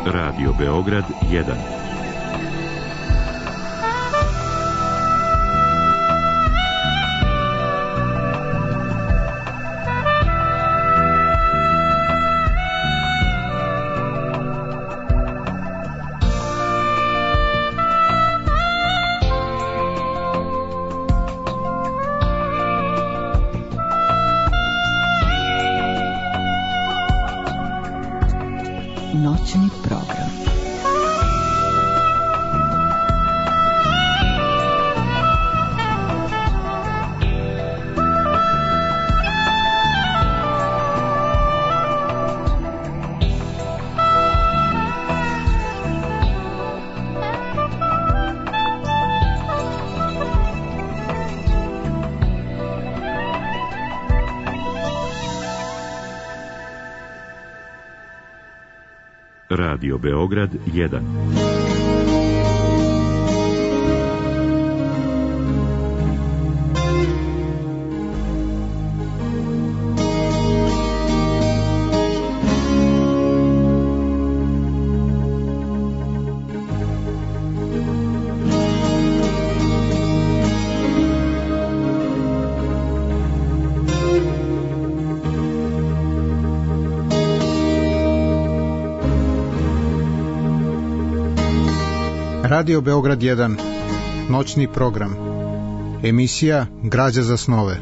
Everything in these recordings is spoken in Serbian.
Radio Beograd 1. Noćni program. Radio Beograd 1. Radio Beograd 1, noćni program, emisija Građa za snove.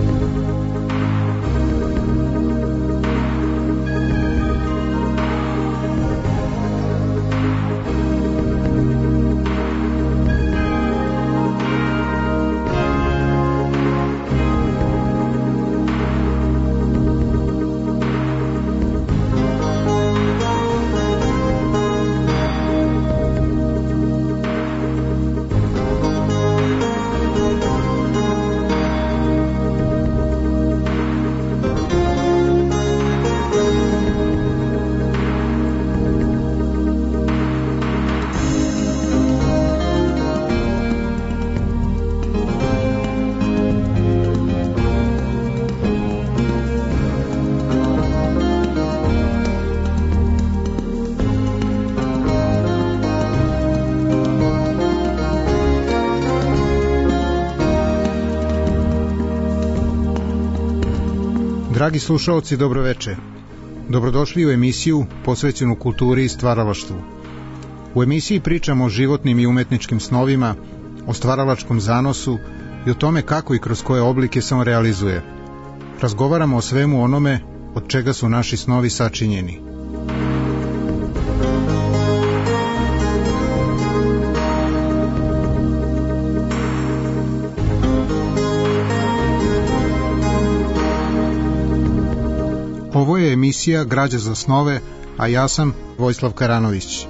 Dragi slušaoci, dobroveče. Dobrodošli u emisiju posvećenu kulturi i stvaralaštvu. U emisiji pričamo o životnim i umetničkim snovima, o stvaralačkom zanosu i o tome kako i kroz koje oblike se on realizuje. Razgovaramo o svemu onome od čega su naši snovi sačinjeni. Ovo je emisija Građa za snove, a ja sam Vojislav Karanović.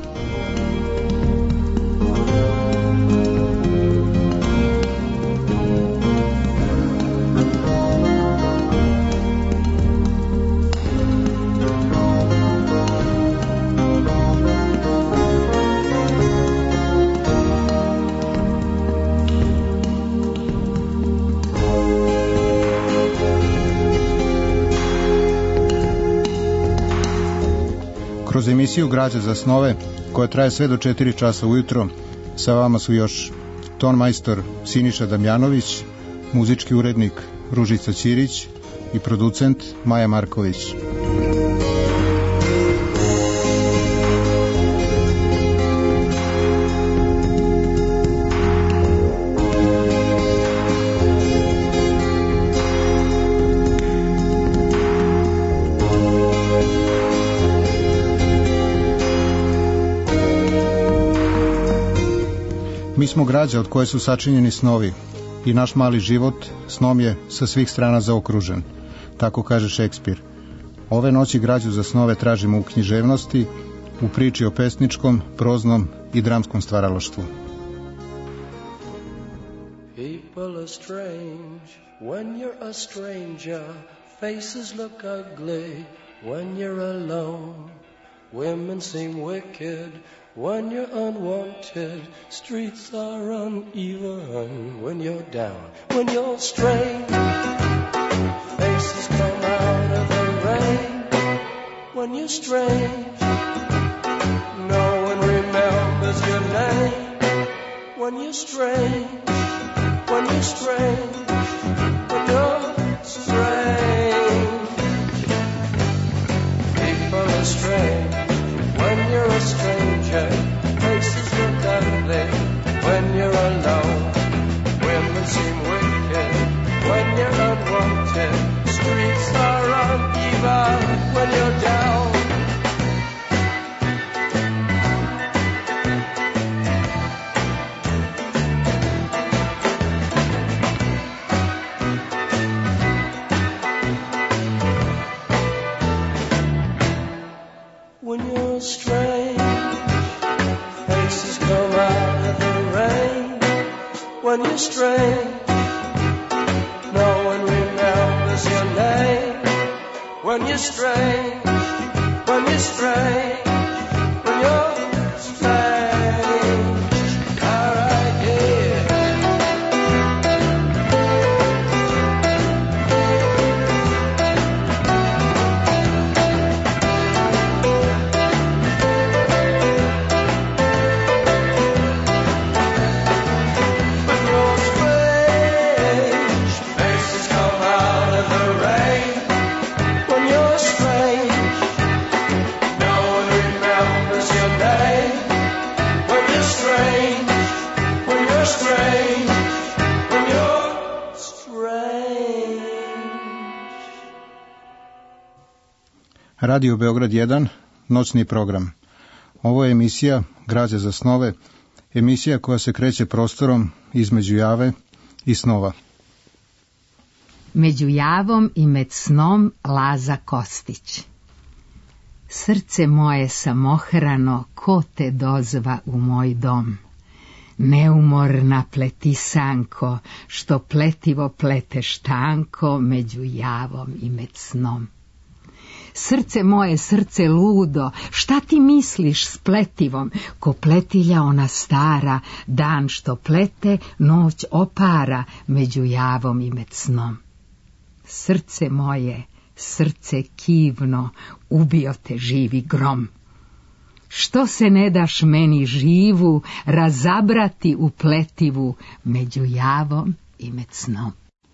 Kroz emisiju Građa za snove, koja traje sve do 4 časa ujutro, sa vama su još ton majstor Siniša Damjanović, muzički urednik Ružica Ćirić i producent Maja Marković. Mi smo građa od koje su sačinjeni snovi i naš mali život snom je sa svih strana zaokružen, tako kaže Šekspir. Ove noći građu za snove tražimo u književnosti, u priči o pesničkom, proznom i dramskom stvaralaštvu. People are strange when you're a stranger, faces look ugly when you're alone, women seem wicked when you're unwanted, streets are uneven when you're down, when you're strange, faces come out of the rain, when you're strange, strange, when you're strange, when you're strange. People are strange when you're a stranger. Faces look ugly when you're alone. Women seem wicked when you're unwanted. Streets are uneven when you're down. When you're strange, faces come out of the rain. When you're strange, no one remembers your name. When you're strange, when you're strange, when you're strange. All right, yeah. When you're strange, faces come out of the rain. When you're strange, no one remembers your name. When you're strange, when you're strange, when you're strange. Radio Beograd 1, noćni program. Ovo je emisija Građa za snove, emisija koja se kreće prostorom između jave i snova. Među javom i med snom Laza Kostić. Srce moje samohrano, ko te dozva u moj dom? Neumorna pletisanko, što pletivo pleteš tanko među javom i med snom. Srce moje, srce ludo, šta ti misliš s pletivom, ko pletilja ona stara, dan što plete, noć opara među javom i med snom. Srce moje, srce kivno, ubio te živi grom. Što se ne daš meni živu, razabrati u pletivu među javom i med snom.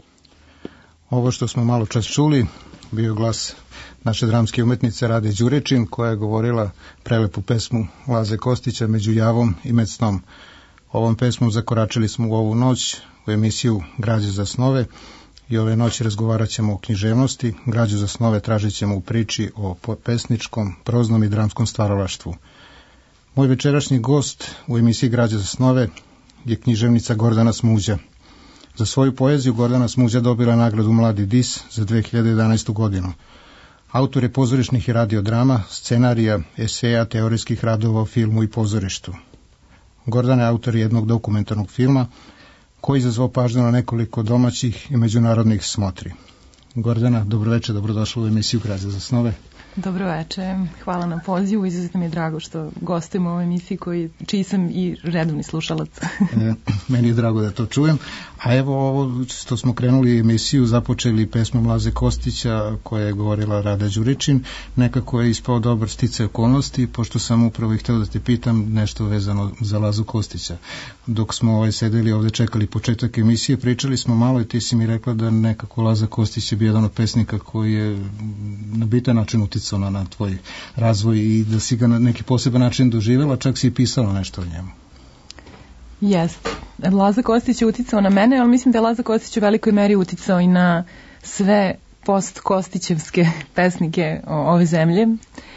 Ovo što smo malo čas čuli bio glas naše dramske umetnice Rade Đurečin, koja je govorila prelepu pesmu Laze Kostića Među javom i med snom. Ovom pesmom zakoračili smo u ovu noć u emisiju Građa za snove i ove noći razgovarat ćemo o književnosti. Građu za snove tražit ćemo u priči o pesničkom, proznom i dramskom stvaralaštvu. Moj večerašnji gost u emisiji Građa za snove je književnica Gordana Smuđa. Za svoju poeziju Gordana Smuđa dobila nagradu Mladi dis za 2011. godinu. Autor je pozorišnih i radiodrama, scenarija, eseja, teorijskih radova o filmu i pozorištu. Gordana je autor jednog dokumentarnog filma koji izazvao pažnju na nekoliko domaćih i međunarodnih smotri. Gordana, dobroveče, dobrodošla u emisiju Građa za snove. Dobroveče, hvala na pozivu, izuzetno mi je drago što gostujem u ovoj emisiji čiji sam i redovni slušalac. Meni je drago da to čujem. A evo ovo što smo krenuli emisiju, započeli pesmom Laze Kostića koja je govorila Rada Đuričin, nekako je ispao dobar sticaj okolnosti, pošto sam upravo i hteo da te pitam nešto vezano za Lazu Kostića. Dok smo sedeli ovde, čekali početak emisije, pričali smo malo i ti si mi rekla da nekako Laza Kostić je bio jedan od pesnika koji je na bitan način uticao na tvoj razvoj i da si ga na neki poseban način doživjela, čak si i pisala nešto o njemu. Jeste. Laza Kostić je uticao na mene, ali mislim da je Laza Kostić u velikoj meri uticao i na sve post-Kostićevske pesnike ove zemlje.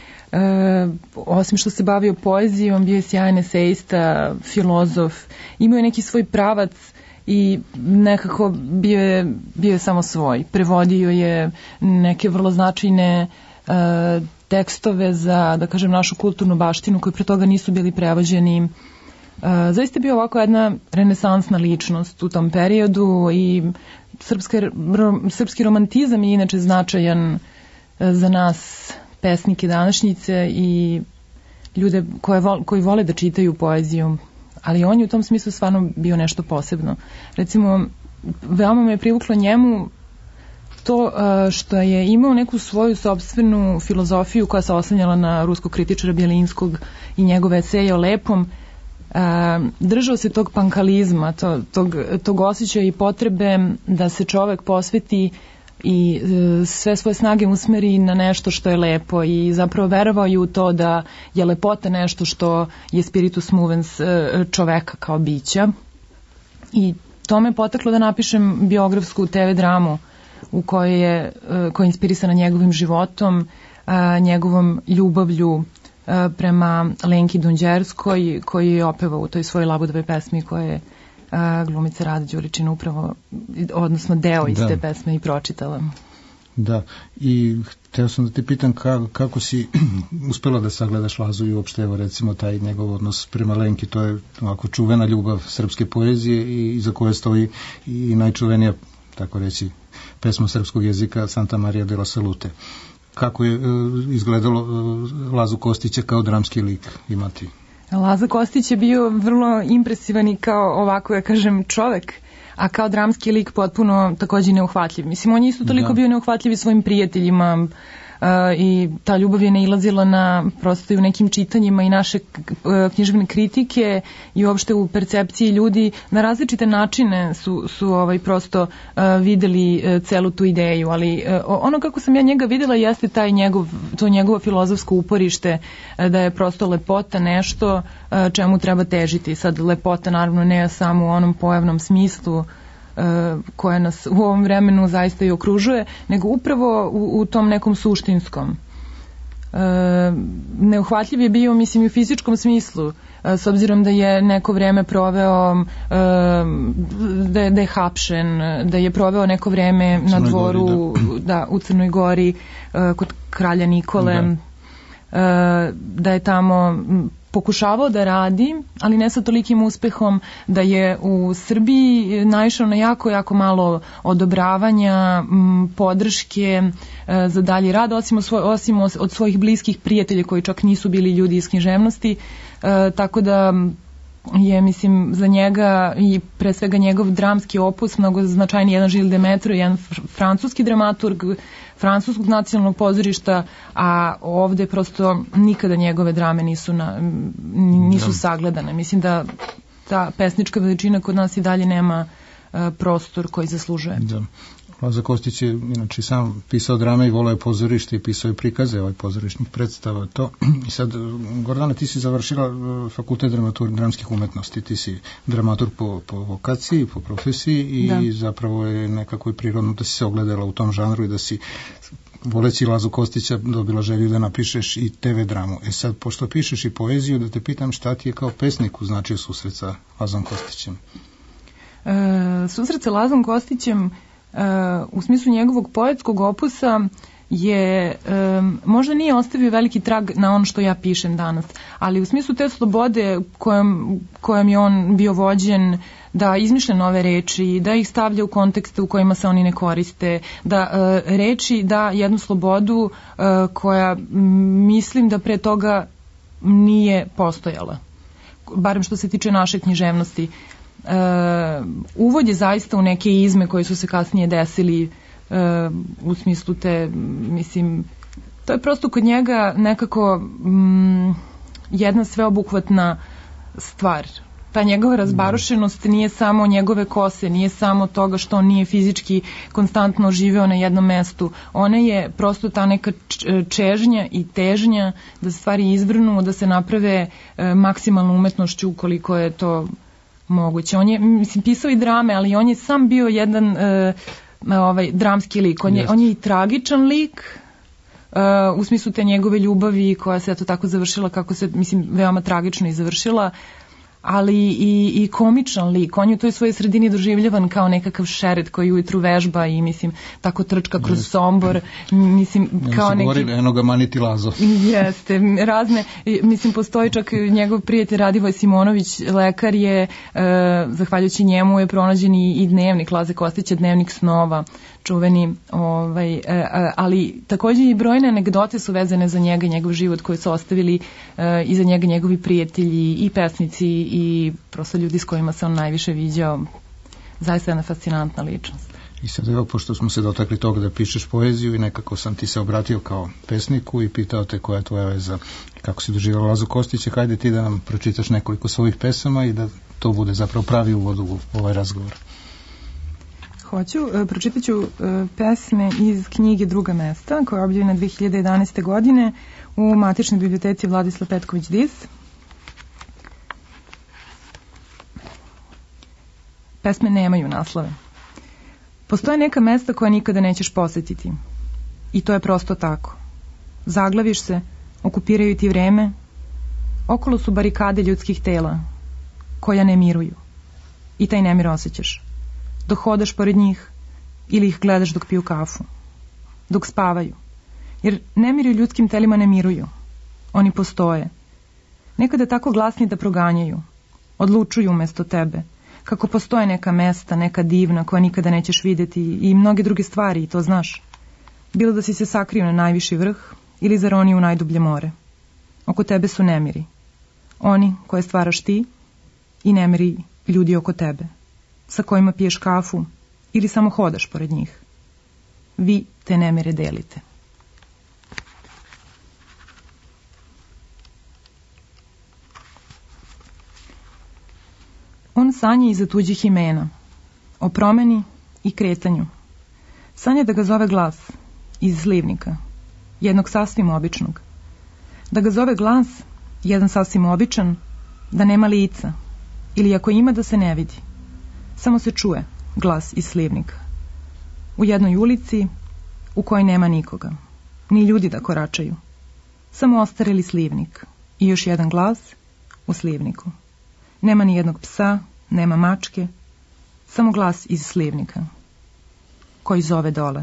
Osim što se bavio poezijom, bio je sjajan esejista, filozof, imao je neki svoj pravac i nekako bio je samo svoj. Prevodio je neke vrlo značajne tekstove za, da kažem, našu kulturnu baštinu koji pre toga nisu bili prevođeni. Zaista je bio ovako jedna renesansna ličnost u tom periodu i srpski romantizam je inače značajan za nas pesnike današnjice i ljude koji vole da čitaju poeziju, ali on je u tom smislu stvarno bio nešto posebno. Recimo, veoma me je privuklo njemu to što je imao neku svoju sopstvenu filozofiju koja se oslanjala na ruskog kritičara Bjelinskog i njegove eseje o lepom, držao se tog pankalizma, tog osjećaja i potrebe da se čovek posveti i sve svoje snage usmeri na nešto što je lepo i zapravo verovao je u to da je lepota nešto što je spiritus movens čoveka kao bića. I to me potaklo da napišem biografsku TV dramu koja je inspirisana njegovim životom, njegovom ljubavlju prema Lenki Dunđerskoj, koji je opevao u toj svojoj labudove pesmi koje je glumica Rada Đuričina upravo, odnosno deo iz te pesme i pročitala. Da, i hteo sam da ti pitam kako si uspela da sagledaš Lazu i uopšte, evo recimo taj njegov odnos prema Lenki, to je ovako čuvena ljubav srpske poezije i za koje stoji i najčuvenija, tako reći, pesma srpskog jezika Santa Maria de la Salute. Kako je izgledalo Lazu Kostića kao dramski lik imati? Laza Kostić je bio vrlo impresivan i kao ovako, ja kažem, čovek, a kao dramski lik potpuno takođe neuhvatljiv. Mislim, on je isto toliko bio neuhvatljiv i svojim prijateljima i ta ljubav je nailazila na prosto i u nekim čitanjima i naše književne kritike i uopšte u percepciji ljudi na različite načine su prosto videli celu tu ideju, ali ono kako sam ja njega videla jeste to njegovo filozofsko uporište da je prosto lepota nešto čemu treba težiti. Sad lepota naravno ne samo u onom pojavnom smislu koja nas u ovom vremenu zaista i okružuje, nego upravo u tom nekom suštinskom. Neuhvatljiv je bio, mislim, i u fizičkom smislu, s obzirom da je neko vreme proveo, da je hapšen, da je proveo neko vreme na dvoru, u Crnoj Gori, kod kralja Nikole, da je tamo pokušavao da radi, ali ne sa tolikim uspehom, da je u Srbiji naišao na jako malo odobravanja, podrške za dalji rad, osim od svojih bliskih prijatelja koji čak nisu bili ljudi iz književnosti, tako da je, mislim, za njega i pre svega njegov dramski opus mnogo značajni jedan Gilles Demetre, jedan francuski dramaturg francuskog nacionalnog pozorišta, a ovde prosto nikada njegove drame nisu sagledane. Mislim da ta pesnička veličina kod nas i dalje nema prostor koji zaslužuje. Da. Laza Kostić je inače sam pisao drame i volao je pozorište i pisao je prikaze pozorišnih predstava. I sad, Gordana, ti si završila fakultet dramskih umetnosti, ti si dramaturg po vokaciji, po profesiji i zapravo je nekako i prirodno da si se ogledala u tom žanru i da si, voleći Lazu Kostića, dobila želju da napišeš i TV dramu. Sad, pošto pišeš i poeziju, da te pitam šta ti je kao pesniku značio susret sa Lazom Kostićem? Susret sa Lazom Kostićem u smislu njegovog poetskog opusa je, možda nije ostavio veliki trag na ono što ja pišem danas, ali u smislu te slobode kojom je on bio vođen da izmišlja nove reči, da ih stavlja u kontekste u kojima se oni ne koriste, da reči da jednu slobodu koja mislim da pre toga nije postojala, barem što se tiče naše književnosti. Uvod je zaista u neke izme koje su se kasnije desili u smislu te, mislim, to je prosto kod njega nekako jedna sveobuhvatna stvar. Ta njegova razbarušenost nije samo njegove kose, nije samo toga što on nije fizički konstantno živeo na jednom mestu. Ona je prosto ta neka čežnja i težnja da se stvari izvrnu, da se naprave maksimalno umetnošću ukoliko je to moguće. On je, mislim, pisao i drame, ali on je sam bio jedan dramski lik. On je i tragičan lik, u smislu te njegove ljubavi koja se eto tako završila kako se, mislim, veoma tragično i završila, ali i komičan lik. On je u toj svojoj sredini doživljavan kao nekakav šered koji ujutru vežba i, mislim, tako trčka kroz Sombor. Mislim, kao neki... govorili, eno ga maniti Lazo. Jeste, razne, mislim, postoji čak njegov prijatelj Radivoj Simonović, lekar je, zahvaljujući njemu je pronađen i dnevnik Laze Kostića, dnevnik snova, čuveni, ali takođe i brojne anegdote su vezane za njega, njegov život koji su ostavili iza njega njegovi prijatelji i pesnici i prosto ljudi s kojima se on najviše viđao. Zaista jedna fascinantna ličnost. I sad evo, pošto smo se dotakli toga da pišeš poeziju i nekako sam ti se obratio kao pesniku i pitao te koja je tvoja veza, kako si doživjela Lazu Kostića, hajde ti da nam pročitaš nekoliko svojih pesama i da to bude zapravo pravi uvod u ovaj razgovor. Hoću, pročitat ću pesme iz knjige Druga mesta, koja je objavljena 2011. godine u matičnoj biblioteci Vladislav Petković Dis. Pesme nemaju naslove. Postoje neka mesta koja nikada nećeš posetiti. I to je prosto tako. Zaglaviš se, okupiraju ti vreme, okolo su barikade ljudskih tela, koja ne miruju. I taj nemir osjećaš. Dok hodaš pored njih ili ih gledaš dok piju kafu. Dok spavaju. Jer nemiri u ljudskim telima ne miruju. Oni postoje. Nekada tako glasni da proganjaju. Odlučuju umesto tebe. Kako postoje neka mesta, neka divna koja nikada nećeš vidjeti i mnoge druge stvari, i to znaš. Bilo da si se sakrio na najviši vrh ili zaronio u najdublje more. Oko tebe su nemiri. Oni koje stvaraš ti i nemiri ljudi oko tebe, sa kojima piješ kafu ili samo hodaš pored njih. Vi te nemire delite. On sanja iza tuđih imena, o promeni i kretanju. Sanja da ga zove glas iz slivnika, jednog sasvim običnog. Da ga zove glas, jedan sasvim običan, da nema lica, ili ako ima da se ne vidi. Samo se čuje glas iz slivnika. U jednoj ulici u kojoj nema nikoga, ni ljudi da koračaju. Samo ostareli slivnik i još jedan glas u slivniku. Nema ni jednog psa, nema mačke, samo glas iz slivnika, koji zove dole.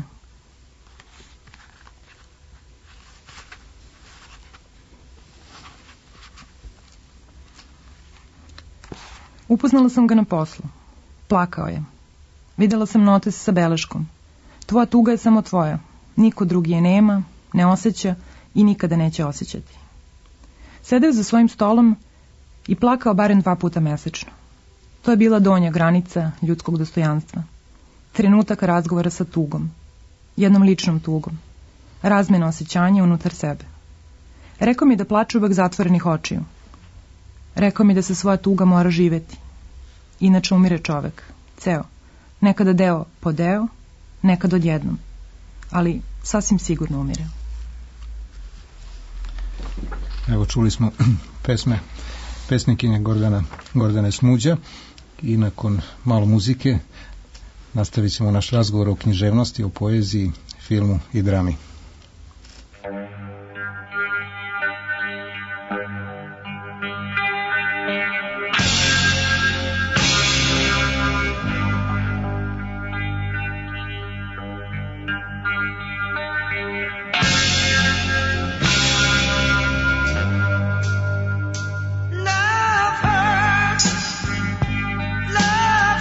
Upoznala sam ga na poslu. Plakao je. Videla sam notes sa beleškom. Tvoja tuga je samo tvoja. Niko drugi je nema, ne osjeća i nikada neće osjećati. Sedeo za svojim stolom i plakao barem 2 puta mesečno. To je bila donja granica ljudskog dostojanstva. Trenutak razgovora sa tugom. Jednom ličnom tugom. Razmena osjećanja unutar sebe. Rekao mi da plače uvek zatvorenih očiju. Rekao mi da se svoja tuga mora živeti. Inače umire čovek. Ceo. Nekada deo po deo, nekad odjednom. Ali sasvim sigurno umire. Evo, čuli smo pesme pesnikinje Gordane Smuđa i nakon malo muzike nastavit ćemo naš razgovor o književnosti, o poeziji, filmu i drami.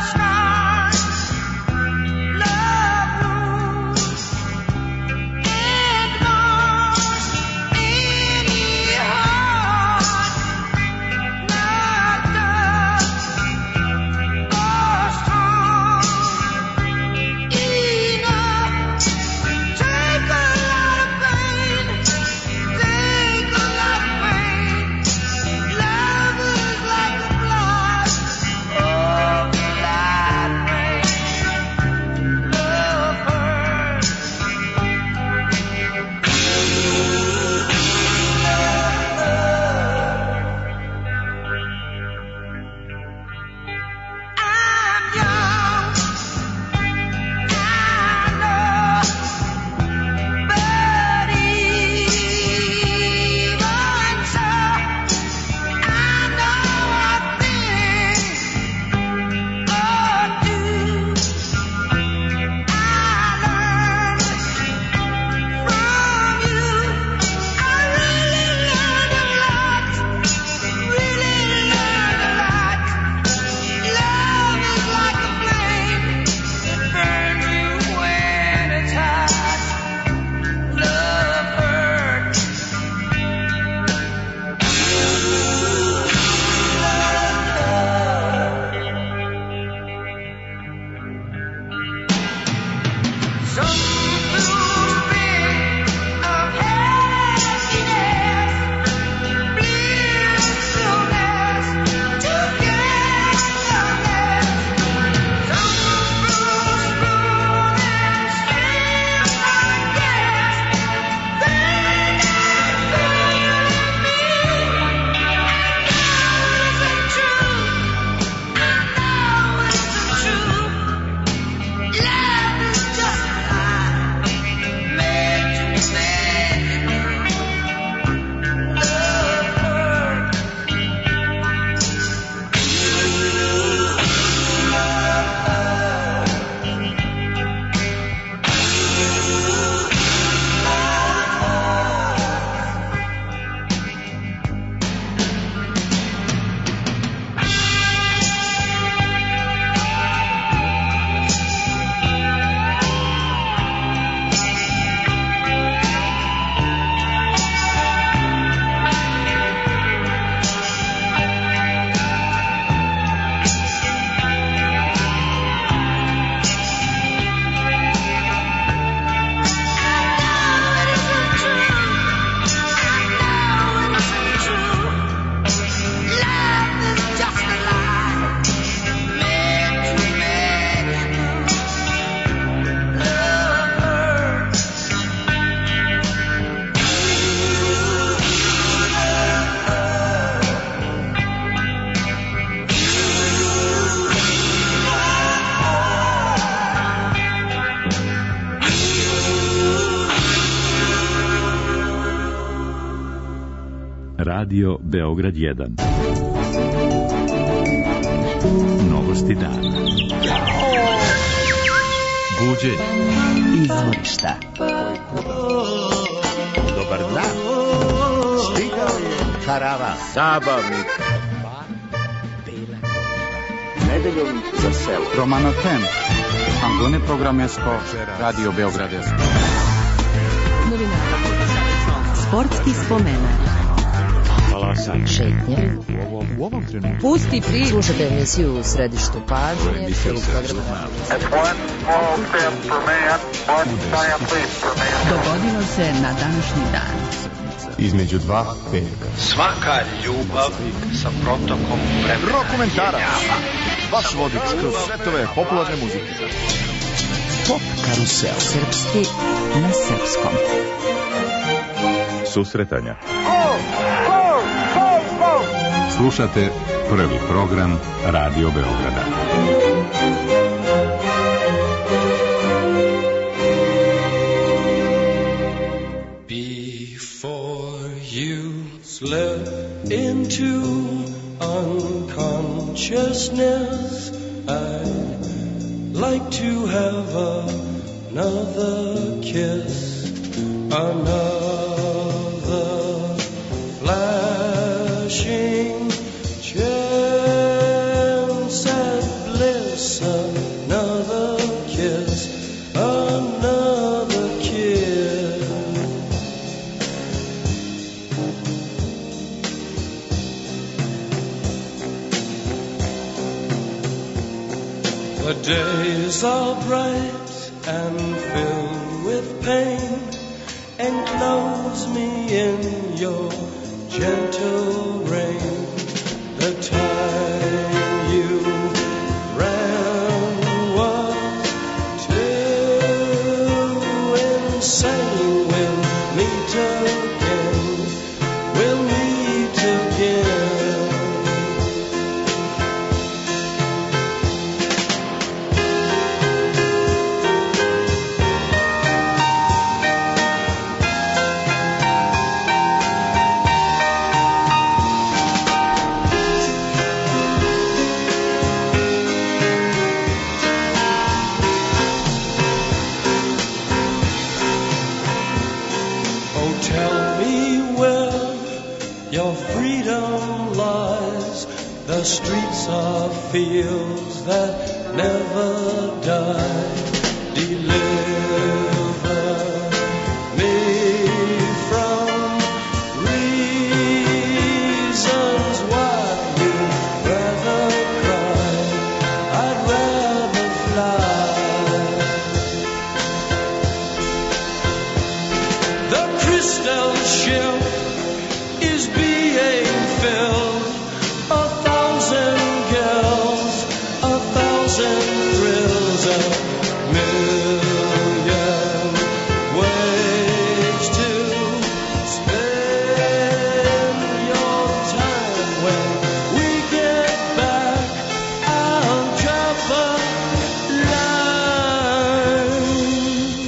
Love Radio Beograd 1. Novosti dana. Buđenje. Izvorišta. Dobar dan. Stigao je karavan. Zabavnik. Nedeljom za selo. Romano Ten. Angone programesko. Radio Beograd 1. Sportski spomenak. Šetnje. U ovom trenutku. Pusti priču. Slušajte emisiju u središtu pažnje. Dogodilo se na današnji dan. Između dva petka. Svaka ljubav sa protokom vremena. Rokomentarac. Vaš vodič kroz svetove popularne muzike. Pop karusel. Srpski na srpskom. Susretanja. Slušate prvi program Radio Beograda. Before you slip into unconsciousness, I'd like to have another kiss, another flashing chance at bliss, another kiss, another kiss. The days are bright and filled with pain. Enclose me in your gentle rain. The time you ran was too insane. We'll meet again. We'll meet again. The streets are fields that never die. Deliver me from reasons why you'd rather cry. I'd rather fly. The crystal ship is being filled. Thrills, a million ways to spend your time. When we get back, I'll drop a line.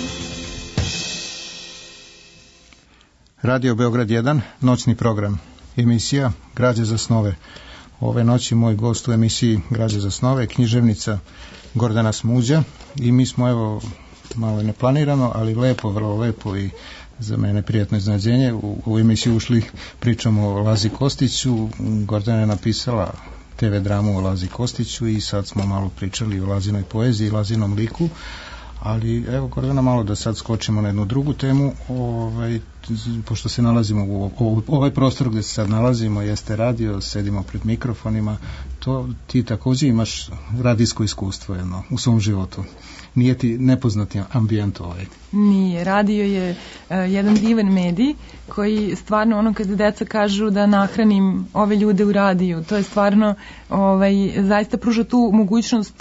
Radio Beograd 1, noćni program. Emisija Građe za snove. Ove noći moj gost u emisiji Građe za snove, književnica Gordana Smuđa, i mi smo, evo, malo neplanirano, ali lepo, vrlo lepo i za mene prijatno iznenađenje, u emisiju ušli, pričamo o Lazi Kostiću. Gordana je napisala TV dramu o Lazi Kostiću i sad smo malo pričali o Lazinoj poeziji, Lazinom liku, ali evo, Gordana, malo da sad skočimo na jednu drugu temu. Pošto se nalazimo u ovaj prostor gde se sad nalazimo jeste radio, sedimo pred mikrofonima, to ti također imaš radijsko iskustvo jedno u svom životu. Nije ti nepoznati ambijent ovaj? Nije, radio je jedan divan medij koji stvarno, ono kada deca kažu da nahranim ove ljude u radiju, to je stvarno zaista pruža tu mogućnost.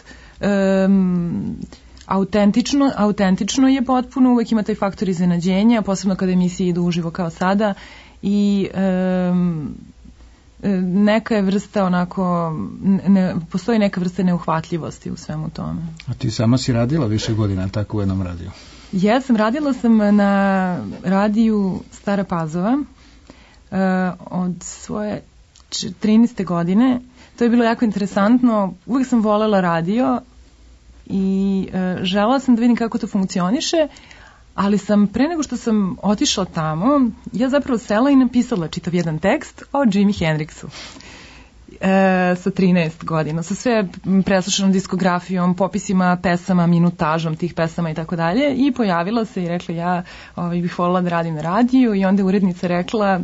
Autentično je potpuno, uvek ima taj faktor iznenađenja, posebno kada emisije idu uživo kao sada, i neka je vrsta onako, postoji neka vrsta neuhvatljivosti u svemu tome. A ti sama si radila više godina tako u jednom radiju? Radila sam na radiju Stara Pazova, od svoje 13. godine. To je bilo jako interesantno. Uvijek sam volela radio i želela sam da vidim kako to funkcioniše, ali sam pre nego što sam otišla tamo, ja zapravo sela i napisala čitav jedan tekst o Jimi Hendrixu. Sa 13 godina, sa sve preslušanom diskografijom, popisima pesama, minutažom tih pesama i tako dalje, i pojavila se i rekla ja bih voljela da radim na radiju, i onda je urednica rekla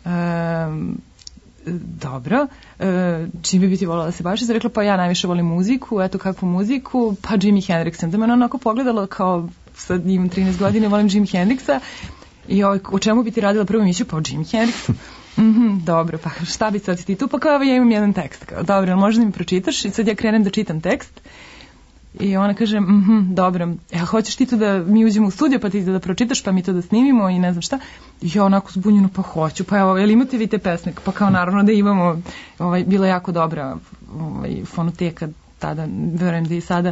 dobro, čim bi ti voljela da se baviš? Rekla, pa ja najviše volim muziku, eto kakvu muziku, pa Jimi Hendrix. Da me ona onako pogledala kao, sad imam 13 godina, volim Jimi Hendrixa, i o čemu bi ti radila prvu emisiju? Pa o Jimi Hendrixu. Dobro, pa šta bi sad ti tu? Pa kao ja imam jedan tekst. Kao, dobro, možda mi pročitaš? I sad ja krenem da čitam tekst. I ona kaže, dobro, hoćeš ti to da mi uđemo u studio pa ti da pročitaš pa mi to da snimimo i ne znam šta. I ja onako zbunjeno, pa hoću. Pa evo, jel imate vi te pesme? Pa kao naravno da imamo. Bila je jako dobra fonoteka tada, verujem da i sada.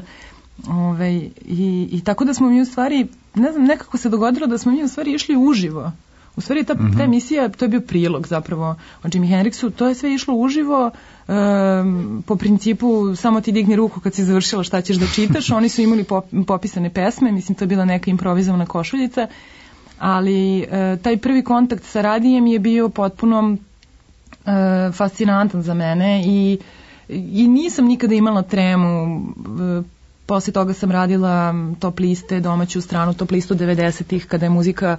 I tako da smo mi u stvari, ne znam, nekako se dogodilo da smo mi u stvari išli uživo. U stvari ta emisija, to je bio prilog zapravo o Jimi Hendrixu, to je sve išlo uživo, po principu samo ti digni ruku kad si završila šta ćeš da čitaš. Oni su imali popisane pesme, mislim to je bila neka improvizovana košuljica, ali taj prvi kontakt sa radijem je bio potpuno fascinantan za mene i nisam nikada imala tremu. Posle toga sam radila top liste, domaću stranu, top listu 90-ih, kada je muzika,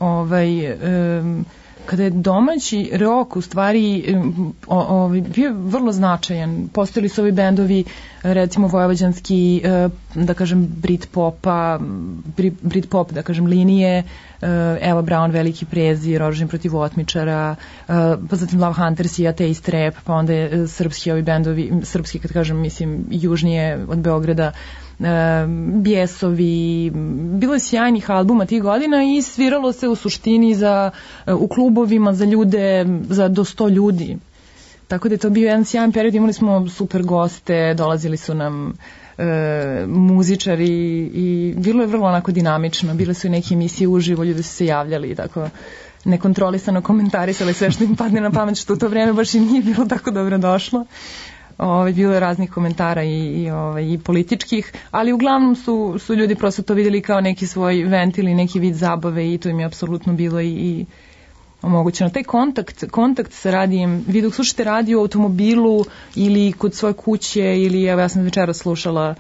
kada je domaći rock u stvari bio vrlo značajan. Postojali su ovi bendovi, recimo vojvođanski, da kažem Britpop, da kažem linije, Eva Braun, Veliki prezir, Oružjem protiv otmičara, pa zatim Love Hunters i Ateist Rap, pa onda je srpski ovi bendovi, srpski kad kažem mislim južnije od Beograda, Bijesovi, bilo je sjajnih albuma tih godina i sviralo se u suštini u klubovima za ljude, za do 100 ljudi. Tako da je to bio jedan sjajan period, imali smo super goste, dolazili su nam muzičari i bilo je vrlo onako dinamično, bile su i neke emisije uživo, ljudi su se javljali i tako nekontrolisano komentarisali sve što im padne na pamet, što u to vreme baš i nije bilo tako dobro došlo. Bilo je raznih komentara i političkih, ali uglavnom su ljudi prosto to vidjeli kao neki svoj ventil i neki vid zabave i to im je apsolutno bilo i omogućeno. Taj kontakt sa radijem, vi dok slušate radio u automobilu ili kod svoje kuće ili evo ja sam večeras slušala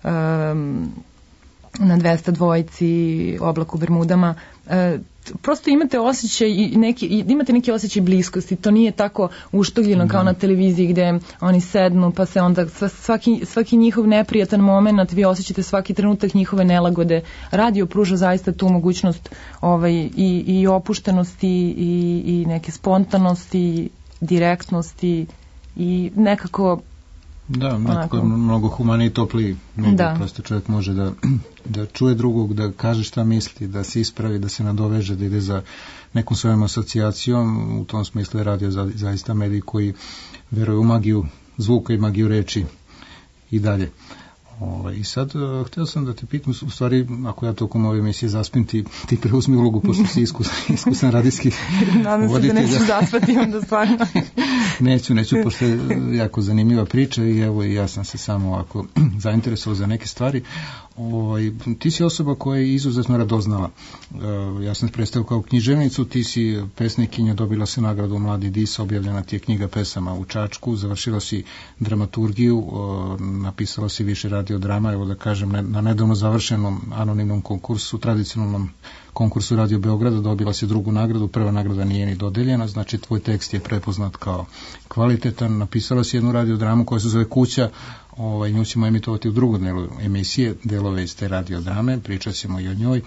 na 202 Oblak u Bermudama, prosto imate osjećaj imate neki osjećaj bliskosti, to nije tako uštogljeno kao na televiziji gde oni sednu pa se onda svaki njihov neprijatan moment vi osjećate svaki trenutak njihove nelagode. Radio pruža zaista tu mogućnost i opuštenosti i neke spontanosti, direktnosti i nekako nekako mnogo humaniji i topliji. Prosto čovjek može da čuje drugog, da kaže šta misli, da se ispravi, da se nadoveže, da ide za nekom svojom asocijacijom. U tom smislu je radio zaista medij koji veruje u magiju zvuka i magiju reči i dalje. I sad, htio sam da te pitam, u stvari, ako ja tokom ove emisije zaspim, ti preuzmi ulogu, pošto si iskusan radijski voditelj. Nadam se da neću zaspati onda stvarno. Neću, pošto je jako zanimljiva priča i evo i ja sam se samo ovako zainteresovao za neke stvari. Ti si osoba koja je izuzetno radoznala. Ja sam predstavio kao književnicu, ti si pesnikinja, dobila si nagradu Mladi Dis, objavljena ti je knjiga pesama u Čačku, završila si dramaturgiju, napisala si više radiodrama, evo da kažem, na nedavno završenom anonimnom konkursu, tradicionalnom konkursu Radio Beograda, dobila si drugu nagradu, prva nagrada nije ni dodeljena, znači tvoj tekst je prepoznat kao kvalitetan, napisala si jednu radiodramu koja se zove Kuća, nju ćemo emitovati u drugom delu emisije, delove iz te radiodrame, pričat ćemo i o njoj.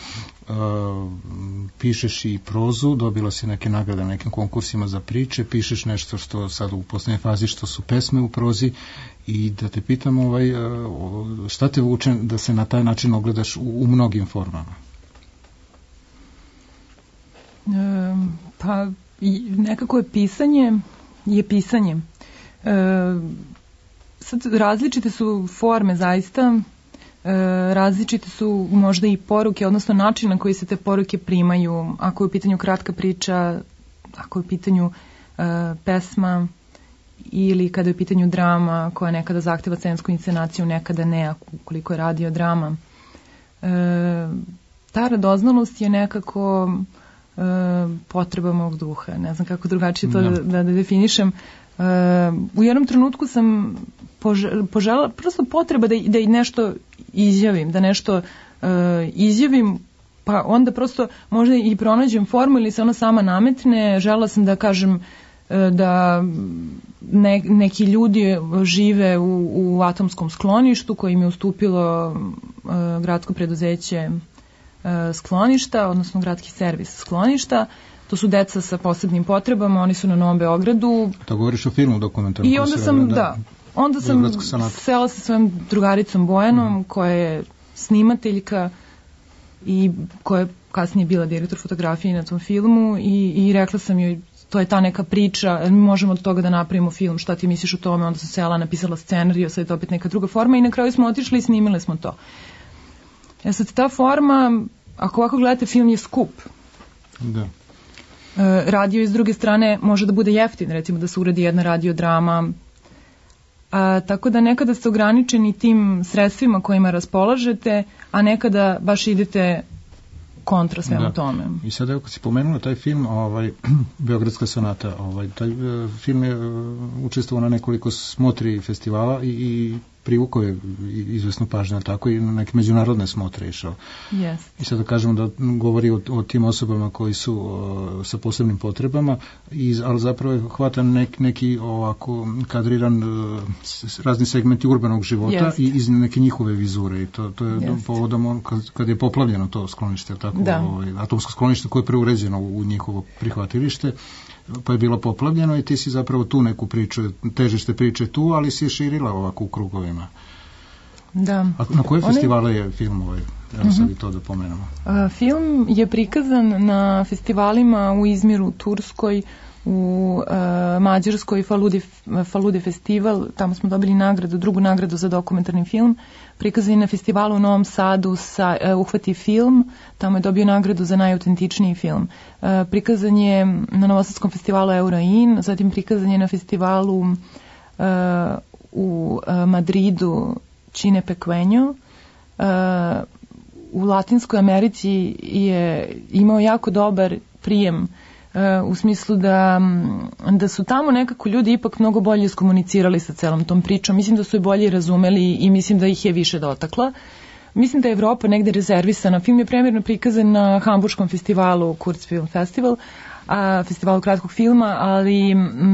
Pišeš i prozu, dobila si neke nagrade na nekim konkursima za priče, pišeš nešto što sad u poslednjoj fazi što su pesme u prozi i da te pitam šta te vuče da se na taj način ogledaš u mnogim formama? Pa nekako je pisanje. Sad različite su forme zaista, različite su možda i poruke, odnosno način na koji se te poruke primaju. Ako je u pitanju kratka priča, ako je u pitanju pesma ili kada je u pitanju drama koja nekada zahteva scensku inscenaciju, nekada ne, koliko je radio drama. Ta radoznalost je nekako potreba mog duha. Ne znam kako drugačije to da definišem. U jednom trenutku sam poželjela, prosto potreba da i nešto izjavim, da nešto izjavim, pa onda prosto možda i pronađem formu ili se ona sama nametne. Želela sam da kažem da neki ljudi žive u atomskom skloništu kojim je ustupilo gradsko preduzeće skloništa, odnosno gradski servis skloništa. To su deca sa posebnim potrebama, oni su na Novom Beogradu. To govoriš o filmu dokumentarnom? I onda sam, onda sam sela sa svojom drugaricom Bojanom, koja je snimateljka i koja je kasnije bila direktor fotografije na tom filmu i rekla sam joj, to je ta neka priča, mi možemo od toga da napravimo film, šta ti misliš o tome, onda sam sela, napisala scenarij, sad je to opet neka druga forma i na kraju smo otišli i snimile smo to. Sad ta forma, ako ovako gledate, film je skup. Da. Radio iz druge strane može da bude jeftin, recimo da se uradi jedna radiodrama, tako da nekada ste ograničeni tim sredstvima kojima raspolažete, a nekada baš idete kontra svemu tome. I sada ako si pomenula taj film, Beogradska sonata, taj film je učestvovao na nekoliko smotri festivala i privukao je izvesnu pažnju, tako i na neke međunarodne smotre išao. Yes. I sada kažemo da govori o tim osobama koji su sa posebnim potrebama, ali zapravo hvata neki ovako kadriran razni segmenti urbanog života i iz neke njihove vizure. I to je povodom kad je poplavljeno to sklonište, tako, atomsko sklonište koje je preuređeno u njihovo prihvatilište, pa je bilo poplavljeno i ti si zapravo tu neku priču, težište priče tu, ali si je širila ovako u krugovima. Da. A na koje festivale je film Evo sad i to da pomenemo. Film je prikazan na festivalima u Izmiru, Turskoj, u Mađarskoj, Falude festival, tamo smo dobili drugu nagradu za dokumentarni film. Prikazan je na festivalu u Novom Sadu sa Uhvati film, tamo je dobio nagradu za najautentičniji film. Prikazan je na Novosadskom festivalu Eurain, zatim prikazan je na festivalu u Madridu Cine Pequeño. U Latinskoj Americi je imao jako dobar prijem, u smislu da su tamo nekako ljudi ipak mnogo bolje iskomunicirali sa celom tom pričom. Mislim da su je bolje razumeli i mislim da ih je više dotakla. Mislim da je Evropa negde rezervisana. Film je premjerno prikazan na Hamburškom festivalu, Kurzfilm Festival, festivalu kratkog filma, ali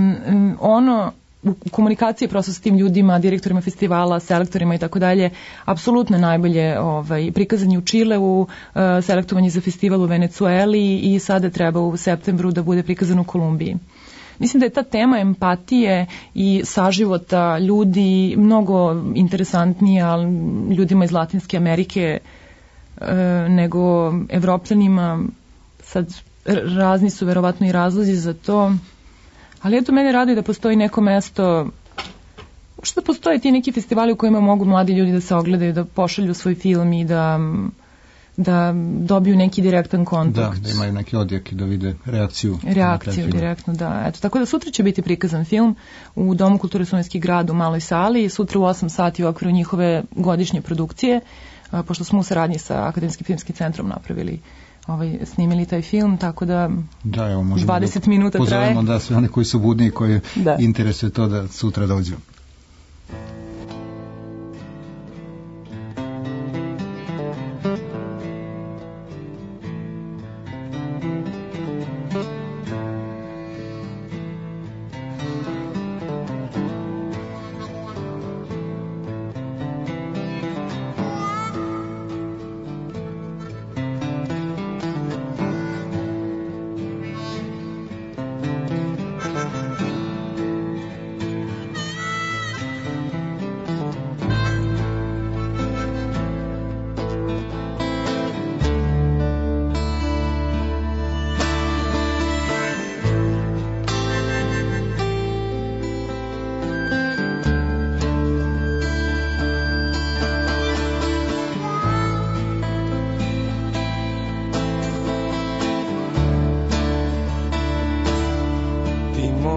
u komunikaciji prosto s tim ljudima, direktorima festivala, selektorima i tako dalje, apsolutno najbolje prikazan je u Čileu, selektovan je za festival u Venecueli i sada treba u septembru da bude prikazan u Kolumbiji. Mislim da je ta tema empatije i saživota ljudi mnogo interesantnija ljudima iz Latinske Amerike nego Evropljanima. Sad razni su verovatno i razlozi za to. Ali eto, mene raduje da postoji neko mesto, što postoje ti neki festivali u kojima mogu mladi ljudi da se ogledaju, da pošalju svoj film i da dobiju neki direktan kontakt. Da imaju neki odjek i da vide reakciju. Reakciju direktno, da. Eto, tako da sutra će biti prikazan film u Domu kulture Slovenski grad u Maloj sali, sutra u 8 sati u okviru njihove godišnje produkcije, pošto smo u saradnji sa Akademskim filmskim centrom napravili snimili taj film, tako da 20 minuta traje. Pozovemo da sve one koji su budni i koji interesuje to da sutra dođu.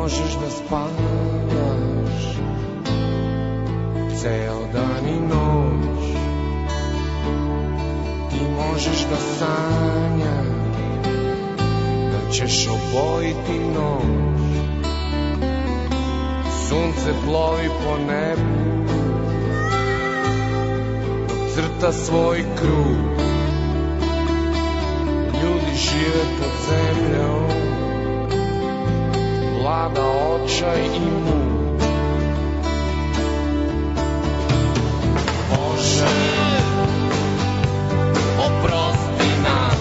možeš da spavaš ceo dan i noć, ti možeš da sanjaš da ćeš obojiti noć. Sunce plovi po nebu dok crta svoj krug, ljudi žive pod zemljom, vlada očaj i muk. Bože, oprosti nam,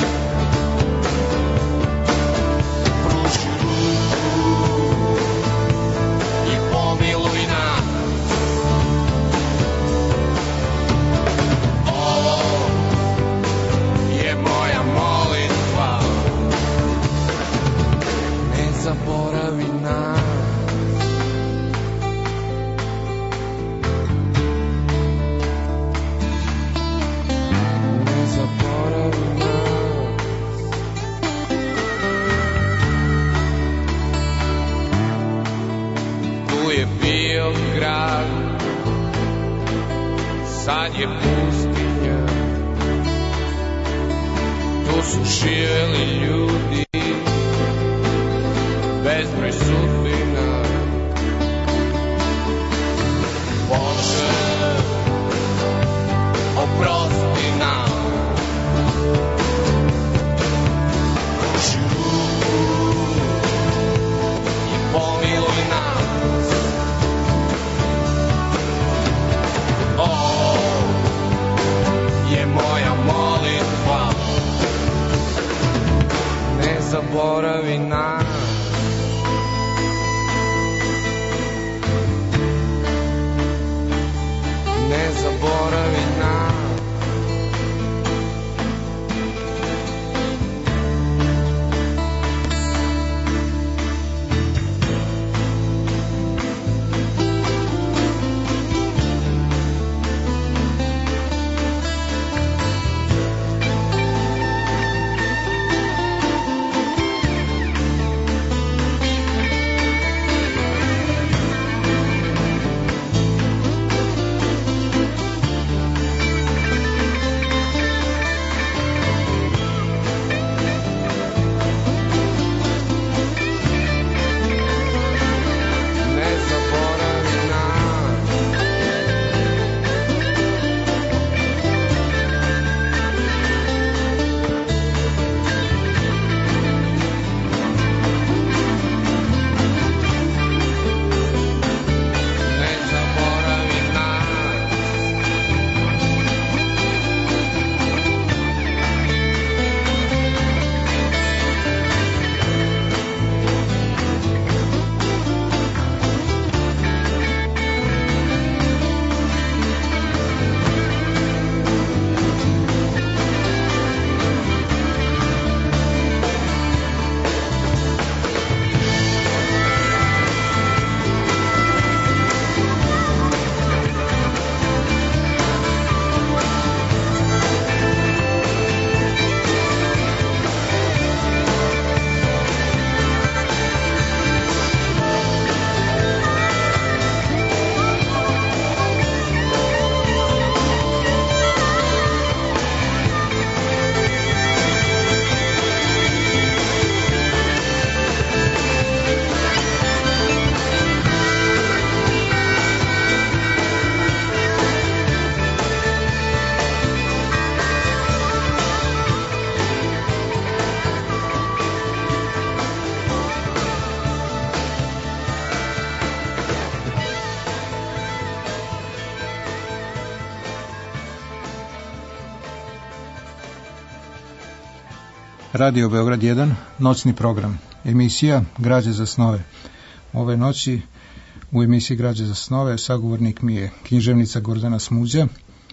pruži ruku i pomiluj nas. Ovo je moja molitva, ne zaboravi nas. Ne zaboravi nas. Tu je bio grad, sad je pustinja, tu su živeli ljudi, bezbroj sudbina. Bože, oprosti nam, pruži ruku i pomiluj nas. Ovo je moja molitva, ne zaboravi nas. Ne zaboravi nas. Radio Beograd 1, noćni program, emisija Građe za snove. Ove noći u emisiji Građe za snove sagovornik mi je književnica Gordana Smuđa,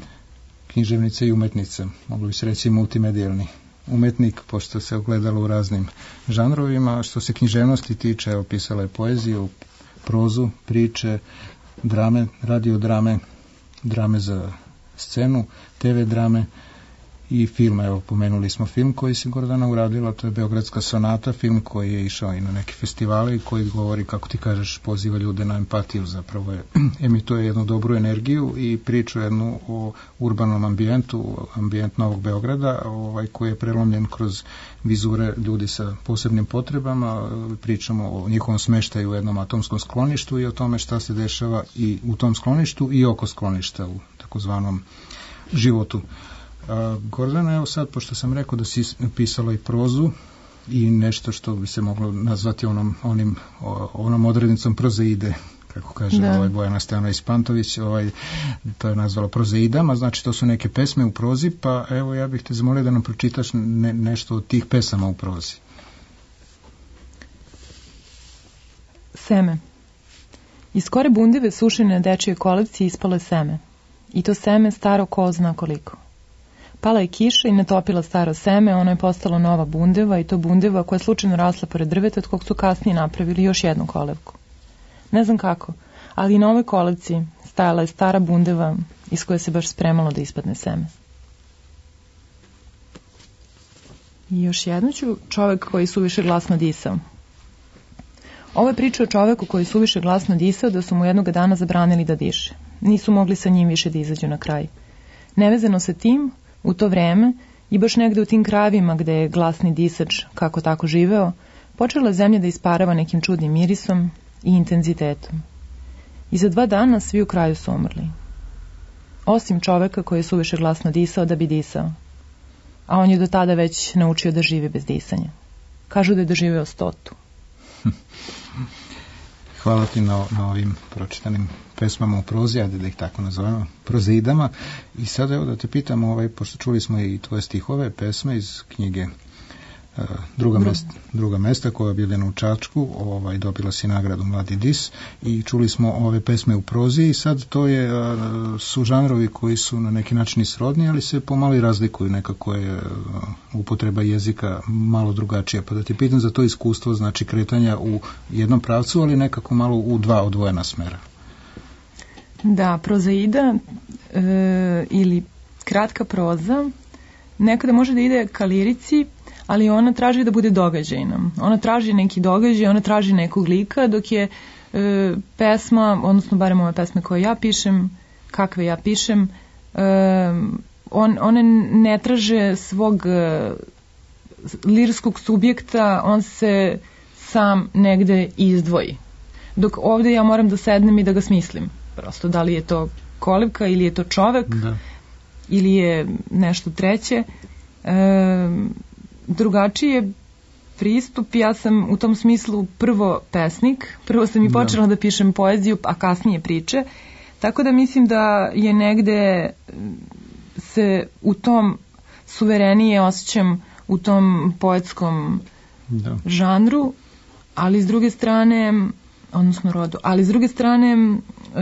književnica i umetnica, moglo bi se reći multimedijalni umetnik, pošto se ogledala u raznim žanrovima. A što se književnosti tiče, opisala je poeziju, prozu, priče, drame, radiodrame, drame za scenu, TV drame i film, evo pomenuli smo film koji se Gordana uradila, to je Beogradska sonata, film koji je išao i na neke festivale i koji govori, kako ti kažeš, poziva ljude na empatiju, zapravo je, emituje jednu dobru energiju i priču jednu o urbanom ambijentu, ambijent Novog Beograda, koji je prelomljen kroz vizure ljudi sa posebnim potrebama, pričamo o njihovom smeštaju u jednom atomskom skloništu i o tome šta se dešava i u tom skloništu i oko skloništa u takozvanom životu. Gordana, evo sad, pošto sam rekao da si pisala i prozu i nešto što bi se moglo nazvati onom odrednicom prozeide, kako kaže Bojana Stojanović-Pantović, to je nazvalo prozeidama, znači to su neke pesme u prozi, pa evo ja bih te zamolio da nam pročitaš nešto od tih pesama u prozi. Seme. Iz kore bundive sušene na dečijoj kolevci ispalo je seme. I to seme staro ko zna koliko. Pala je kiša i natopila staro seme, ono je postalo nova bundeva i to bundeva koja je slučajno rasla pored drveta od kog su kasnije napravili još jednu kolevku. Ne znam kako, ali i na ovoj kolevci stajala je stara bundeva iz koje se baš spremalo da ispadne seme. I još jedno ću, čovek koji suviše glasno disao. Ovo je priča o čoveku koji suviše glasno disao da su mu jednog dana zabranili da diše. Nisu mogli sa njim više da izađu na kraj. Nevezano sa tim, u to vreme i baš negde u tim krajevima gde je glasni disač kako tako živeo, počela je zemlja da isparava nekim čudnim mirisom i intenzitetom. I za 2 dana svi u kraju su umrli. Osim čoveka koji je suviše glasno disao da bi disao. A on je do tada već naučio da živi bez disanja. Kažu da je doživeo 100. Hvala ti na ovim pročitanim pesmama u prozi, ajde da ih tako nazovemo, prozeidama. I sad evo da te pitam, pošto čuli smo i tvoje stihove, pesme iz knjige Druga mesta, koja je objavljena u Čačku, dobila si nagradu Mladi dis i čuli smo ove pesme u prozi i sad to su žanrovi koji su na neki način srodni, ali se pomalo i razlikuju, nekako je upotreba jezika malo drugačija, pa da ti pitam za to iskustvo, znači kretanja u jednom pravcu, ali nekako malo u 2 odvojena smera. Da, prozaida ili kratka proza nekada može da ide ka lirici, ali ona traži da bude događajna. Ona traži neki događaj, ona traži nekog lika, dok je pesma, odnosno barem ove pesme koje ja pišem, kakve ja pišem, one ne traže svog lirskog subjekta, on se sam negde izdvoji. Dok ovde ja moram da sednem i da ga smislim. Prosto, da li je to kolevka ili je to čovek, ili je nešto treće. Drugačiji je pristup, ja sam u tom smislu prvo pesnik, prvo sam i počela da pišem poeziju, a kasnije priče, tako da mislim da je negde se u tom suverenije osjećam u tom poetskom žanru, ali s druge strane, odnosno rodu, ali s druge strane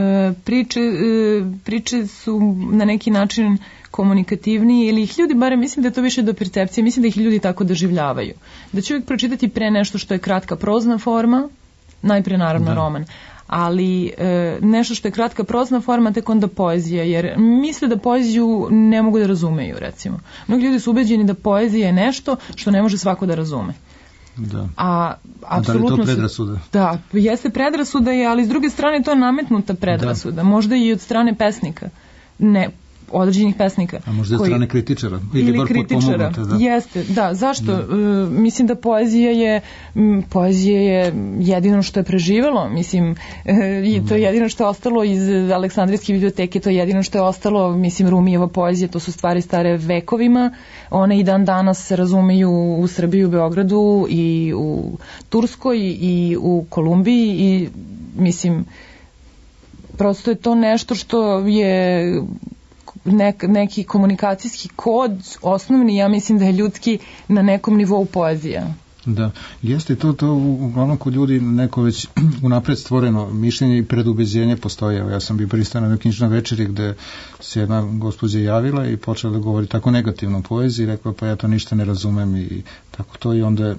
priče su na neki način komunikativniji, ili ih ljudi, barem mislim da je to više do percepcije, mislim da ih ljudi tako doživljavaju. Da će uvijek pročitati pre nešto što je kratka prozna forma, najpre naravno roman, ali nešto što je kratka prozna forma, tek onda poezija, jer misle da poeziju ne mogu da razumeju, recimo. Mnogi ljudi su ubeđeni da poezija je nešto što ne može svako da razume. Da. Da li je to predrasuda? Da, jeste predrasuda, ali s druge strane to je nametnuta predrasuda, možda i od strane pesnika, određenih pesnika. A možda od strane kritičara? Ili kritičara, jeste, da, zašto? Mislim da poezija je jedino što je preživelo, mislim, to je jedino što je ostalo iz Aleksandrijske biblioteke, to je jedino što je ostalo, mislim, Rumijeva poezija, to su stvari stare vekovima, one i dan danas se razumeju u Srbiji, u Beogradu i u Turskoj i u Kolumbiji i, mislim, prosto je to nešto što je neki komunikacijski kod osnovni, ja mislim da je ljudski na nekom nivou poezija. Da, jeste to uglavnom kod ljudi neko već unapred stvoreno mišljenje i predubeđenje postoje. Ja sam bio pristan na knjižnoj večeri gde se jedna gospođa javila i počela da govori tako negativno o poeziji, rekla pa ja to ništa ne razumem i tako to, i onda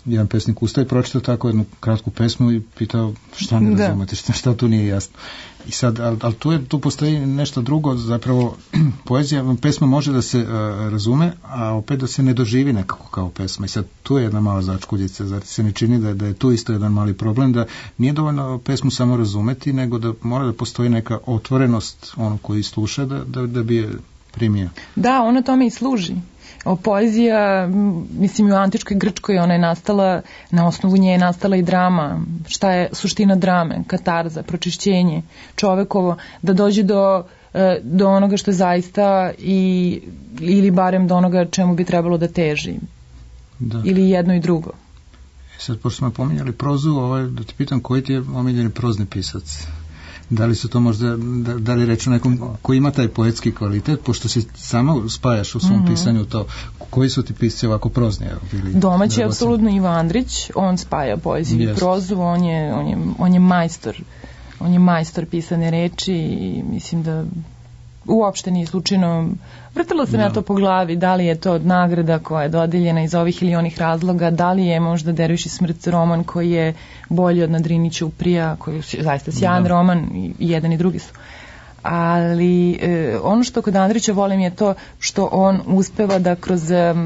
jedan pesnik ustaje, pročitao tako jednu kratku pesmu i pitao šta ne razumete, šta tu nije jasno. I sad, ali tu postoji nešto drugo, zapravo poezija, pesma može da se razume, a opet da se ne doživi nekako kao pesma. I sad tu je jedna mala začkuljica, zato se mi čini da je tu isto jedan mali problem, da nije dovoljno pesmu samo razumeti, nego da mora da postoji neka otvorenost ono koji sluša da bi je primio. Da, ona tome i služi. Poezija, mislim i u antičkoj Grčkoj ona je nastala, na osnovu nje je nastala i drama. Šta je suština drame? Katarza, pročišćenje čovekovo, da dođe do onoga što je zaista ili barem do onoga čemu bi trebalo da teži. Da. Ili jedno i drugo. Sad, pošto smo pominjali prozu, da ti pitam koji ti je omiljeni prozni pisac? Da li su to možda, da li reći nekom ko ima taj poetski kvalitet, pošto si samo spajaš u svom pisanju to, koji su ti pisci ovako prozni? Domaći je apsolutno Ivo Andrić, on spaja poeziju i prozu, on je majstor pisane reči i mislim da uopšte nije slučajno. Vrtila sam ja to po glavi, da li je to nagrada koja je dodeljena iz ovih ili onih razloga, da li je možda Derviš i smrt roman koji je bolji od Nadrinića Uprija, koji je zaista sjajan roman, i jedan i drugi su. Ali ono što kod Andrića volim je to što on uspeva da kroz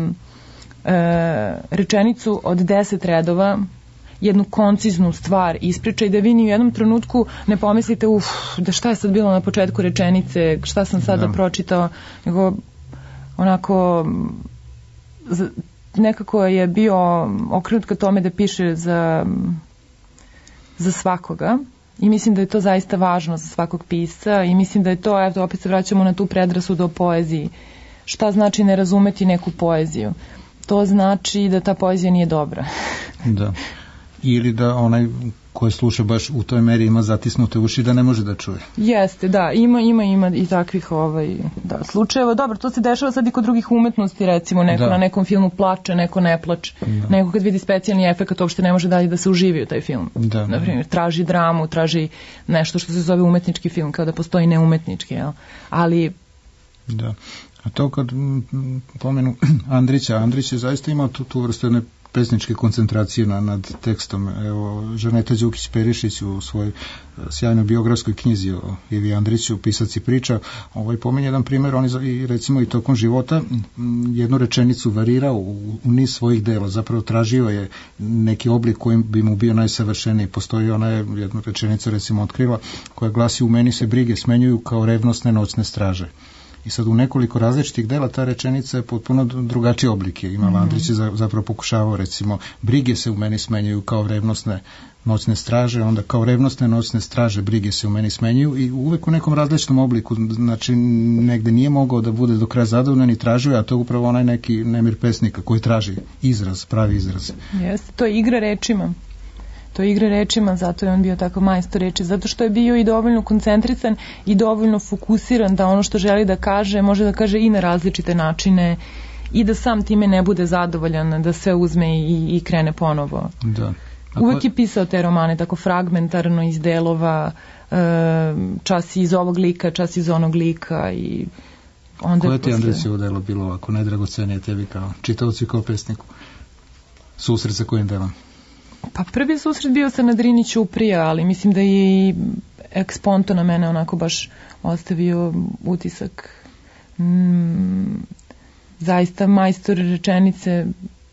rečenicu od 10 redova jednu konciznu stvar ispriča i da vi ni u jednom trenutku ne pomislite da šta je sad bilo na početku rečenice, šta sam sada pročitao, nego onako nekako je bio okrenut ka tome da piše za svakoga i mislim da je to zaista važno za svakog pisca i mislim da je to, evo opet se vraćamo na tu predrasudu o poeziji. Šta znači ne razumeti neku poeziju? To znači da ta poezija nije dobra. Da. Ili da onaj koji sluša baš u toj meri ima zatisnute uši da ne može da čuje. Jeste, da, ima i takvih slučajeva. Dobro, to se dešava sad i kod drugih umetnosti, recimo neko na nekom filmu plače, neko ne plače, neko kad vidi specijalni efekt uopšte ne može dalje da se uživi u taj film. Naprimjer, traži dramu, traži nešto što se zove umetnički film, kao da postoji neumetnički, jel? Ali... Da, a to kad pomenu Andrić je zaista imao tu vrstu jedne pesničke koncentracije nad tekstom. Evo, Žaneta Đukić-Perišić u svojoj sjajnoj biografskoj knjizi o Ivi Andriću, pisac i priča, pominje jedan primjer, on je recimo i tokom života jednu rečenicu varirao u niz svojih dela, zapravo tražio je neki oblik kojim bi mu bio najsavršeniji. Postoji ona jednu rečenicu recimo otkrila koja glasi: u meni se brige smenjuju kao revnosne noćne straže. I sad u nekoliko različitih dela ta rečenica je potpuno drugačije oblike. Imala Andrić je zapravo pokušavao recimo brige se u meni smenjuju kao revnosne noćne straže, onda kao revnosne noćne straže brige se u meni smenjuju i uvek u nekom različitom obliku, znači negde nije mogao da bude do kraja zadovoljan i tražio, a to je upravo onaj neki nemir pesnika koji traži izraz, pravi izraz. Jeste, to je igra rečima. To je igra rečima, zato je on bio tako majstor reči, zato što je bio i dovoljno koncentrisan i dovoljno fokusiran da ono što želi da kaže, može da kaže i na različite načine i da sam time ne bude zadovoljan, da se uzme i krene ponovo. Da. Uvek je pisao te romane tako fragmentarno iz delova, čas iz ovog lika, čas iz onog lika i onda... Koje ti Andrićevo delo bilo ovako najdragocenije tebi kao čitaocu i kao pesniku? Susret sa kojim delom? Pa prvi susret bio sa Nadrinić Uprija, ali mislim da je i Eksponto na mene onako baš ostavio utisak. Zaista majstor rečenice.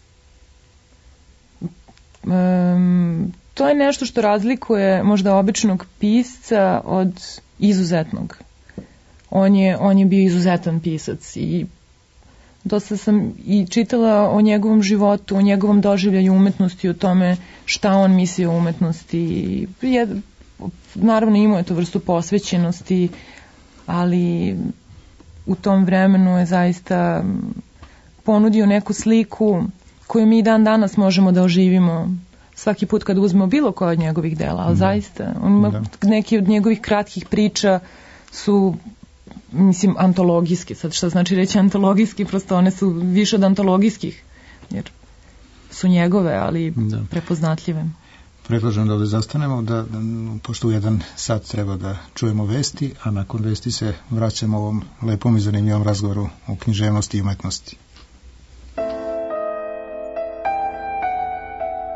To je nešto što razlikuje možda običnog pisca od izuzetnog. On je bio izuzetan pisac i dosta sam i čitala o njegovom životu, o njegovom doživljaju umetnosti, o tome šta on misli o umetnosti. Naravno imao je tu vrstu posvećenosti, ali u tom vremenu je zaista ponudio neku sliku koju mi dan danas možemo da oživimo svaki put kad uzmemo bilo koje od njegovih dela, ali zaista neki od njegovih kratkih priča su mislim antologijski, sad šta znači reći antologijski, prosto one su više od antologijskih, jer su njegove, ali prepoznatljive. Predlažem da ovdje zastanemo, pošto u 1 sat treba da čujemo vesti, a nakon vesti se vraćamo ovom lepom i zanimljivom razgovoru o književnosti i umetnosti.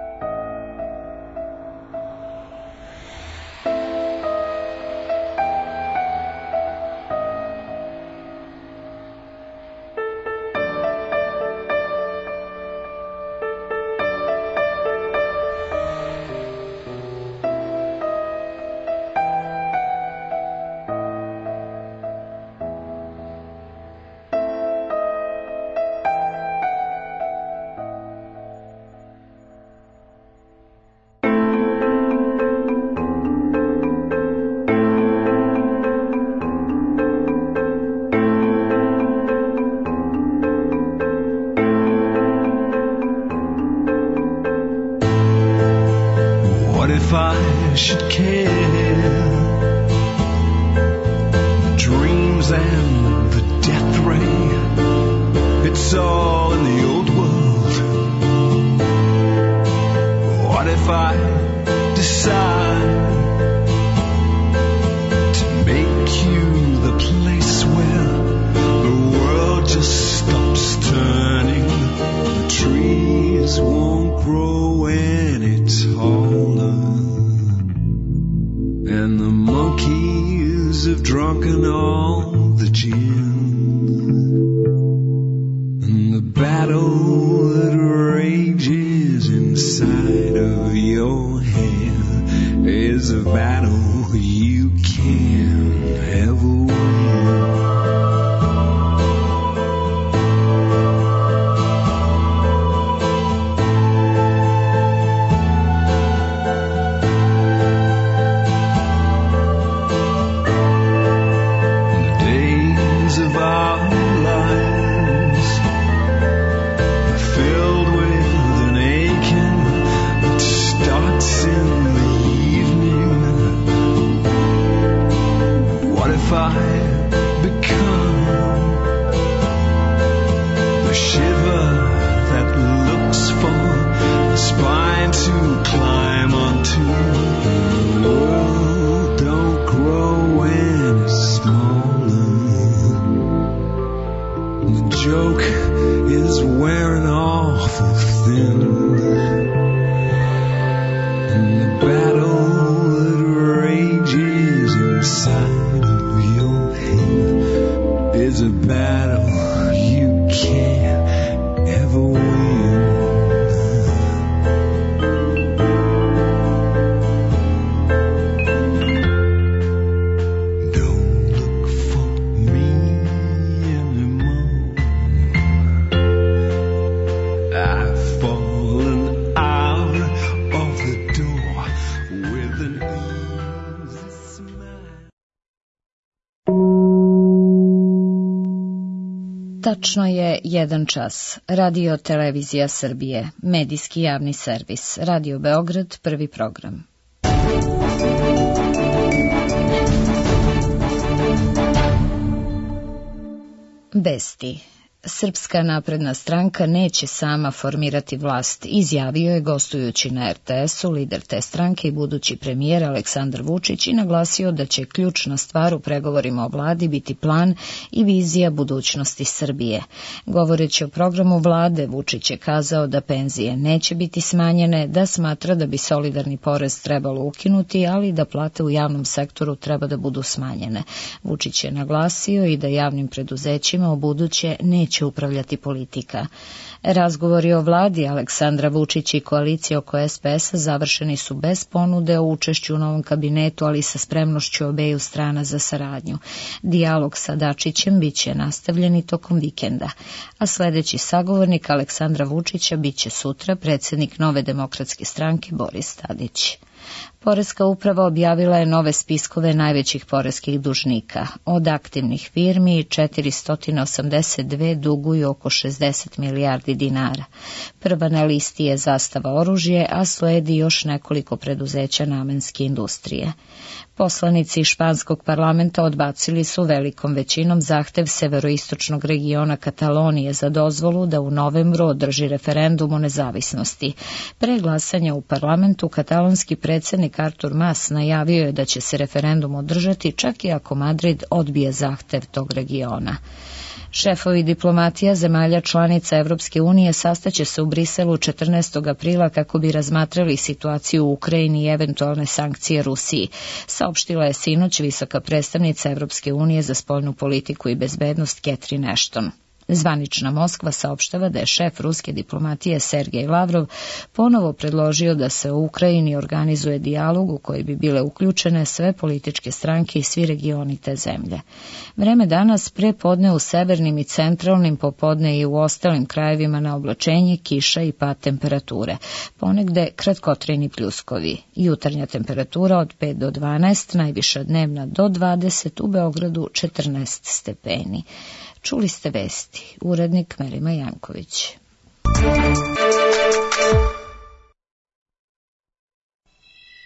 What if I should care? Dreams and the death ray, it's all in the old world. What if I decide to make you the place where the world just stops turning? The trees won't grow any taller, and the monkeys have drunken all the gin. And the battle that rages inside of your head is a battle you can't ever win. Tačno je 1 čas. Radio Televizija Srbije, medijski javni servis. Radio Beograd, prvi program. Vesti. Srpska napredna stranka neće sama formirati vlast, izjavio je gostujući na RTS-u lider te stranke i budući premijer Aleksandar Vučić i naglasio da će ključna stvar u pregovorima o vladi biti plan i vizija budućnosti Srbije. Govoreći o programu vlade, Vučić je kazao da penzije neće biti smanjene, da smatra da bi solidarni porez trebalo ukinuti, ali da plate u javnom sektoru treba da budu smanjene. Vučić je naglasio i da javnim preduzećima ubuduće neće upravljati politika. Razgovori o vladi Aleksandra Vučića i koalicije oko SPS-a završeni su bez ponude o učešću u novom kabinetu, ali sa spremnošću obeju strana za saradnju. Dijalog sa Dačićem biće nastavljen i tokom vikenda, a sledeći sagovornik Aleksandra Vučića biće sutra predsjednik Nove demokratske stranke Boris Tadić. Poreska uprava objavila je nove spiskove najvećih poreskih dužnika. Od aktivnih firmi 482 duguju oko 60 milijardi dinara. Prva na listi je Zastava oružje, a sledi još nekoliko preduzeća namenske industrije. Poslanici španskog parlamenta odbacili su velikom većinom zahtev severoistočnog regiona Katalonije za dozvolu da u novembru održi referendum o nezavisnosti. Pre glasanja u parlamentu katalonski predsjednik Artur Mas najavio je da će se referendum održati čak i ako Madrid odbije zahtev tog regiona. Šefovi diplomatija zemalja članica Evropske unije sastaće se u Briselu 14. aprila kako bi razmatrali situaciju u Ukrajini i eventualne sankcije Rusiji, saopštila je sinoć visoka predstavnica Evropske unije za spoljnu politiku i bezbednost Catherine Ashton. Zvanična Moskva saopštava da je šef ruske diplomatije Sergej Lavrov ponovo predložio da se u Ukrajini organizuje dijalog u koji bi bile uključene sve političke stranke i svi regioni te zemlje. Vreme danas pre podne u severnim i centralnim, popodne i u ostalim krajevima na oblačenje, kiša i pad temperature. Ponegde kratkotrajni pljuskovi. Jutarnja temperatura od 5 do 12, najviša dnevna do 20, u Beogradu 14 stepeni. Čuli ste vesti. Urednik Merima Janković.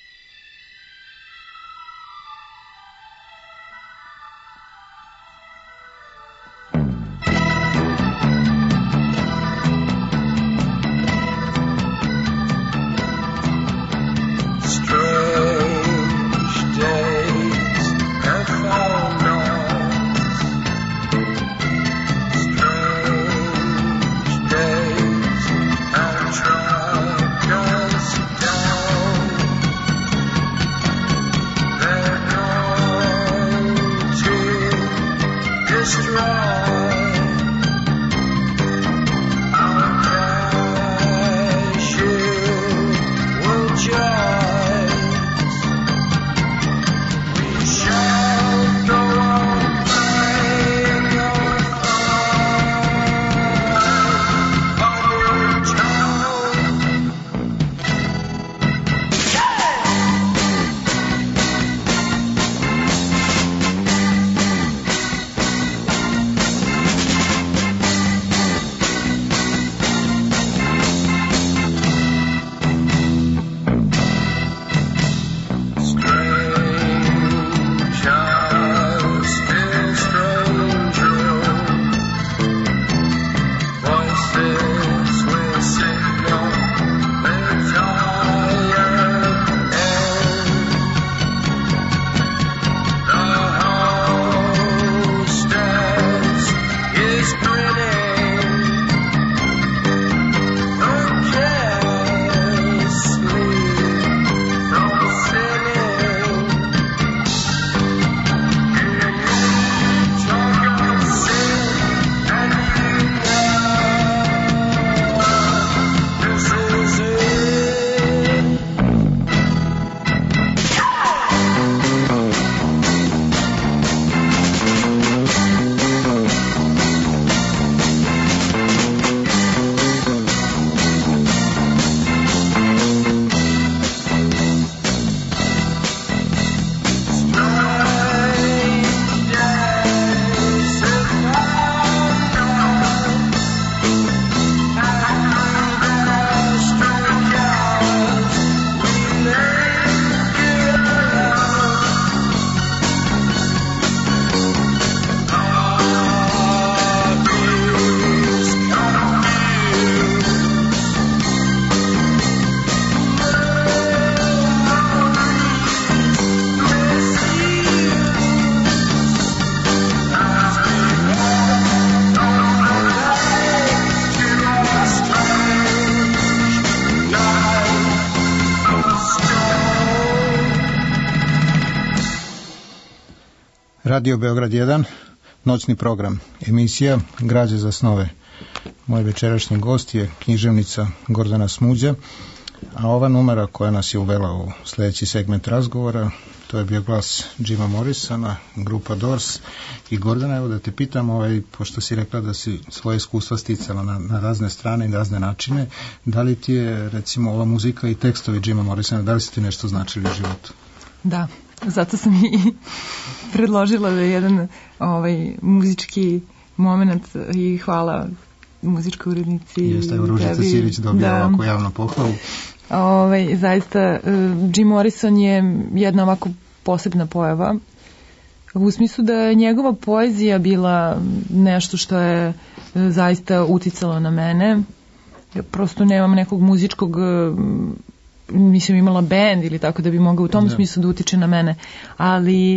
Radio Beograd 1, noćni program, emisija Građe za snove. Moj večerašnji gost je književnica Gordana Smuđa, a ova numera koja nas je uvela u sledeći segment razgovora, to je bio glas Jima Morrisona, grupa Doors. I Gordana, evo da te pitam, pošto si rekla da si svoje iskustva sticala na razne strane i razne načine, da li ti je, recimo, ova muzika i tekstovi Jima Morrisona, da li su ti nešto značili u životu? Da, zato sam i predložila da je jedan muzički moment i hvala muzičkoj urednici. Jeste, evo Ružica Sirić dobija ovako javno pohvalu. Zaista, Jim Morrison je jedna ovako posebna pojava u smislu da je njegova poezija bila nešto što je zaista uticalo na mene. Ja prosto nemam nekog muzičkog, nisam imala bend ili tako da bi mogao u tom smislu da utiče na mene, ali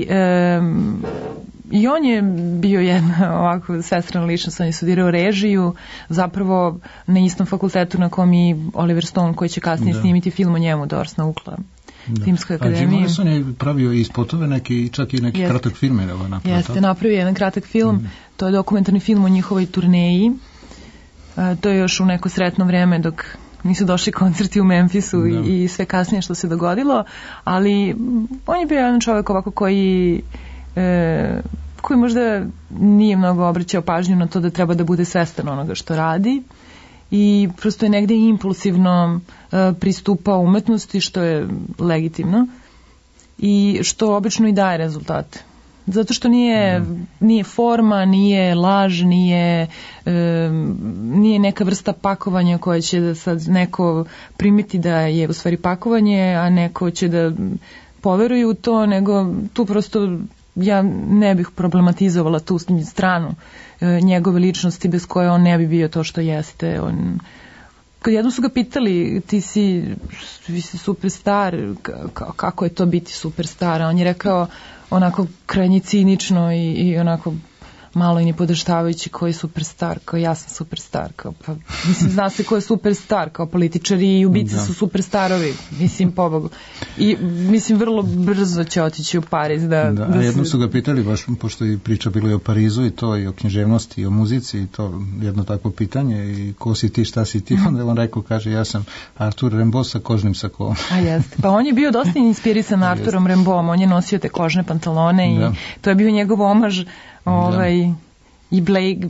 i on je bio jedna ovako svestrana ličnost. On je studirao režiju, zapravo na istom fakultetu na kom i Oliver Stone, koji će kasnije snimiti film o njemu, Doors na UCLA filmskoj akademiji. A Jim Morrison je pravio i spotove, čak i neki kratak film je napravio. Jeste, napravio jedan kratak film, to je dokumentarni film o njihovoj turneji. To je još u neko sretno vreme dok nisu došli koncerti u Memphisu i sve kasnije što se dogodilo, ali on je bio jedan čovjek ovako koji možda nije mnogo obraćao pažnju na to da treba da bude svestan onoga što radi i prosto je negde impulsivno pristupao umetnosti, što je legitimno i što obično i daje rezultate. Zato što nije forma, nije laž, nije neka vrsta pakovanja koja će da sad neko primiti da je u stvari pakovanje, a neko će da poveruje u to, nego tu prosto ja ne bih problematizovala tu stranu njegove ličnosti bez koje on ne bi bio to što jeste. Kad jednom su ga pitali, vi si superstar, kako je to biti superstar, a on je rekao onako krajnje cinično i onako malo i nipodaštavajući koji je superstar, kao ja sam superstar, kao, pa, mislim, zna se ko je superstar, kao političari i ubice su superstarovi, mislim, pobogu. I mislim, vrlo brzo će otići u Pariz. A jednom su ga pitali, baš pošto je priča bilo i o Parizu i to, i o književnosti, i o muzici, i to jedno takvo pitanje, i ko si ti, šta si ti, onda on rekao, kaže, ja sam Artur Rimbaud sa kožnim sakom. A jeste, pa on je bio dosta inspirisan Arturom Rimbaudom, on je nosio te kožne pantalone i to je bio njegov omaž. I Blake.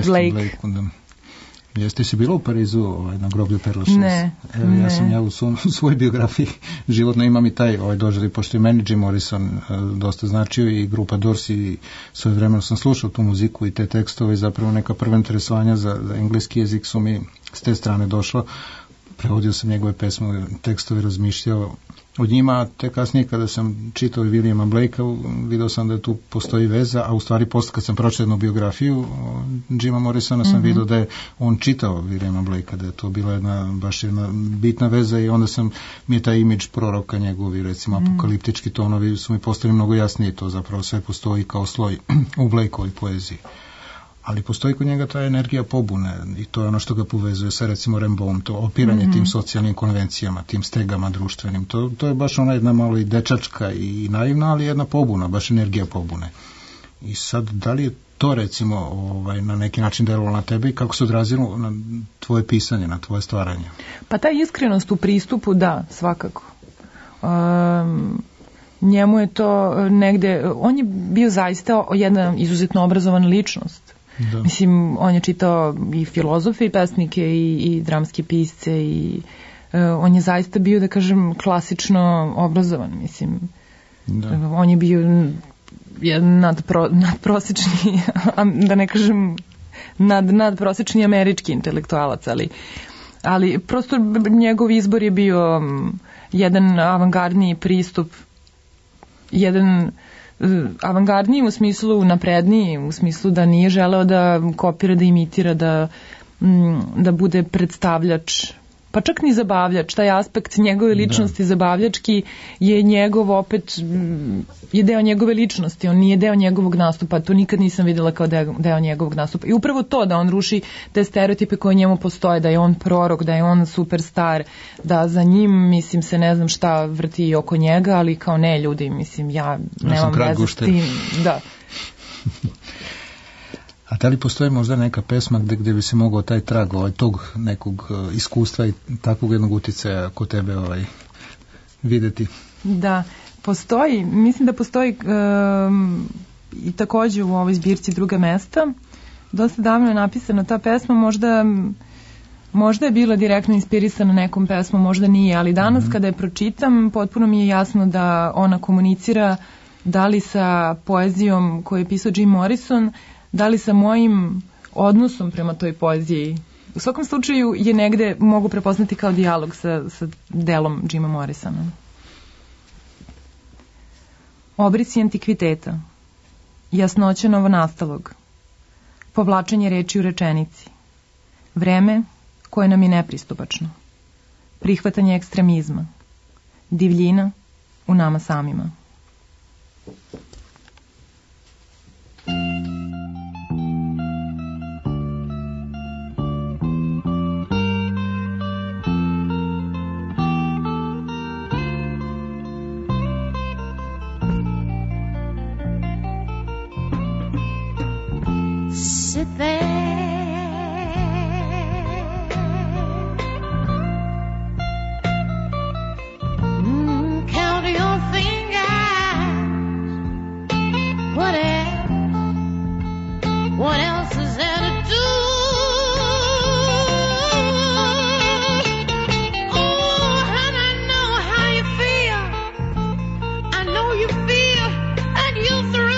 Jeste si bila u Parizu na groblju Père Lachaise? Ne. Ja sam u svojoj biografiji životno imam i taj doživljaj, pošto je meni Jim Morrison dosta značio i grupa Doors i svoje vremeno sam slušao tu muziku i te tekstove i zapravo neka prva interesovanja za engleski jezik su mi s te strane došla. Prevodio sam njegove pesme, tekstove, razmišljao od njima, te kasnije kada sam čitao Williama Blakea, video sam da tu postoji veza, a u stvari posle kad sam pročitao jednu biografiju Jima Morrisona sam video da je on čitao Williama Blakea, da je to bila baš jedna bitna veza i onda mi je taj imidž proroka njegovi, recimo apokaliptički tonovi su mi postali mnogo jasniji, to zapravo sve postoji kao sloj u Blakeovoj poeziji. Ali postoji kod njega ta energija pobune i to je ono što ga povezuje sa recimo Rimbaudom, to opiranje tim socijalnim konvencijama, tim stegama društvenim. To je baš ona jedna malo i dečačka i naivna, ali jedna pobuna, baš energija pobune. I sad, da li je to recimo na neki način delovalo na tebe i kako se odrazilo na tvoje pisanje, na tvoje stvaranje? Pa ta iskrenost u pristupu, da, svakako. Njemu je to negde, on je bio zaista jedna izuzetno obrazovan ličnost. Da. Mislim, on je čitao i filozofe i pesnike i dramske pisce i on je zaista bio, da kažem, klasično obrazovan, mislim. Da. On je bio nadprosečni, da ne kažem nadprosečni američki intelektualac, ali prosto njegov izbor je bio jedan avangardniji pristup, jedan avangardniji u smislu napredniji, u smislu da nije želeo da kopira, da imitira, da bude predstavljač pa čak ni zabavljač, taj aspekt njegove ličnosti zabavljački je njegov opet, je deo njegove ličnosti, on nije deo njegovog nastupa, to nikad nisam videla kao deo njegovog nastupa. I upravo to da on ruši te stereotipe koje njemu postoje, da je on prorok, da je on superstar, da za njim, mislim, se ne znam šta vrti oko njega, ali kao ne ljudi, mislim, ja nemam veze s tim. Da. A da li postoji možda neka pesma gde bi se mogao taj trag tog nekog iskustva i takvog jednog uticaja kod tebe videti? Da, postoji. Mislim da postoji i takođe u ovoj zbirci Druga mesta. Dosta davno je napisana ta pesma, možda je bila direktno inspirisana nekom pesmom, možda nije, ali danas kada je pročitam, potpuno mi je jasno da ona komunicira da li sa poezijom koju je pisao Jim Morrison, da li sa mojim odnosom prema toj poeziji. U svakom slučaju je negde mogu prepoznati kao dijalog sa delom Jima Morrisona. Obrisi antikviteta, jasnoća novonastalog, povlačenje reči u rečenici, vreme koje nam je nepristupačno, prihvatanje ekstremizma, divljina u nama samima. Sit there, count your fingers. What else is there to do? Oh, and I know how you feel. I know you feel, and you're through.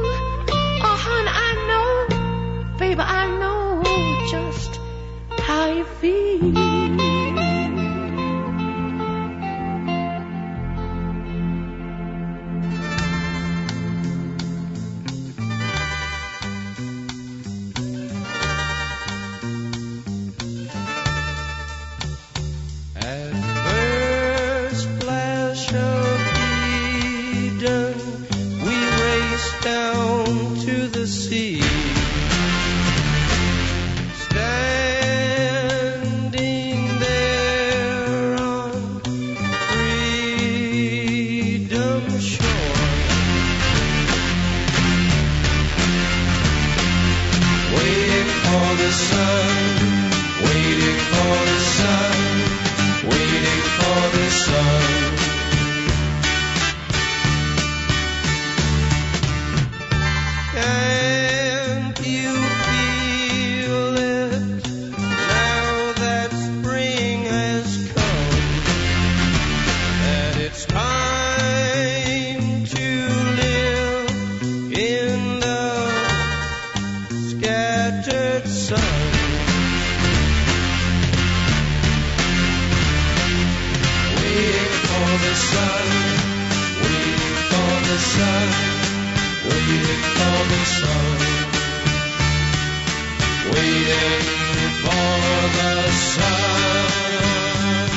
How the sun, waiting for the sun, waiting for the sun, waiting for the sun,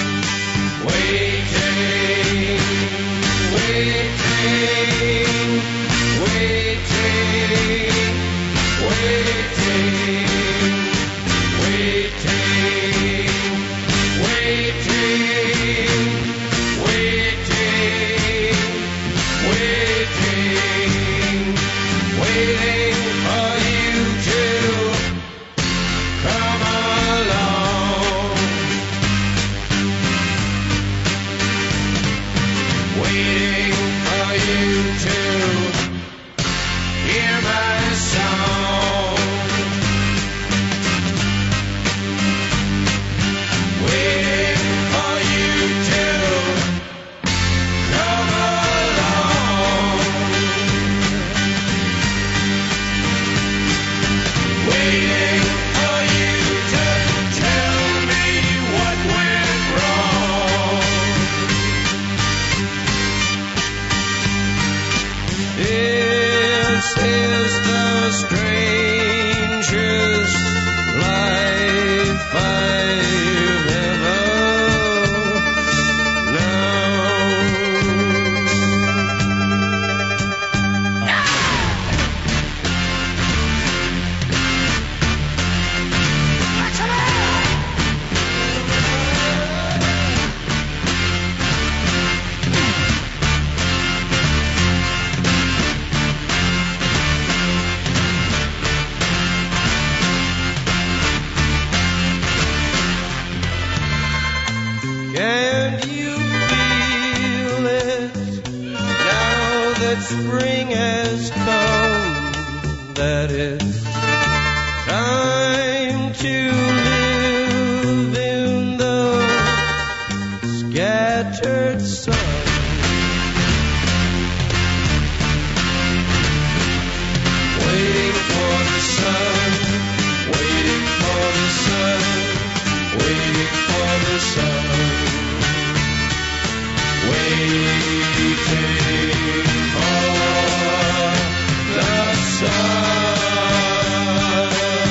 waiting, waiting, waiting, waiting, waiting, waiting, waiting, waiting for you to come along, waiting for you to hear my song, waiting for you to come along, waiting for you to tell me what went wrong. This is the strangest life I've ever known. Can you feel it now that spring has come? That it's time to live in the scattered sun. Waiting for the sun, waiting for the sun, waiting for the sun. Waiting for the sun.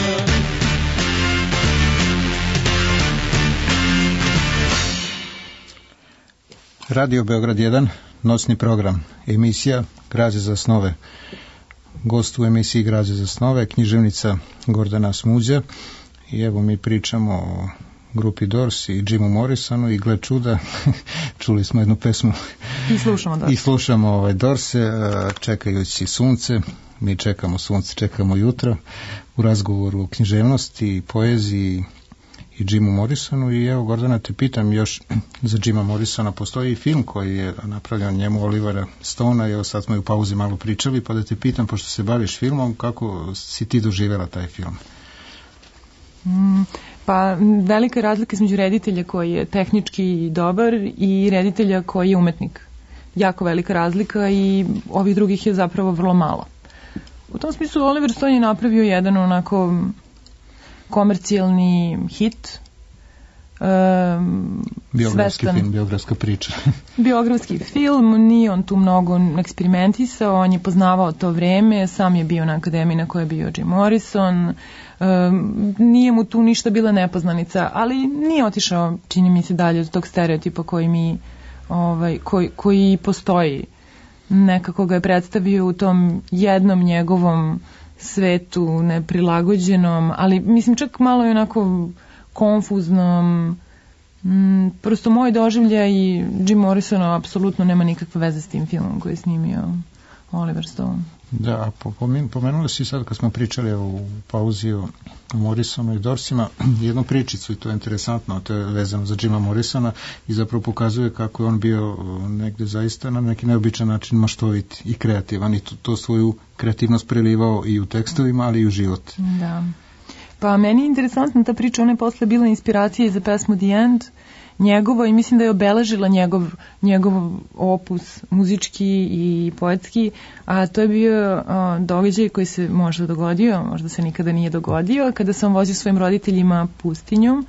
Radio Beograd 1, noćni program, emisija Građe za snove. Gost u emisiji Građe za snove, književnica Gordana Smuđa. I evo mi pričamo o grupi Doors i Jimu Morrisonu i gle čuda, čuli smo jednu pesmu I slušamo Doorse, čekajući sunce. Mi čekamo sunce, čekamo jutro u razgovoru o književnosti, poeziji i Jimu Morrisonu. I evo Gordana, te pitam još za Jima Morrisona, postoji i film koji je napravljen njemu, Olivera Stonea, i evo sad smo i u pauzi malo pričali, pa da te pitam, pošto se baviš filmom, kako si ti doživjela taj film? Pa velika je razlika između reditelja koji je tehnički dobar i reditelja koji je umetnik. Jako velika razlika i ovih drugih je zapravo vrlo malo. U tom smislu Oliver Stone je napravio jedan onako komercijalni hit. Biografski film, biografska priča. Biografski film, nije on tu mnogo eksperimentisao, on je poznavao to vreme, sam je bio na akademiji na kojoj je bio Jim Morrison, nije mu tu ništa bila nepoznanica, ali nije otišao, čini mi se, dalje od tog stereotipa koji mi koji postoji. Nekako ga je predstavio u tom jednom njegovom svetu, neprilagođenom, ali mislim čak malo je onako konfuznom. Prosto moj doživljaj i Jim Morrisona apsolutno nema nikakve veze s tim filmom koji je snimio Oliver Stone. Da, pomenuli si sad kad smo pričali u pauzi o Morrisonu i Doorsima jednu pričicu, i to je interesantno, to je vezano za Jima Morrisona i zapravo pokazuje kako je on bio negde zaista na neki neobičan način maštovit i kreativan i to svoju kreativnost prelivao i u tekstovima, ali i u život. Da. Pa meni je interesantna ta priča, ona je posle bila inspiracija za pesmu The End njegovo i mislim da je obeležila njegov opus muzički i poetski, a to je bio događaj koji se možda dogodio, možda se nikada nije dogodio, kada sam vozio svojim roditeljima pustinjom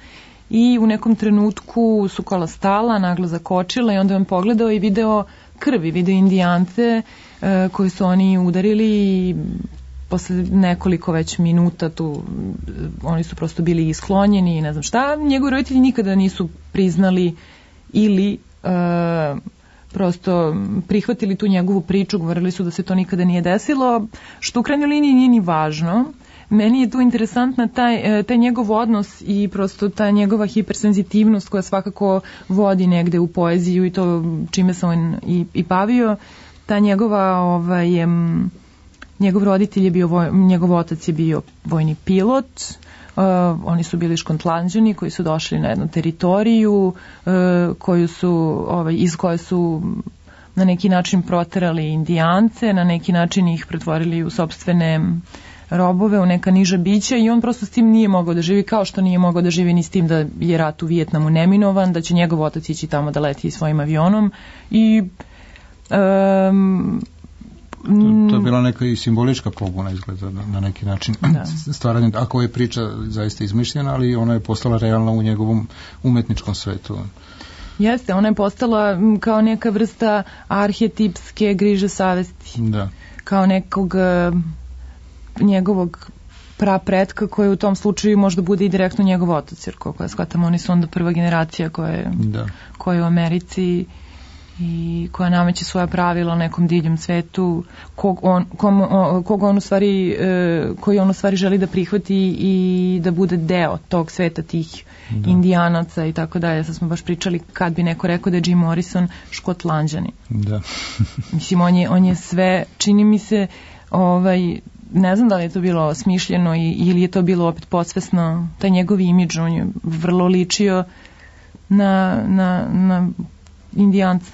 i u nekom trenutku su kola stala, naglo zakočila i onda on pogledao i video krvi, video Indijance koji su oni udarili i posle nekoliko već minuta tu oni su prosto bili isklonjeni i ne znam šta. Njegovi roditelji nikada nisu priznali ili prosto prihvatili tu njegovu priču, govorili su da se to nikada nije desilo, što u krajnjoj liniji nije ni važno. Meni je tu interesantna taj njegov odnos i prosto ta njegova hipersenzitivnost koja svakako vodi negde u poeziju i to čime se on i bavio. Ta njegova, njegov roditelj je bio, njegov otac je bio vojni pilot, oni su bili Škotlanđani koji su došli na jednu teritoriju koju su, iz koje su na neki način proterali Indijance, na neki način ih pretvorili u sopstvene robove, u neka niža bića i on prosto s tim nije mogao da živi, kao što nije mogao da živi ni s tim da je rat u Vijetnamu neminovan, da će njegov otac ići tamo da leti svojim avionom i to je bila neka i simbolička pobuna izgleda na neki način stvaranje, ako je priča zaista izmišljena, ali ona je postala realna u njegovom umetničkom svetu. Jeste, ona je postala kao neka vrsta arhetipske griže savesti. Da. Kao nekog njegovog prapretka koji u tom slučaju možda bude i direktno njegov otac, jer koliko ja shvatam, oni su onda prva generacija koja je u Americi i koja nameće svoja pravila o nekom divljem svetu, koji on u stvari želi da prihvati i da bude deo tog sveta tih Indijanaca i tako dalje. Sad smo baš pričali kad bi neko rekao da je Jim Morrison Škotlanđanin. Da. Mislim, on je sve, čini mi se, ne znam da li je to bilo smišljeno ili je to bilo opet podsvesno, taj njegov imidž, on je vrlo ličio na Indijanca.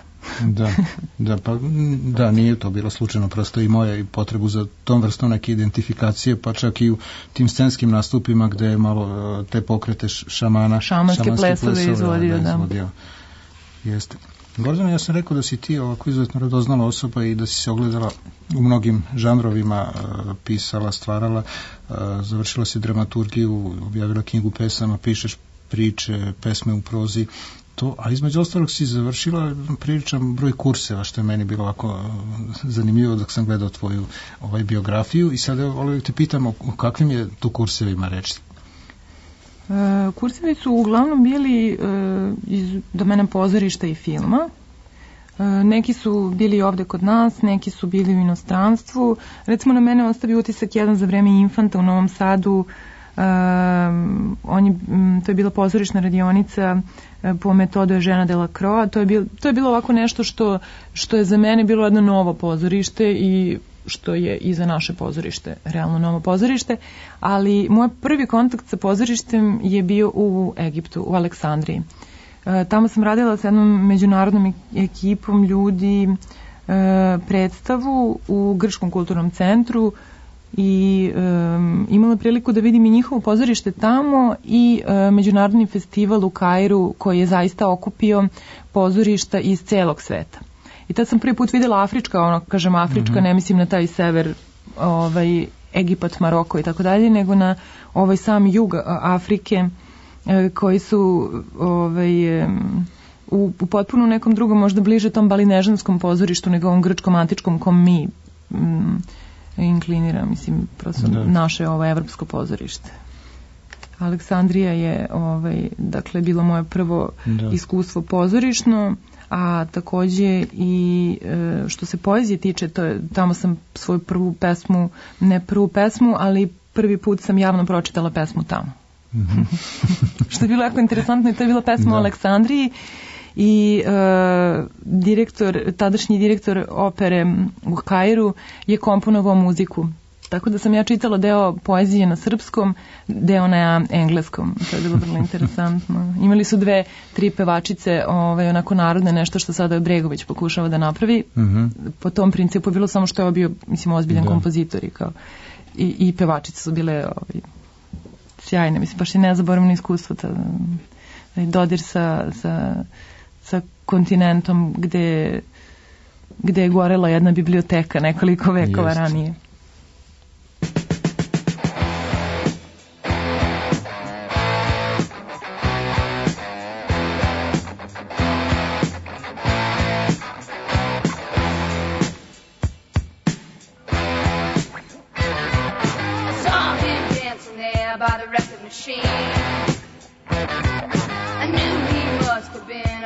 Da, nije to bilo slučajno, prosto i moja i potrebu za tom vrstom neke identifikacije, pa čak i u tim scenskim nastupima gde je malo te pokrete šamanske plesove izvodio. Jeste. Gordana, ja sam rekao da si ti ovako izuzetno radoznala osoba i da si se ogledala u mnogim žanrovima, pisala, stvarala, završila si dramaturgiju, objavila knjigu pesama, pišeš priče, pesme u prozi, a između ostalog si završila priličan broj kurseva, što je meni bilo ovako zanimljivo dok sam gledao tvoju biografiju i sada te pitam o kakvim je tu kursevima reč? Kursevi su uglavnom bili iz domena pozorišta i filma. Neki su bili ovde kod nas, neki su bili u inostranstvu. Recimo na mene ostavio utisak jedan za vreme Infanta u Novom Sadu. To je bila pozorišna radionica po metodu Eugena Delacroix. To je bilo ovako nešto što je za mene bilo jedno novo pozorište i što je i za naše pozorište realno novo pozorište, ali moj prvi kontakt sa pozorištem je bio u Egiptu, u Aleksandriji. Tamo sam radila sa jednom međunarodnom ekipom ljudi predstavu u Grčkom kulturnom centru i imala priliku da vidim i njihovo pozorište tamo i međunarodni festival u Kairu koji je zaista okupio pozorišta iz celog sveta. I tad sam prvi put videla afrička, kažem afrička, ne mislim na taj sever, Egipat, Maroko i tako dalje, nego na sam jug Afrike koji su u potpuno nekom drugom, možda bliže tom balinežanskom pozorištu nego ovom grčkom antičkom kom mi inklinira, mislim, prosto naše evropsko pozorište. Aleksandrija je dakle bilo moje prvo iskustvo pozorišno, a takođe i što se poezije tiče, tamo sam svoju prvu pesmu, ne prvu pesmu, ali prvi put sam javno pročitala pesmu tamo. Što je bilo jako interesantno i to je bila pesma o Aleksandriji i tadašnji direktor opere u Kairu je komponovao muziku. Tako da sam ja čitala deo poezije na srpskom, deo na engleskom. To je bilo vrlo interesantno. Imali su 2-3 pevačice, onako narodne, nešto što sada Bregović pokušava da napravi. Po tom principu je bilo samo što je bio, mislim, ozbiljan kompozitor i pevačice su bile sjajne. Mislim, baš je nezaboravno iskustvo. Dodir sa kontinentom gde je gorela jedna biblioteka nekoliko vekova ranije.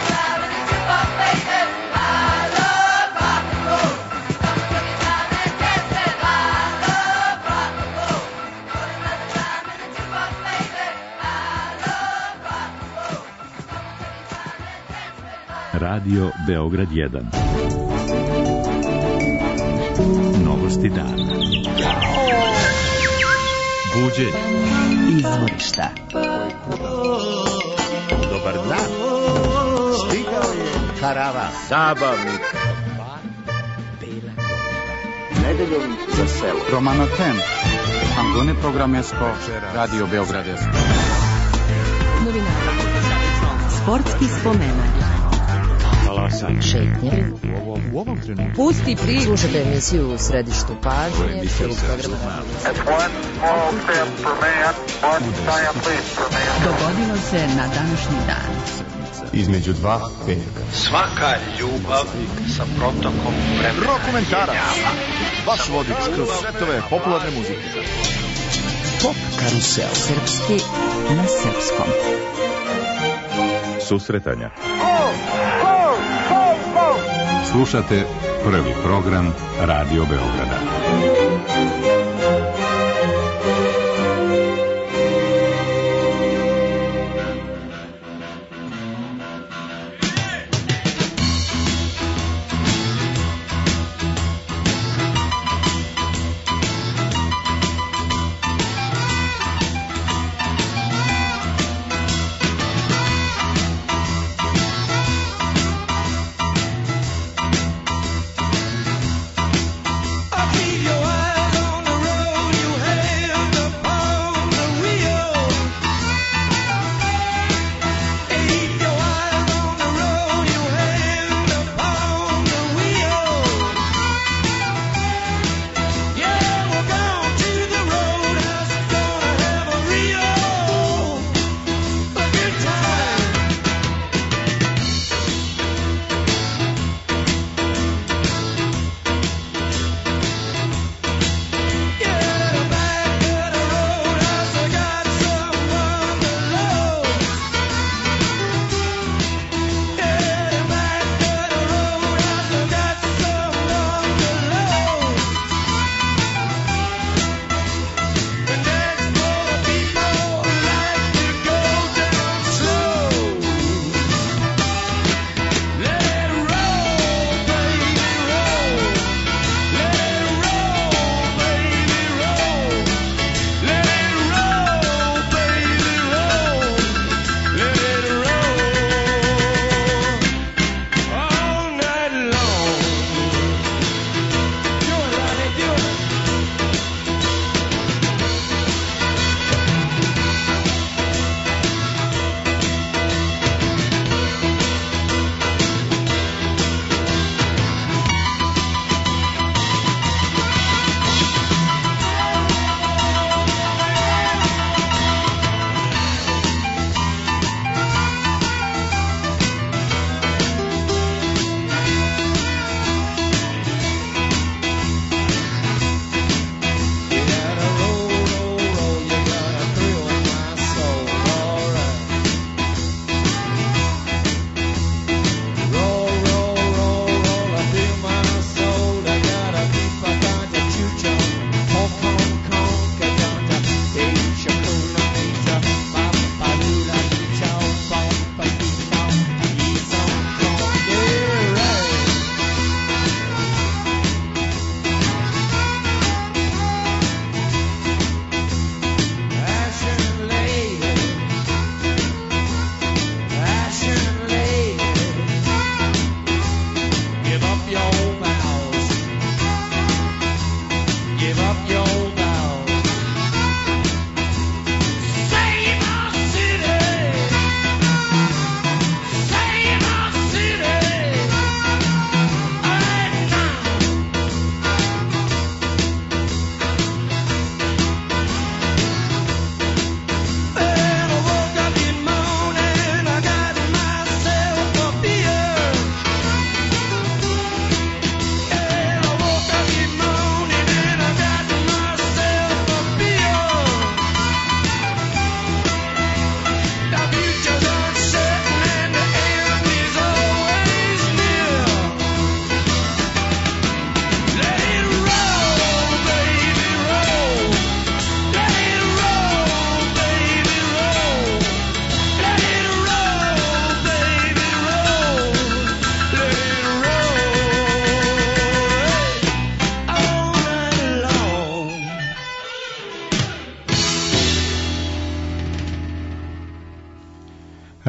Radio Beograd 1. Novosti dana. Buđenje. Izvorišta. Dobar dan. Stigao je karavan. Zabavnik. Nedeljom za selo. Romano Ten. Angone Programesko. Radio Beograd 1. Novinari. Sportski spomenak. Šetnje. U ovom trenutku. Pusti priču. Slušajte emisiju u središtu pažnje. Dogodilo se na današnji dan. Između dva petka. Svaka ljubav sa protokom vremena. Rokomentarac. Vaš vodič kroz svetove popularne muzike. Pop karusel. Srpski na srpskom. Susretanja. Slušate prvi program Radio Beograda. I feel your eyes on the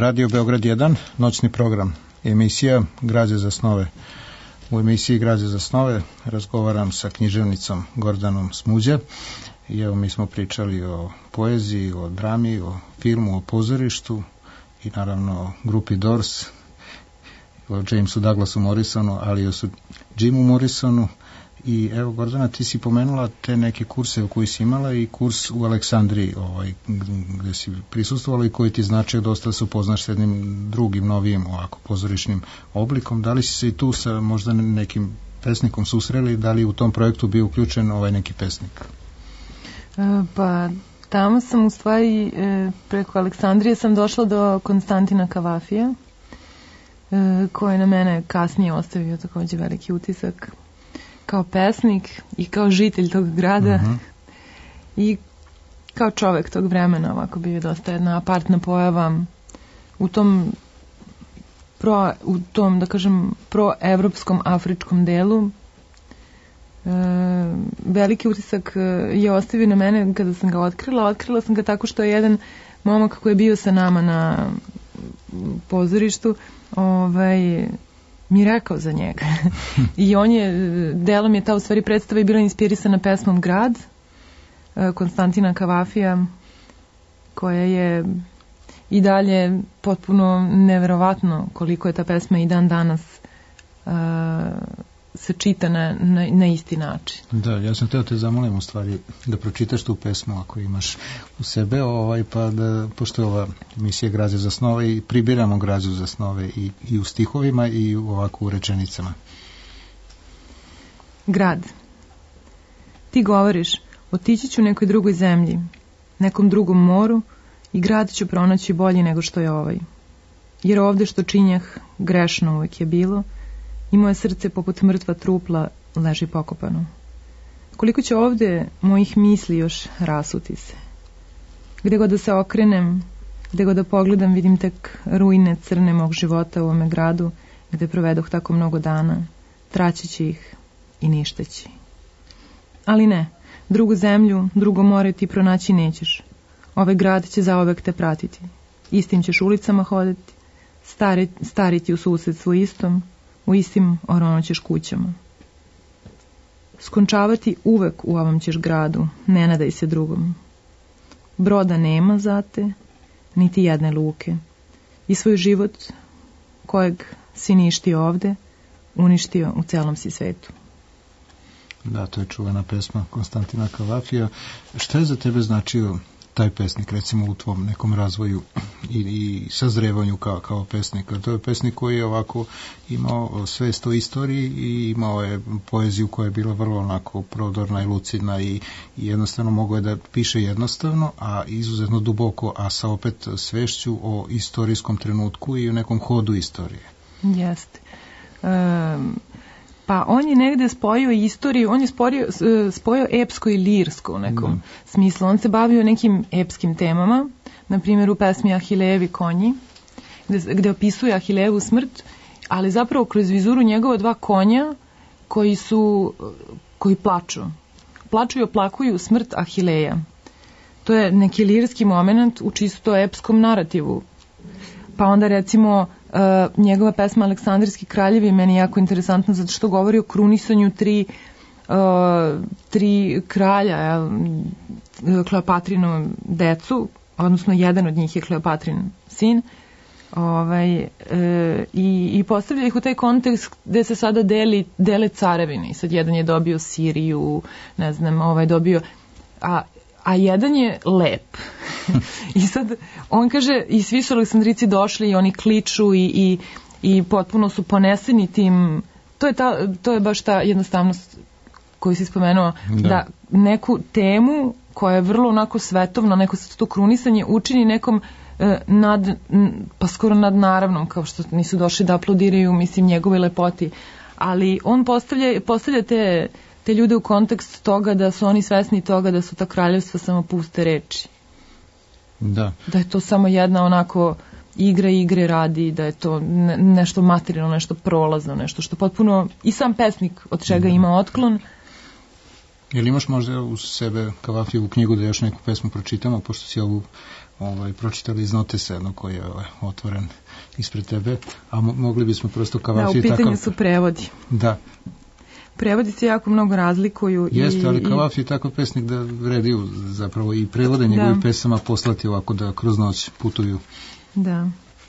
Radio Beograd 1, noćni program, emisija Građe za snove. U emisiji Građe za snove razgovaram sa književnicom Gordanom Smuđa i evo mi smo pričali o poeziji, o drami, o filmu, o pozorištu i naravno o grupi Doors, o Jamesu Douglasu Morrisonu, ali i o Jimu Morrisonu. I evo, Gordana, ti si pomenula te neke kurse koji si imala i kurs u Aleksandriji, gde si prisustvovala i koji ti značio dosta da se upoznaš s jednim drugim, novijim ovako pozorišnim oblikom. Da li si se i tu sa možda nekim pesnikom susreli, da li u tom projektu bio uključen neki pesnik? Pa tamo sam u stvari preko Aleksandrije sam došla do Konstantina Kavafija, koji je na mene kasnije ostavio takođe veliki utisak kao pesnik i kao žitelj tog grada i kao čovek tog vremena. Ovako bio je dosta jedna apartna pojava u tom da kažem proevropskom afričkom delu. Veliki utisak je ostavio na mene kada sam ga otkrila sam ga tako što je jedan momak koji je bio sa nama na pozorištu mi rekao za njega. I on je, delom je ta u stvari predstava i bila inspirisana pesmom Grad Konstantina Kavafija, koja je i dalje potpuno neverovatno koliko je ta pesma i dan danas se čita na isti način. Da, ja sam teo te zamolim u stvari da pročitaš tu pesmu ako imaš u sebe, pa da, pošto je ova emisija Građe za snove i pribiramo Građu za snove i u stihovima i ovako u rečenicama. Grad. Ti govoriš, otići ću nekoj drugoj zemlji, nekom drugom moru i grad ću pronaći bolji nego što je ovaj. Jer ovde što činjah grešno uvek je bilo i moje srce poput mrtva trupla leži pokopano. Koliko će ovde mojih misli još rasuti se. Gde god da se okrenem, gde god da pogledam, vidim tek ruine crne mog života u ovome gradu, gde provedoh tako mnogo dana, traćeći ih i ništeći. Ali ne, drugu zemlju, drugo more ti pronaći nećeš. Ovaj grad će zaovek te pratiti. Istim ćeš ulicama hoditi, stariti u susedstvu istom, u istim oronoćeš kućama. Skončavati uvek u ovom ćeš gradu, ne nadaj se drugom. Broda nema za te, niti jedne luke. I svoj život, kojeg si ništio ovde, uništio u celom si svetu. Da, to je čuvena pesma Konstantina Kavafija. Šta je za tebe značio taj pesnik, recimo u tvom nekom razvoju i sazrevanju kao pesnika? To je pesnik koji je ovako imao svest o istoriji i imao je poeziju koja je bila vrlo onako prodorna i lucidna i jednostavno mogao je da piše jednostavno, a izuzetno duboko, a sa opet svešću o istorijskom trenutku i o nekom hodu istorije. Jeste. Pa on je negde spojio istoriju, on je spojio epsko i lirsko u nekom smislu. On se bavio nekim epskim temama, na primjer u pesmi Ahilejevi konji, gde opisuje Ahilejevu smrt, ali zapravo kroz vizuru njegova dva konja koji plaču. Plaču i oplakuju smrt Ahileja. To je neki lirski moment u čisto epskom narativu. Pa onda recimo njegova pesma Aleksandrijski kraljevi meni je jako interesantna zato što govori o krunisanju tri kralja, Kleopatrinu decu, odnosno jedan od njih je Kleopatrin sin, i postavlja ih u taj kontekst gde se sada dele carevine. I sad jedan je dobio Siriju, ne znam, dobio, a jedan je lep. I sad on kaže, i svi su Aleksandrici došli i oni kliču i potpuno su poneseni tim. To je baš ta jednostavnost koju si spomenuo, da neku temu koja je vrlo onako svetovna, neko to krunisanje učini nekom pa skoro nadnaravnom, kao što nisu došli da aplaudiraju, mislim, njegove lepoti. Ali on postavlja te ljude u kontekst toga da su oni svesni toga da su ta kraljevstva samo puste reči. Da je to samo jedna onako igre radi, da je to nešto materijalno, nešto prolazno, nešto što potpuno i sam pesnik od čega ima otklon. Jel imaš možda uz sebe Kavafijevu knjigu da još neku pesmu pročitamo, pošto si ovu pročitali iz notisa jedno koji je otvoren ispred tebe, a mogli bismo prosto Kavafi... Da, u pitanju su prevodi. Da. Prevodi se jako mnogo razlikuju. Jeste, ali Kavafi je tako pesnik da vredi zapravo i prevode njegovih pesama poslati ovako da kroz noć putuju. Da.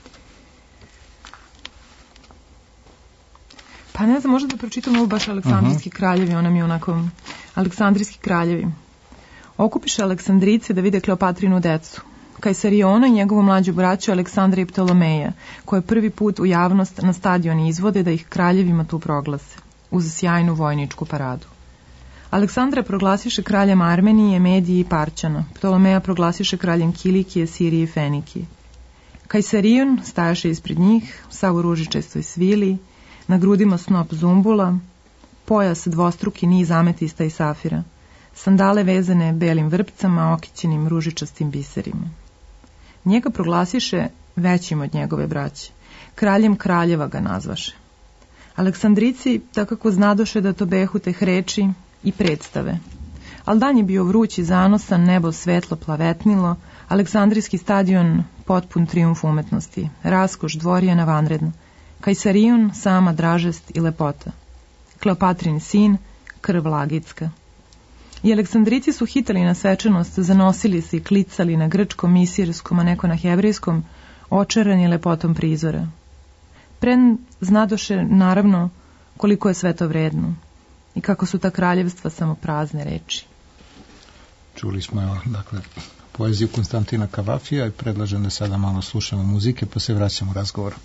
Pa ne znam, možda da pročitam ovo baš Aleksandrijski kraljevi, ona mi je onako Aleksandrijski kraljevi. Okupiše Aleksandrice da vide Kleopatrinu decu, Kajsariona i njegovu mlađu braću Aleksandra i Ptolomeja, koje prvi put u javnost na stadion izvode da ih kraljevima tu proglase, uz sjajnu vojničku paradu. Aleksandra proglasiše kraljem Armenije, Medije i Parćana, Ptolomeja proglasiše kraljem Kilikije, Sirije i Fenikije. Kajsarion stajaše ispred njih, sav u ružičastoj svili, na grudima snop zumbula, pojas dvostruki niz ametista i safira, sandale vezane belim vrpcama, okićenim ružičastim biserima. Njega proglasiše većim od njegove braće, kraljem kraljeva ga nazvaše. Aleksandrici takako znadoše da to behu teh reči i predstave. Al dan je bio vruć i zanosan, nebo svetlo plavetnilo, Aleksandrijski stadion potpun trijumf umetnosti, raskoš dvorjena vanredna, Kajsarion sama dražest i lepota, Kleopatrin sin, krv lagitska. I Aleksandrici su hitali na svečanost, zanosili se i klicali na grčkom, misirskom, a neko na hebrejskom, očarani lepotom prizora. Pren znadoše, naravno, koliko je sve to vredno i kako su ta kraljevstva samo prazne reči. Čuli smo, dakle, poeziju Konstantina Kavafija i predlažem da sada malo slušamo muzike, pa se vraćamo u razgovor.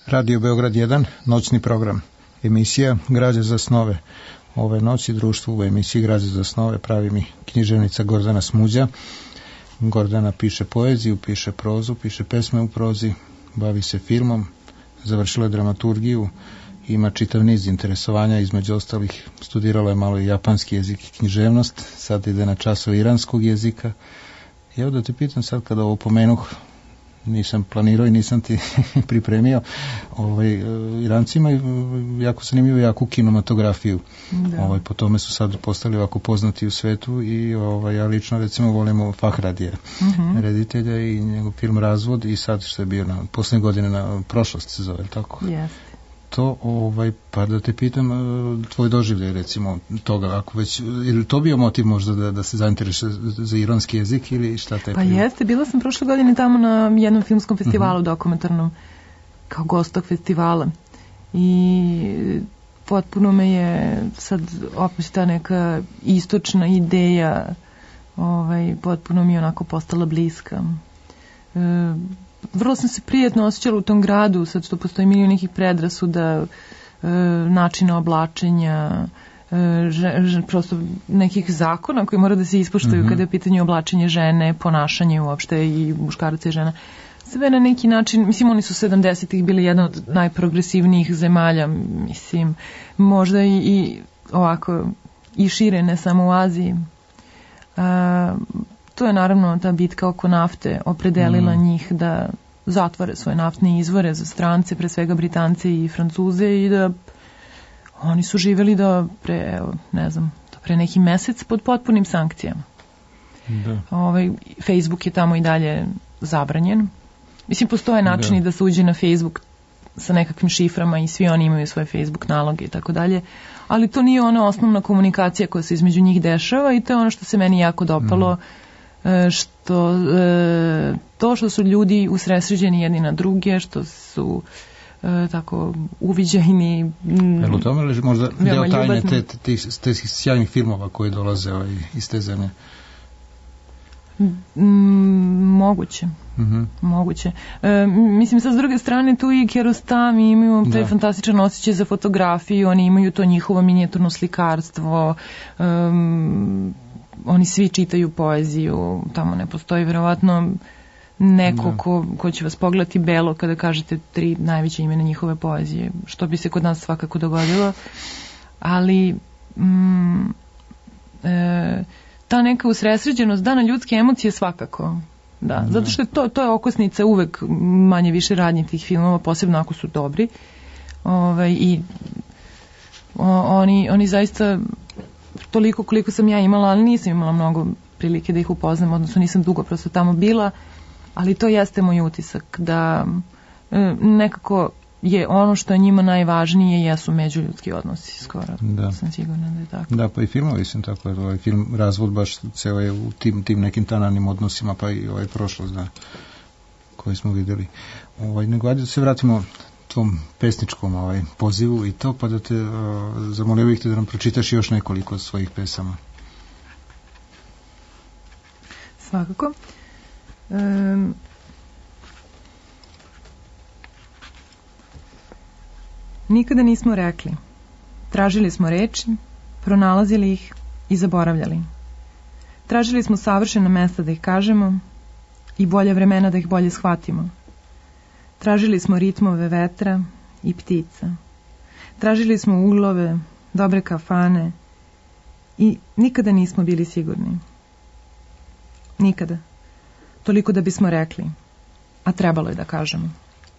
Radio Beograd 1, noćni program. Emisija Građe za snove. Ove noći društvo u emisiji Građe za snove pravi mi književnica Gordana Smuđa. Gordana piše poeziju, piše prozu, piše pesme u prozi, bavi se filmom, završila je dramaturgiju, ima čitav niz interesovanja, između ostalih studirala je malo i japanski jezik i književnost, sad ide na časove iranskog jezika. I evo da te pitam sad kada ovo pomenuh, nisam planirao i nisam ti pripremio, Iranci imaju jako zanimljivu jaku kinematografiju. Po tome su sad postali ovako poznati u svetu i ja lično recimo volimo Fahradija, reditelja i njegov film Razvod i sad što je bio na posljednje godine na Prošlost se zove, tako? Yes. To, pa da te pitam, tvoj doživljaj recimo toga, ako već, ili to bio motiv možda da se zainteresuje za iranski jezik ili šta te... Pa jeste, bila sam prošle godine tamo na jednom filmskom festivalu dokumentarnom, kao gost tog festivala i potpuno me je sad opet ta neka istočna ideja potpuno mi je onako postala bliska. Vrlo sam se prijetno osjećala u tom gradu, sad što postoji milion nekih predrasuda, načina oblačenja, prosto nekih zakona koji mora da se ispoštuju kada je pitanje oblačenja žene, ponašanje uopšte i muškaraca i žena. Sve na neki način, mislim, oni su 70-ih bili jedna od najprogresivnijih zemalja, mislim, možda i ovako i šire, ne samo u Aziji. To je naravno ta bitka oko nafte opredelila njih da zatvore svoje naftne izvore za strance, pre svega Britance i Francuze i da oni su živeli pre neki mesec pod potpunim sankcijama. Da. Facebook je tamo i dalje zabranjen. Mislim, postoje načini da se uđe na Facebook sa nekakvim šiframa i svi oni imaju svoje Facebook naloge i tako dalje, ali to nije ona osnovna komunikacija koja se između njih dešava i to je ono što se meni jako dopalo, što su ljudi usredsređeni jedni na druge, što su tako uviđajni. Jel u tome leži možda deo tajne te sjajnih filmova koji dolaze iz te zemlje? Moguće. Moguće. Mislim, sa s druge strane tu i Kiarostami imaju taj fantastičan osjećaj za fotografiju, oni imaju to njihovo minijaturno slikarstvo, oni svi čitaju poeziju, tamo ne postoji verovatno neko ko će vas pogledati belo kada kažete 3 najveće imena njihove poezije, što bi se kod nas svakako dogodilo, ali ta neka usredsređenost na ljudske emocije svakako, zato što to je okosnica uvek manje više radnje tih filmova, posebno ako su dobri, i oni zaista toliko koliko sam ja imala, ali nisam imala mnogo prilike da ih upoznam, odnosno nisam dugo prosto tamo bila, ali to jeste moj utisak da nekako je ono što je njima najvažnije jesu međuljudski odnosi skoro. Sam sigurna da je tako. Da, pa i filmovi sam tako, ovaj film Razvod baš ceo je u tim nekim tanarnim odnosima, pa i ovaj Prošlost, koji smo vidjeli. Nego da se vratimo tom pesničkom pozivu i to, pa da te zamolio bih te da nam pročitaš još nekoliko svojih pesama. Svakako. Nikada nismo rekli. Tražili smo reči, pronalazili ih i zaboravljali. Tražili smo savršena mesta da ih kažemo i bolja vremena da ih bolje shvatimo. Tražili smo ritmove vetra i ptica. Tražili smo uglove, dobre kafane i nikada nismo bili sigurni. Nikada. Toliko da bismo rekli, a trebalo je da kažemo.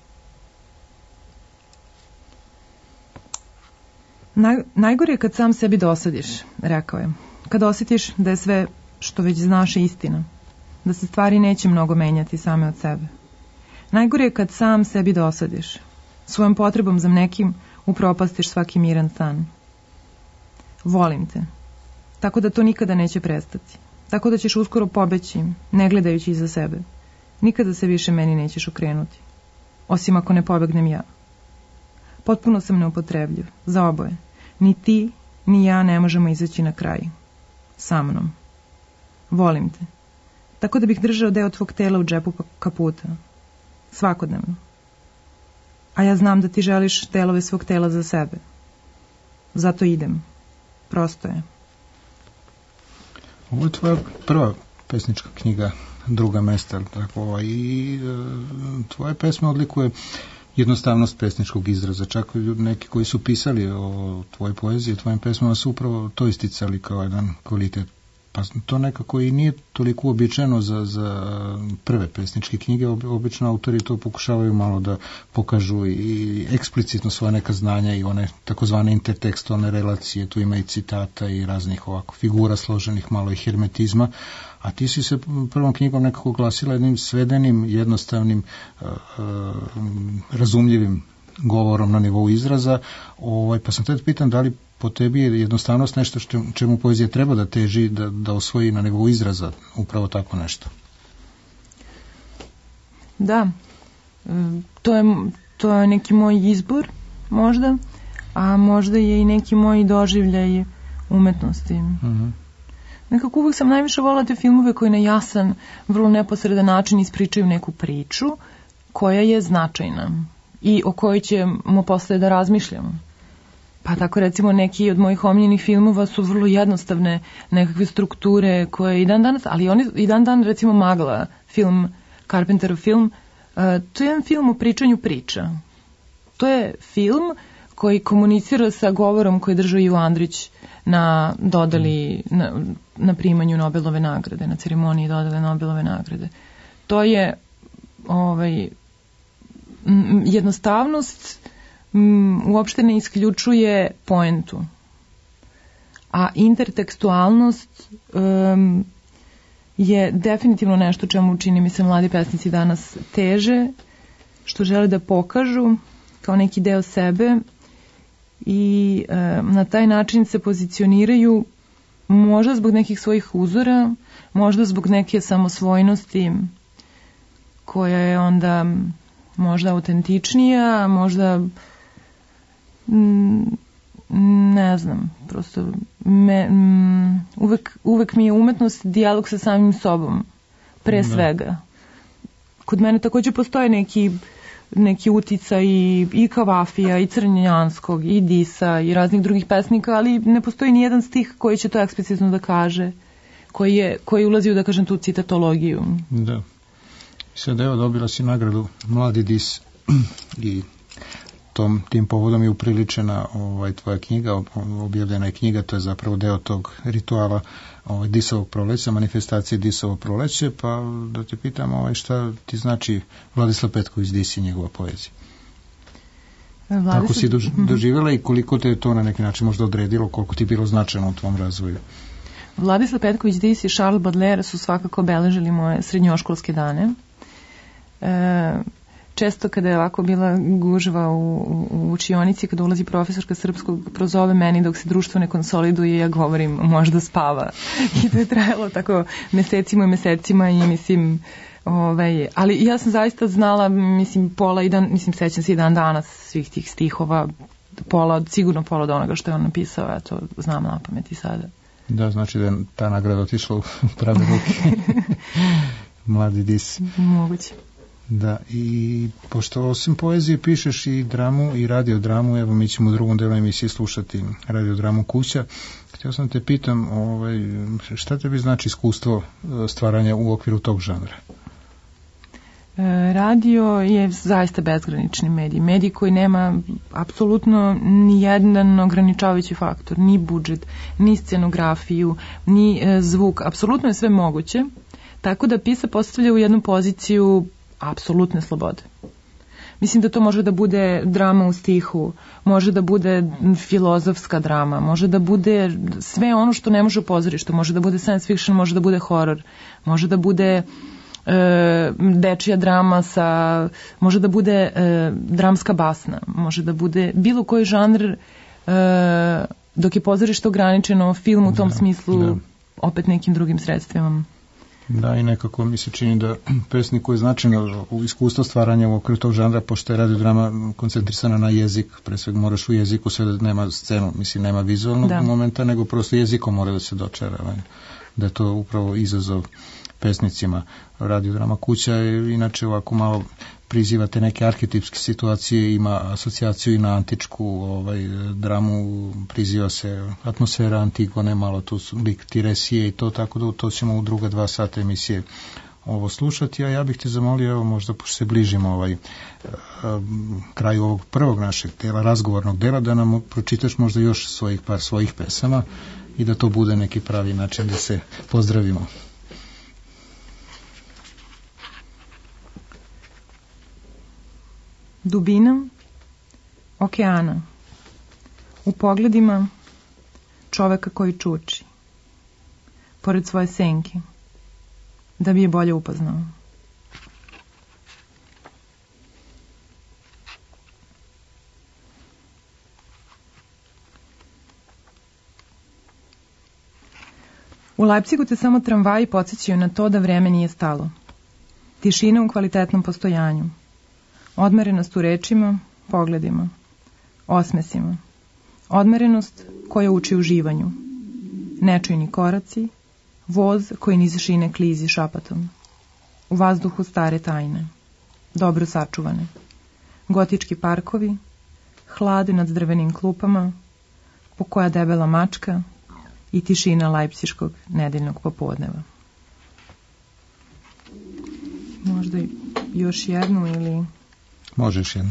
Najgore je kad sam sebi dosadiš, rekao je. Kad osjetiš da je sve što već znaš istina, da se stvari neće mnogo menjati same od sebe. Najgore je kad sam sebi dosadiš, svojom potrebom za nekim upropastiš svaki miran san. Volim te, tako da to nikada neće prestati, tako da ćeš uskoro pobeći, ne gledajući iza sebe. Nikada se više meni nećeš okrenuti, osim ako ne pobegnem ja. Potpuno sam neupotrebljiv, za oboje. Ni ti, ni ja ne možemo izaći na kraj. Sa mnom. Volim te. Tako da bih držao deo tvog tela u džepu kaputa. Svakodnevno. a ja znam da ti želiš delove svog tela za sebe. Zato idem. Prosto je. Ovo je tvoja prva pesnička knjiga, Druga mesta, tako, i tvoje pesme odlikuje jednostavnost pesničkog izraza. Čak neki koji su pisali o tvojoj poeziji, tvojim pesmama su upravo to isticali kao jedan kvalitet. Pa to nekako i nije toliko uobičajeno za prve pesničke knjige. Obično autori to pokušavaju malo da pokažu i eksplicitno svoje neka znanja i one takozvane intertekstualne relacije. Tu ima i citata i raznih ovako figura složenih, malo i hermetizma. A ti si se prvom knjigom nekako glasila jednim svedenim, jednostavnim, razumljivim govorom na nivou izraza. Pa sam te pitan da li po tebi je jednostavnost nešto čemu poezija treba da teži, da osvoji na nivou izraza upravo tako nešto? Da, to je neki moj izbor možda, a možda je i neki moj doživljaj umetnosti. Mhm. Nekako uvijek sam najviše volila te filmove koji na jasan, vrlo neposredan način ispričaju neku priču koja je značajna i o kojoj ćemo posle da razmišljamo. Pa tako recimo neki od mojih omiljenih filmova su vrlo jednostavne nekakve strukture koje i dan danas, ali oni i dan recimo Magla, film, Carpenterov film, to je jedan film o pričanju priča. To je film koji komunicira sa govorom koji je držao Ivo Andrić na dodeli, na primanju Nobelove nagrade, na ceremoniji dodele Nobelove nagrade. To je jednostavnost uopšte ne isključuje poentu. A intertekstualnost je definitivno nešto čemu čini mi se mladi pesnici danas teže, što žele da pokažu kao neki deo sebe i na taj način se pozicioniraju možda zbog nekih svojih uzora, možda zbog neke samosvojnosti koja je onda možda autentičnija, možda ne znam, prosto uvek mi je umetnost dijalog sa samim sobom, pre svega. Kod mene također postoje neki uticaj i Kavafija, i Crnjanskog, i Disa, i raznih drugih pesnika, ali ne postoji ni jedan stih koji će to eksplicitno da kaže, koji ulazi u, da kažem, tu citatologiju. Da. Sad evo, dobila si nagradu Mladi Dis i tim povodom je upriličena tvoja knjiga, objavljena je knjiga, to je zapravo deo tog rituala Disovog proleća, manifestacije Disovog proleće, pa da te pitam šta ti znači Vladislav Petković Dis i njegova poezija. Kako si doživjela i koliko te je to na neki način možda odredilo, koliko ti je bilo značajno u tvom razvoju? Vladislav Petković Dis i Charles Baudelaire su svakako obeležili moje srednjoškolske dane. Često kada je ovako bila gužva u učionici, kada ulazi profesorka srpskog, prozove meni dok se društvo ne konsoliduje, ja govorim možda spava. I to je trajalo tako mesecima i mesecima i mislim, ali ja sam zaista znala, mislim, sećam se i dan danas svih tih stihova, sigurno pola od onoga što je on napisao, ja to znam na pamet i sada. Da, znači da je ta nagrada otišla u prave ruke. Mladi Dis. Moguće. Da, i pošto osim poezije pišeš i dramu i radiodramu, evo mi ćemo u drugom delu emisije slušati radiodramu Kuća. Htio sam te pitam, šta tebi znači iskustvo stvaranja u okviru tog žanra? Radio je zaista bezgranični medij. Medij koji nema apsolutno ni jedan ograničavajući faktor, ni budžet, ni scenografiju, ni zvuk. Apsolutno je sve moguće. Tako da pisac postavlja u jednu poziciju apsolutne slobode. Mislim da to može da bude drama u stihu, može da bude filozofska drama, može da bude sve ono što ne može u pozorištu, može da bude science fiction, može da bude horor, može da bude dečija drama može da bude dramska basna, može da bude bilo koji žanr, dok je pozorište ograničeno, film u tom smislu opet nekim drugim sredstvima. Da, i nekako mi se čini da pesniku je značajno u iskustvo stvaranja u okviru tog žanra, pošto je radiodrama koncentrisana na jezik, pre svega moraš u jeziku, sve da nema scenu, mislim, nema vizualnog momenta, nego prosto jezikom mora da se dočara, da je to upravo izazov pesnicima. Radiodrama kuća je inače ovako malo prizivate neke arhetipske situacije, ima asocijaciju i na antičku dramu, priziva se atmosfera Antigone, malo tu su lik Tiresije i to, tako da to ćemo u druga 2 sata emisije ovo slušati, a ja bih te zamolio, evo možda pošto se bližimo kraju ovog prvog našeg dela, razgovornog dela, da nam pročitaš možda još par svojih pesama i da to bude neki pravi način da se pozdravimo. Dubina okeana, u pogledima čoveka koji čuči, pored svoje senke, da bi je bolje upoznao. U Leipzigu te samo tramvaji podsjećaju na to da vreme nije stalo. Tišina u kvalitetnom postojanju. Odmerenost u rečima, pogledima, osmesima. Odmerenost koja uči uživanju. Nečujni koraci, voz koji niz šine klizi šapatom. U vazduhu stare tajne, dobro sačuvane. Gotički parkovi, hlad nad drvenim klupama, pokoja debela mačka i tišina lajpciškog nedeljnog popodneva. Možda još jednu ili... Možeš jednu.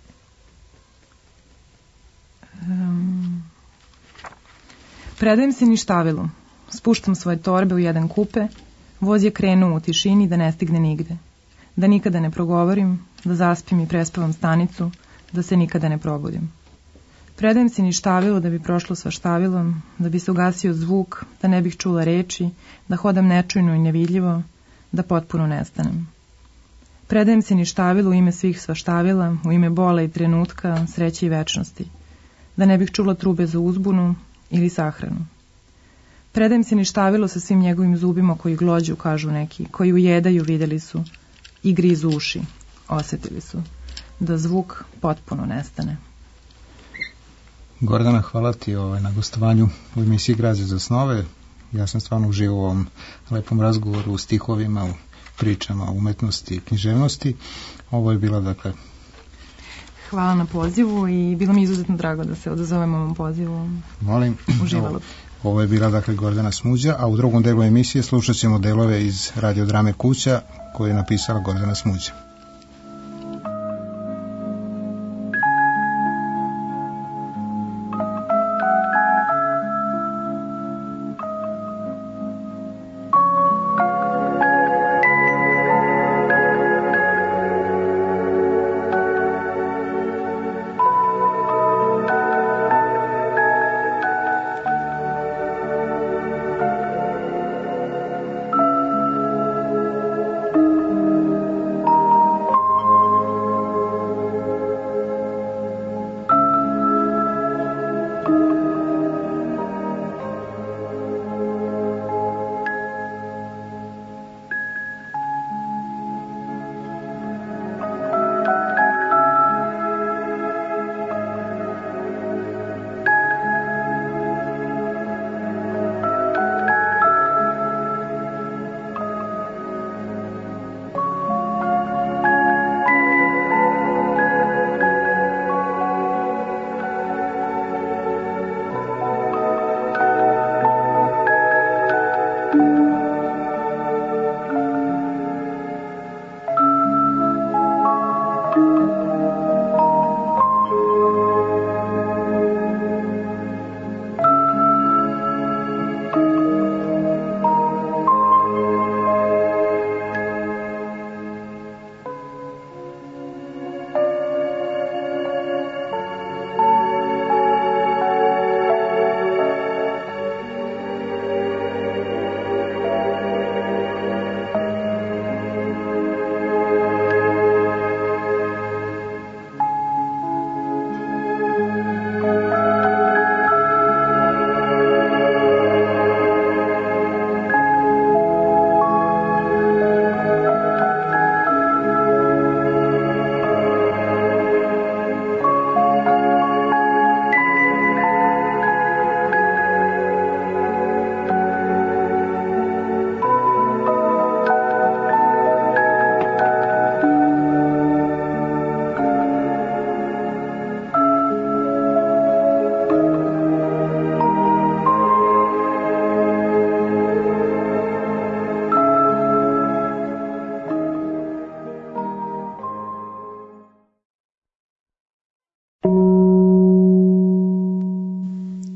Predajem se ništavilu. Spuštam svoje torbe u jedan kupe, voz je krenuo u tišini da ne stigne nigde. Da nikada ne progovorim, da zaspim i prespavam stanicu, da se nikada ne probudim. Predajem se ništavilu da bi prošlo svaštavilom, da bi se ugasio zvuk, da ne bih čula reči, da hodam nečujno i nevidljivo, da potpuno nestanem. Predajem se ništavilu u ime svih svaštavila, u ime bola i trenutka, sreće i večnosti, da ne bih čula trube za uzbunu ili sahranu. Predajem se ništavilu sa svim njegovim zubima koji glođu, kažu neki, koji ujedaju, vidjeli su, i grizu uši, osjetili su, da zvuk potpuno nestane. Gordana, hvala ti na gostovanju u emisiji Građe za snove. Ja sam stvarno uživao u ovom lepom razgovoru, u stihovima, u pričama o umetnosti i književnosti. Ovo je bila, dakle... Hvala na pozivu i bilo mi izuzetno drago da se odazovemo ovom pozivu. Molim. Uživalo. Ovo je bila, dakle, Gordana Smuđa, a u drugom delu emisije slušat ćemo delove iz radiodrame Kuća koju je napisala Gordana Smuđa.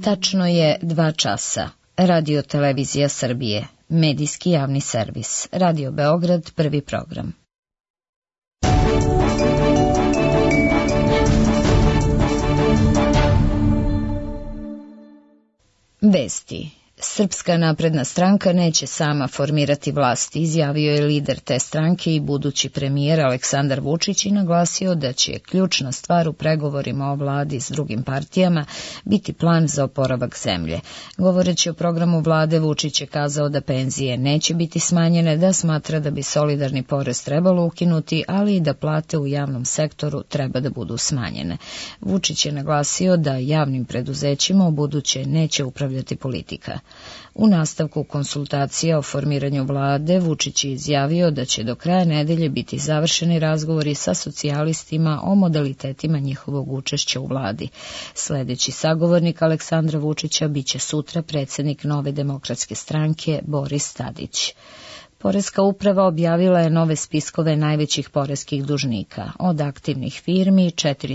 Tačno je 2 časa. Radio Televizija Srbije, medijski javni servis. Radio Beograd, prvi program. Vesti. Srpska napredna stranka neće sama formirati vlast, izjavio je lider te stranke i budući premijer Aleksandar Vučić i naglasio da će ključna stvar u pregovorima o vladi s drugim partijama biti plan za oporavak zemlje. Govoreći o programu vlade, Vučić je kazao da penzije neće biti smanjene, da smatra da bi solidarni porez trebalo ukinuti, ali i da plate u javnom sektoru treba da budu smanjene. Vučić je naglasio da javnim preduzećima ubuduće neće upravljati politika. U nastavku konsultacija o formiranju vlade, Vučić je izjavio da će do kraja nedelje biti završeni razgovori sa socijalistima o modalitetima njihovog učešća u vladi. Sledeći sagovornik Aleksandra Vučića biće sutra predsjednik Nove demokratske stranke Boris Tadić. Poreska uprava objavila je nove spiskove najvećih poreskih dužnika. Od aktivnih firmi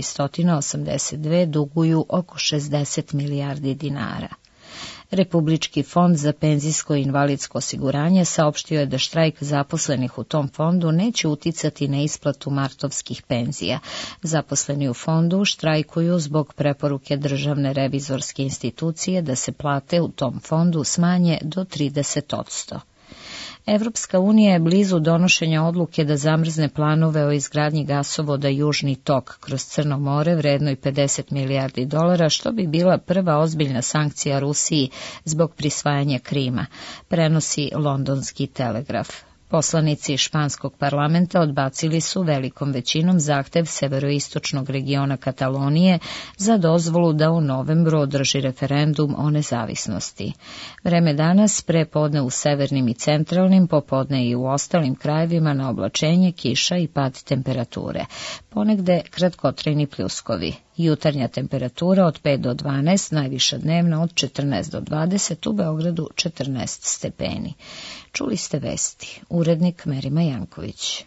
482 duguju oko 60 milijardi dinara. Republički fond za penzijsko i invalidsko osiguranje saopštio je da štrajk zaposlenih u tom fondu neće uticati na isplatu martovskih penzija. Zaposleni u fondu štrajkuju zbog preporuke Državne revizorske institucije da se plate u tom fondu smanje do 30%. Evropska unija je blizu donošenja odluke da zamrzne planove o izgradnji gasovoda Južni tok kroz Crno more vrednoj 50 milijardi dolara, što bi bila prva ozbiljna sankcija Rusiji zbog prisvajanja Krima, prenosi Londonski Telegraf. Poslanici španskog parlamenta odbacili su velikom većinom zahtev severoistočnog regiona Katalonije za dozvolu da u novembru održi referendum o nezavisnosti. Vreme danas, prepodne u severnim i centralnim, popodne i u ostalim krajevima na oblačenje, kiša i pad temperature. Ponegde kratkotrajni pljuskovi. Jutarnja temperatura od 5 do 12, najviša dnevna od 14 do 20, u Beogradu 14 stepeni. Čuli ste vesti. Urednik Merima Janković.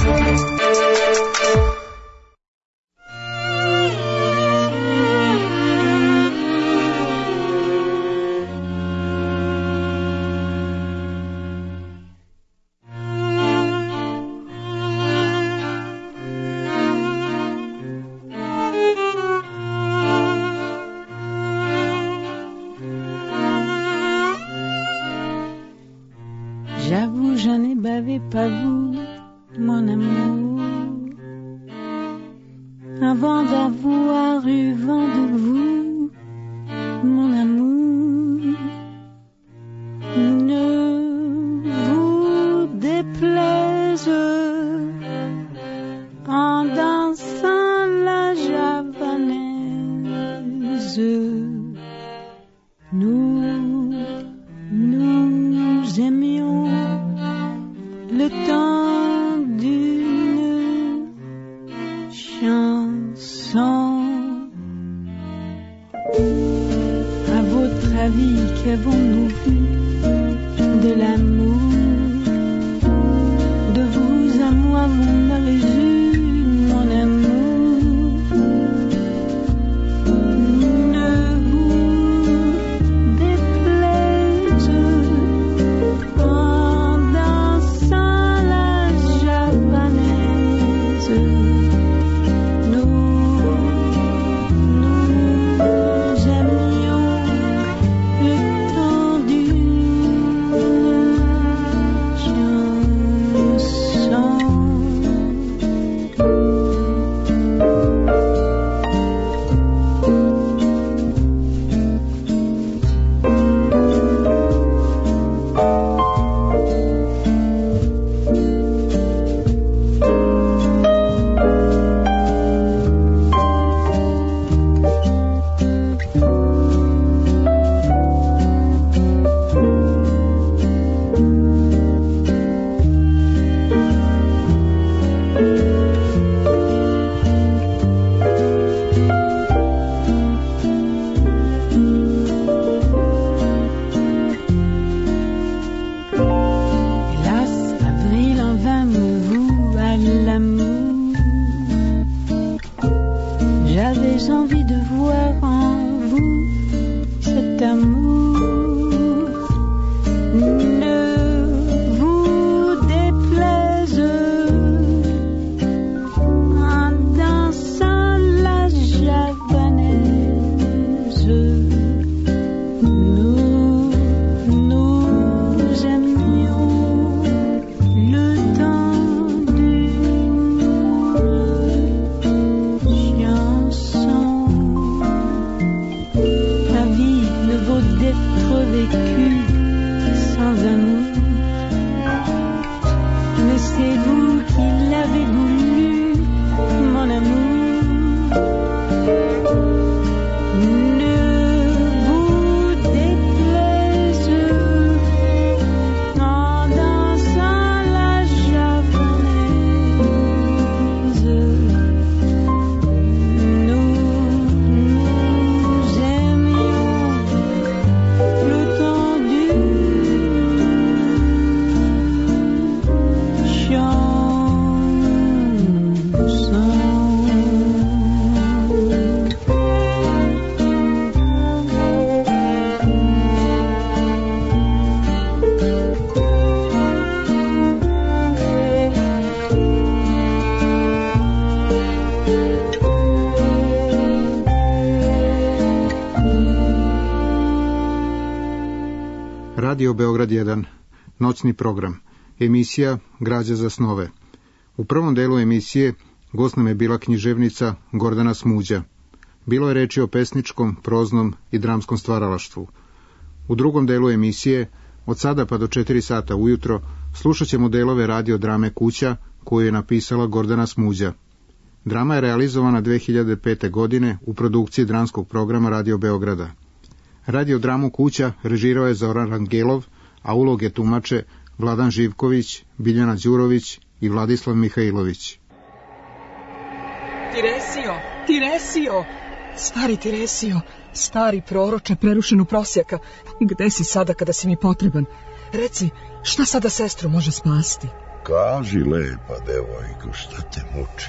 J'avoue, je n'ai bavé pas vous, mon amour, avant d'avoir eu vent de vous, mon amour. Ne vous déplaise en dansant la javanaise. Nous aimions le temps d'une chanson. À votre avis, qu'avons-nous vu de l'amour? De vous à moi, vous m'avez eu, mon amour. Radio Beograd 1, noćni program, emisija Građa za snove. U prvom delu emisije gost nam je bila književnica Gordana Smuđa. Bilo je reči o pesničkom, proznom i dramskom stvaralaštvu. U drugom delu emisije, od sada pa do 4 sata ujutro, slušat ćemo delove radio drame Kuća, koju je napisala Gordana Smuđa. Drama je realizovana 2005. godine u produkciji dramskog programa Radio Beograda. Radio dramu Kuća režirao je Zoran Rangelov, a uloge tumače Vladan Živković, Biljana Đurović i Vladislav Mihajlović. Tiresio, Tiresio, stari Tiresio, stari proroče prerušenu prosjaka, gde si sada kada si mi potreban? Reci, šta sada sestru može spasti? Kaži, lepa devojko, šta te muči?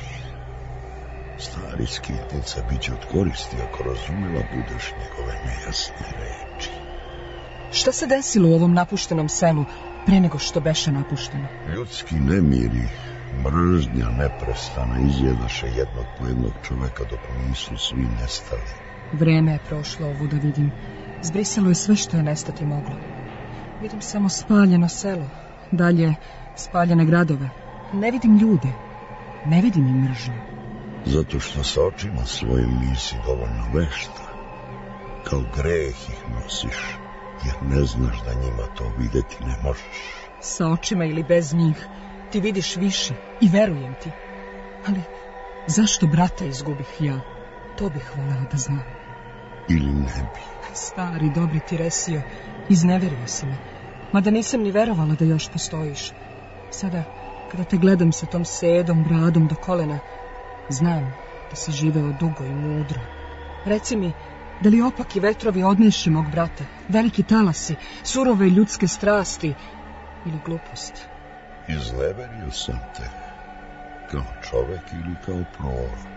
Stari skitnica bit će od koristi ako razumela budeš njegove nejasne reči. Šta se desilo u ovom napuštenom selu pre nego što beše napušteno? Ljudski nemiri, mržnja neprestana izjedaše jednog po jednog čoveka dok nisu svi nestali. Vreme je prošlo ovu da vidim. Zbrisalo je sve što je nestati moglo. Vidim samo spaljeno selo, dalje spaljene gradove. Ne vidim ljude, ne vidim i mržnju. Zato što sa očima svojim nisi dovoljno vešta. Kao greh ih nosiš, jer ne znaš da njima to videti ne možeš. Sa očima ili bez njih, ti vidiš više i verujem ti. Ali zašto brata izgubih ja? To bih voljela da znam. Ili ne bi. Stari, dobri Tiresio, izneverio si me. Mada nisam ni verovala da još postojiš. Sada, kada te gledam sa tom sedom bradom do kolena, znam da si živeo dugo i mudro. Reci mi, da li opaki vetrovi odneše mog brata, veliki talasi, surove ljudske strasti ili glupost? Izneverio sam te, kao čovek ili kao prorok?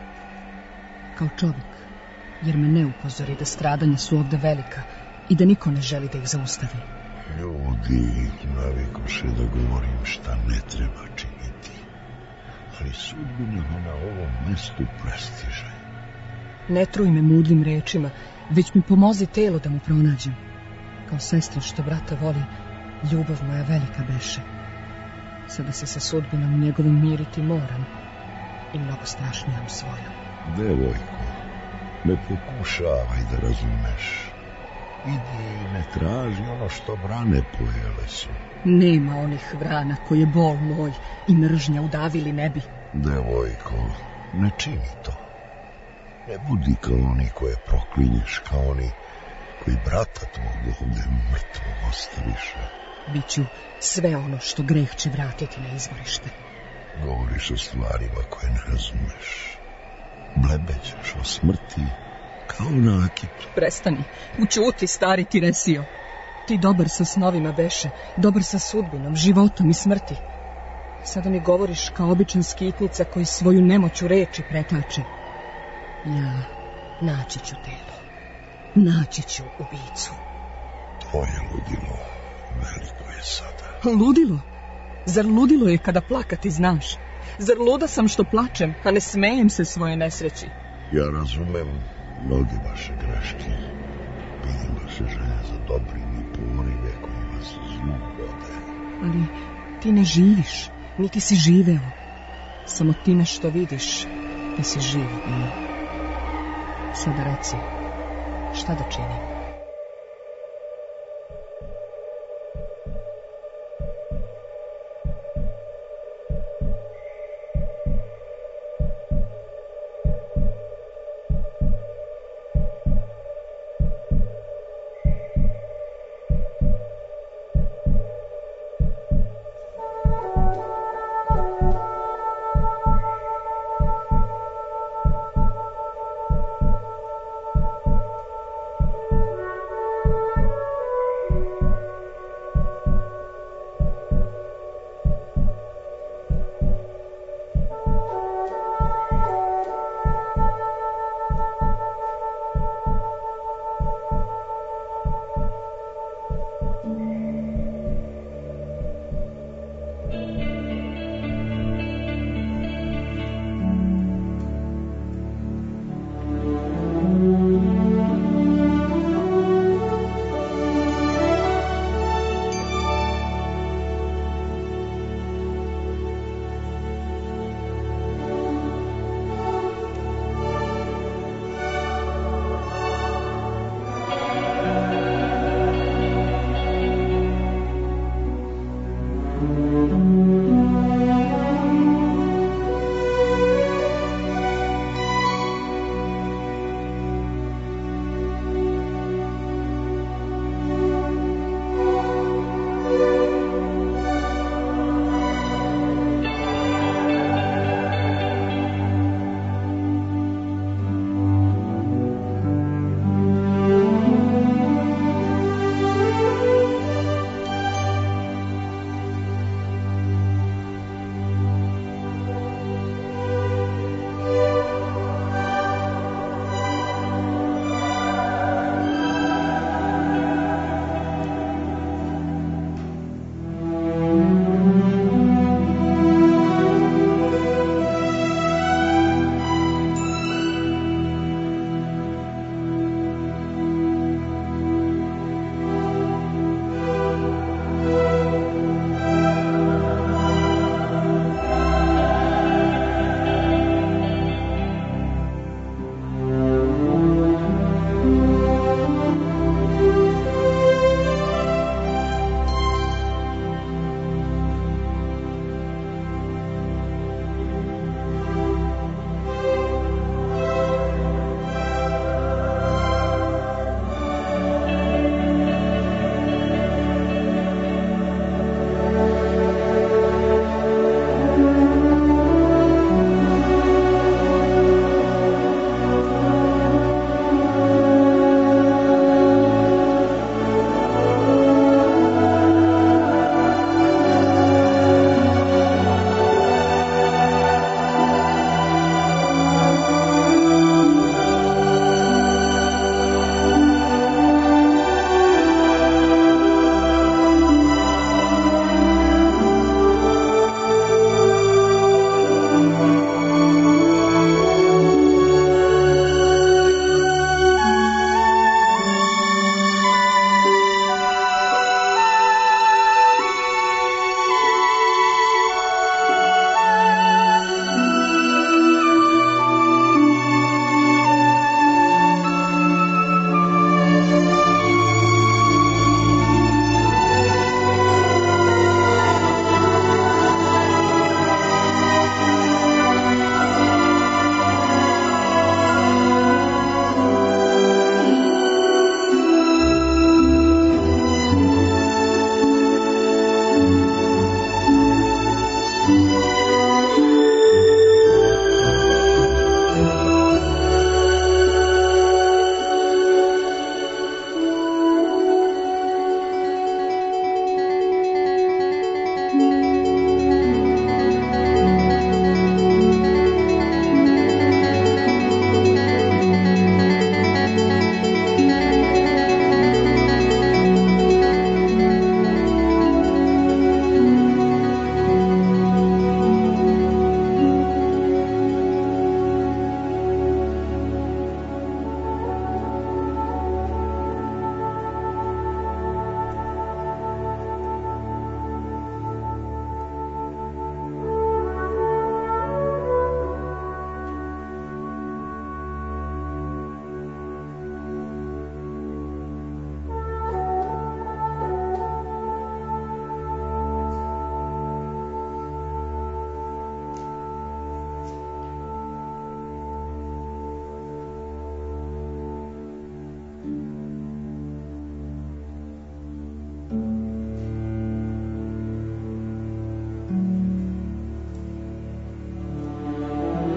Kao čovek, jer me ne upozori da stradanja su ovde velika i da niko ne želi da ih zaustavi. Ljudi navikoše da govorim šta ne treba činiti, ali sudbina me na ovom mestu prestiže. Ne truj me mudrim rečima, već mi pomozi telo da mu pronađem. Kao sestra što brata voli, ljubav moja velika beše. Sada se sa sudbinom njegovim miriti moram i mnogo strašnijom svojom. Devojko, ne pokušavaj da razumeš. Idi i ne traži ono što vrane pojele su. Nema onih vrana koje bol moj i mržnja udavili ne bi. Devojko, ne čini to. Ne budi kao oni koje proklinješ, kao oni koji brata tvog ovde mrtvog ostaviše. Biću sve ono što greh će vratiti na izvorište. Govoriš o stvarima koje ne razumeš. Blebećeš o smrti kao nakit. Prestani, učuti, stari Tiresio. Ti dobar sa snovima beše, dobar sa sudbinom, životom i smrti. Sada mi govoriš kao običan skitnica koji svoju nemoć u reči pretače. Ja naći ću telo, naći ću ubicu. Tvoje ludilo veliko je sada. Ludilo? Zar ludilo je kada plakati znaš? Zar luda sam što plačem, a ne smejem se svoje nesreći? Ja razumem mnoge vaše greške. Vidim vaše želje za dobrim i porive koji vas zlu vode. Ali ti ne živiš, niti si živeo. Samo time što vidiš da si živ. Sada reci, šta da činim?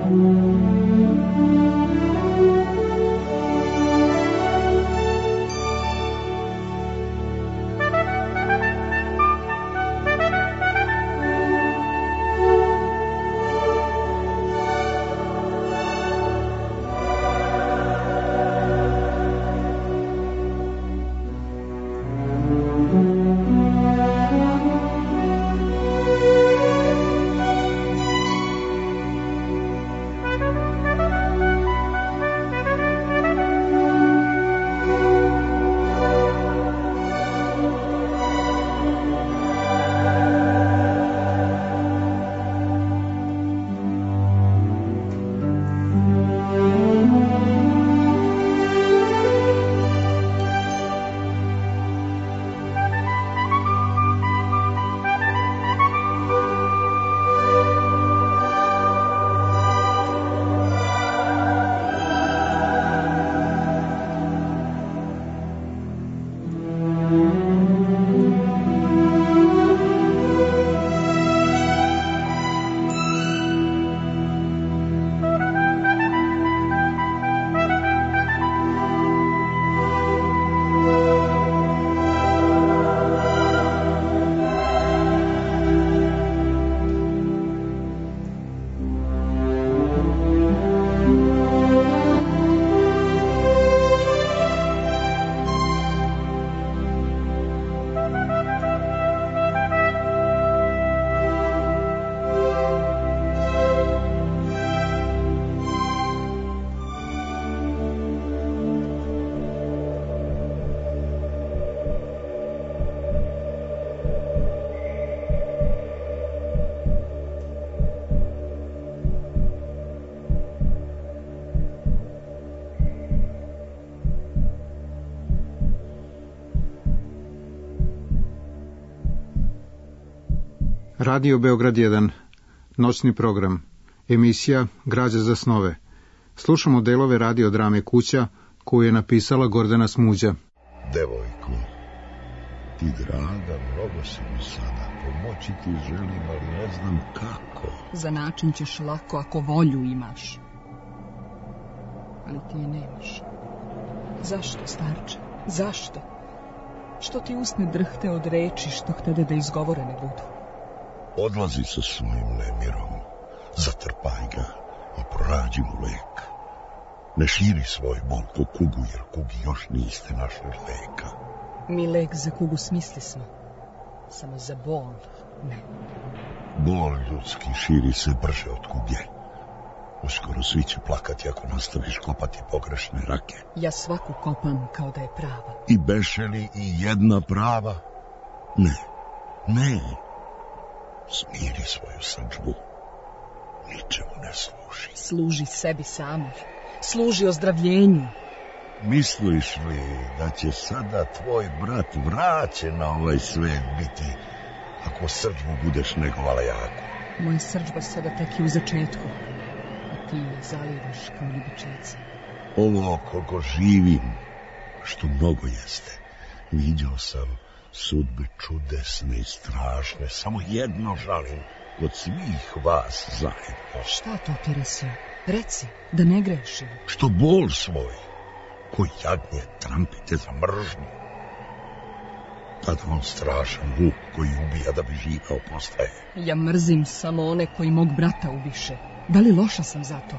Radio Beograd 1, noćni program, emisija Građa za snove. Slušamo delove radio drame Kuća, koju je napisala Gordana Smuđa. Devojko, ti draga, mnogo si mi sada, pomoći ti želim, ali ne znam kako. Za način ćeš lako ako volju imaš. Ali ti je nemaš. Zašto, starče? Zašto? Što ti usne drhte od reči što htede da izgovore ne budu? Odlazi sa svojim nemirom, zatrpaj ga i pronađi mu lek. Ne širi svoj bol po kugu, jer kugi još niste našli leka. Mi lek za kugu smisli smo, samo za bol ne. Bol ljudski širi se brže od kuge. Uskoro svi će plakati ako nastaviš kopati pogrešne rake. Ja svaku kopam kao da je prava. I beše li i jedna prava? Ne, ne. Smiri svoju srdžbu. Ničemu ne služi. Služi sebi samoj. Služi ozdravljenju. Misliš li da će sada tvoj brat vraćen na ovaj svet biti ako srdžbu budeš negovala jako? Moja srdžba sada tek je u začetku, a ti je zalivaš kao ljubičica. Ovo koliko živim, što mnogo jeste, viđao sam sudbe čudesne i strašne, samo jedno žalim kod svih vas zajedno. Šta to ti resi? Reci, da ne grešim. Što bol svoj, ko jagnje trampite za mržnju. Tada on strašan vuk koji ubija da bi živao postaje. Ja mrzim samo one koji mog brata ubiše. Da li loša sam za to?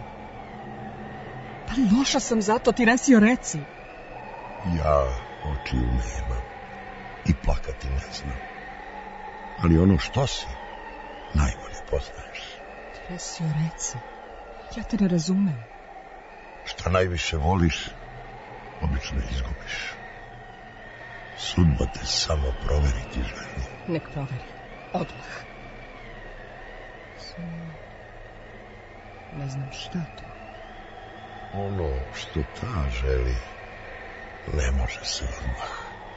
Da li loša sam za to, ti reci? Ja očiju nemam i plakati ne znam. Ali ono što si, najbolje poznaješ. Reci. Ja te ne razumem. Šta najviše voliš, obično izgubiš. Sudba te samo proveriti želi. Nek proveri. Odmah. Ne znam šta to. Ono što ta želi, ne može se odmah.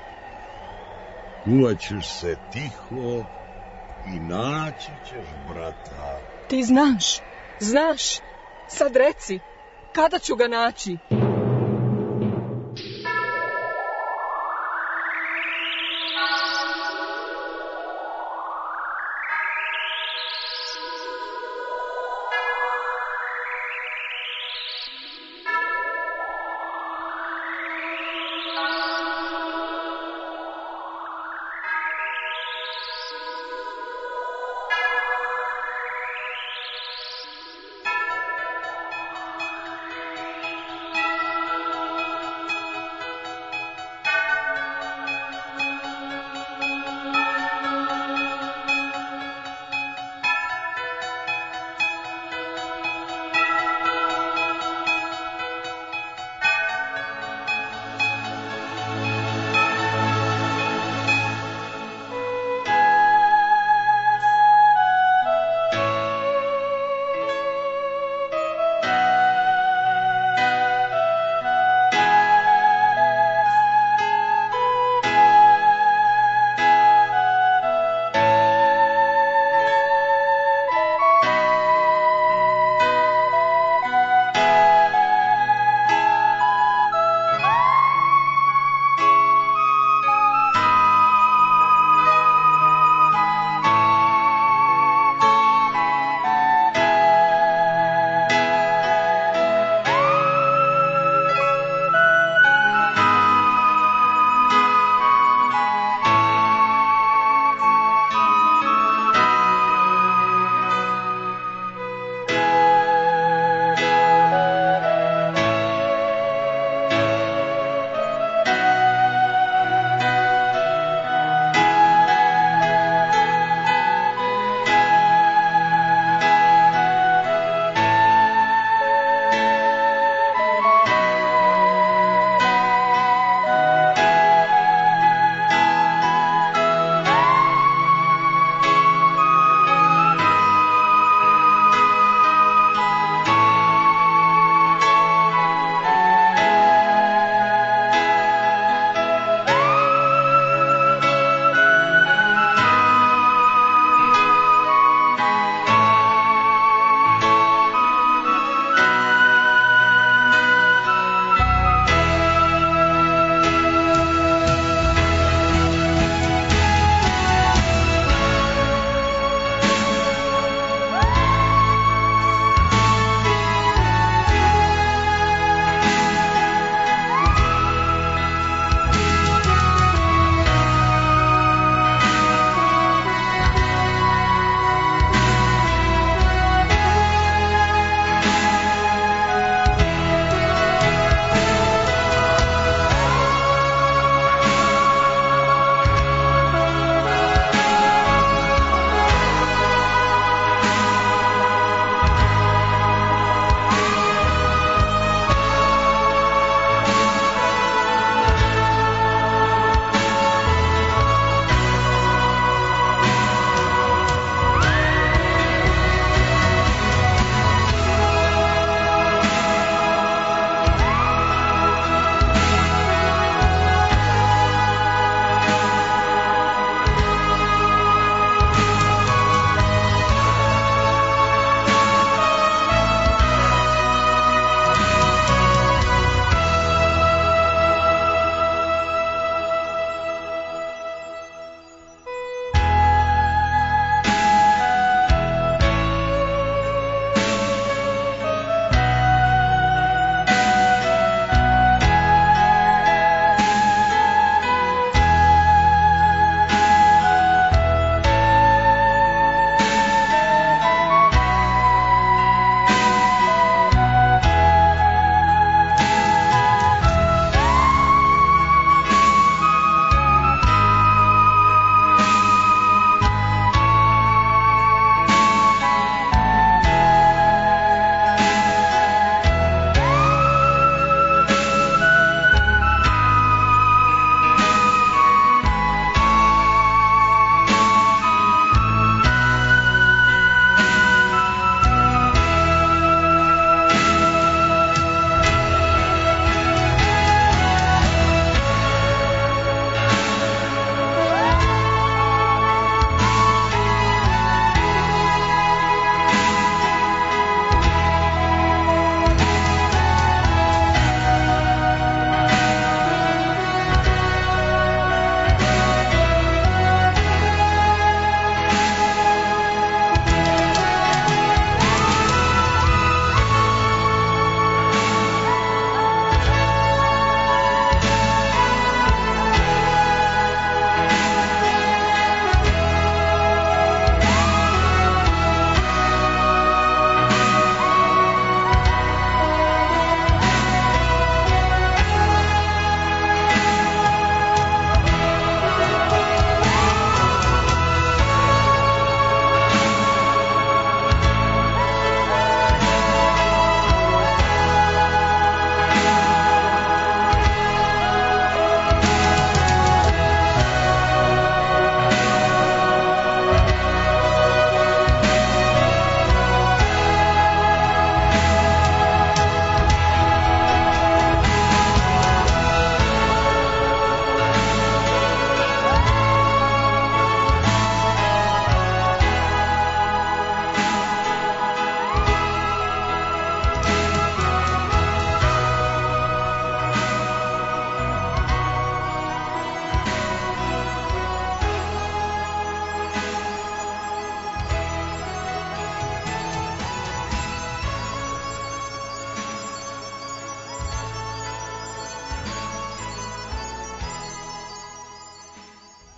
Kuvaćeš se tiho i naći ćeš brata. Ti znaš. Sad reci, kada ću ga naći?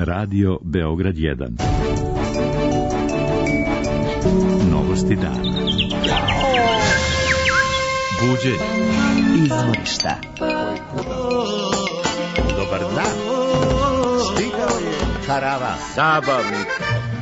Radio Beograd 1. Novosti dana. Buđenje. Izvorišta. Dobar dan. Stigao je karavan. Zabavnik.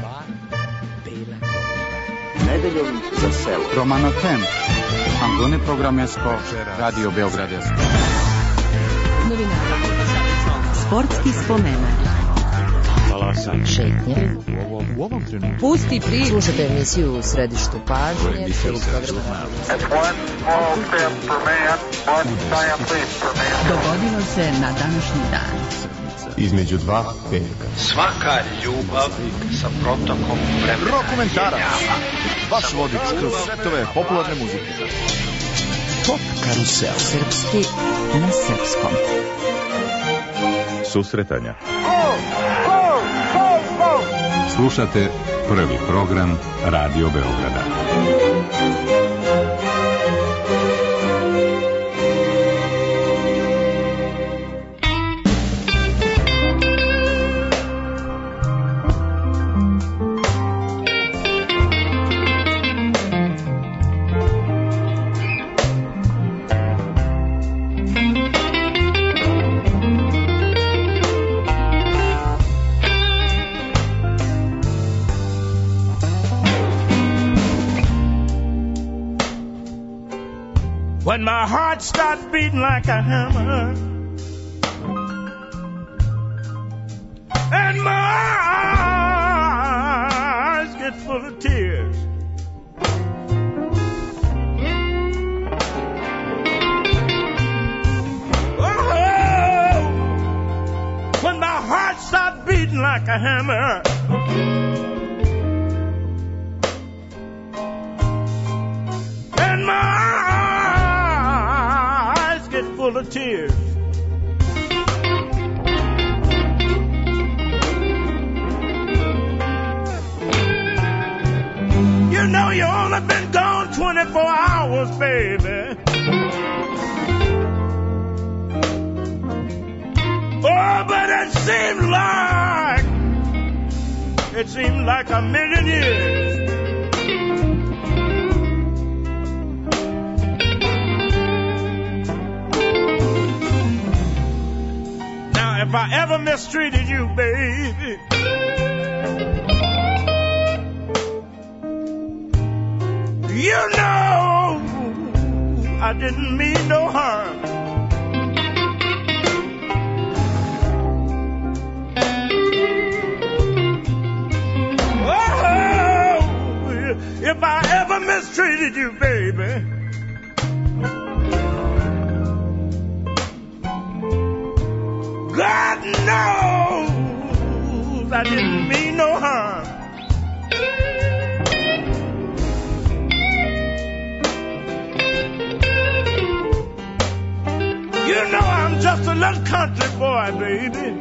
Nedeljom za selo. Romana Fem. Angone programesko. Radio Beograd 1. Novinara. Sportski spomenak. Šetnje. U ovom trenutku. Pusti pri. Slušajte emisiju u središtu pažnje. Dogodilo se na današnji dan. Između dva petka. Svaka ljubav sa protokom vremena. Rokomentarac. Vaš vodič kroz svetove popularne muzike. Pop karusel. Srpski na srpskom. Susretanja. Slušate prvi program Radio Beograda. When my heart starts beating like a hammer and my eyes get full of tears, oh, when my heart starts beating like a hammer and my full of tears, you know you only been gone 24 hours, baby. Oh, but it seemed like a million years. If I ever mistreated you, baby, you know I didn't mean no harm. Oh, if I ever mistreated you, baby, God knows I didn't mean no harm. You know I'm just a little country boy, baby.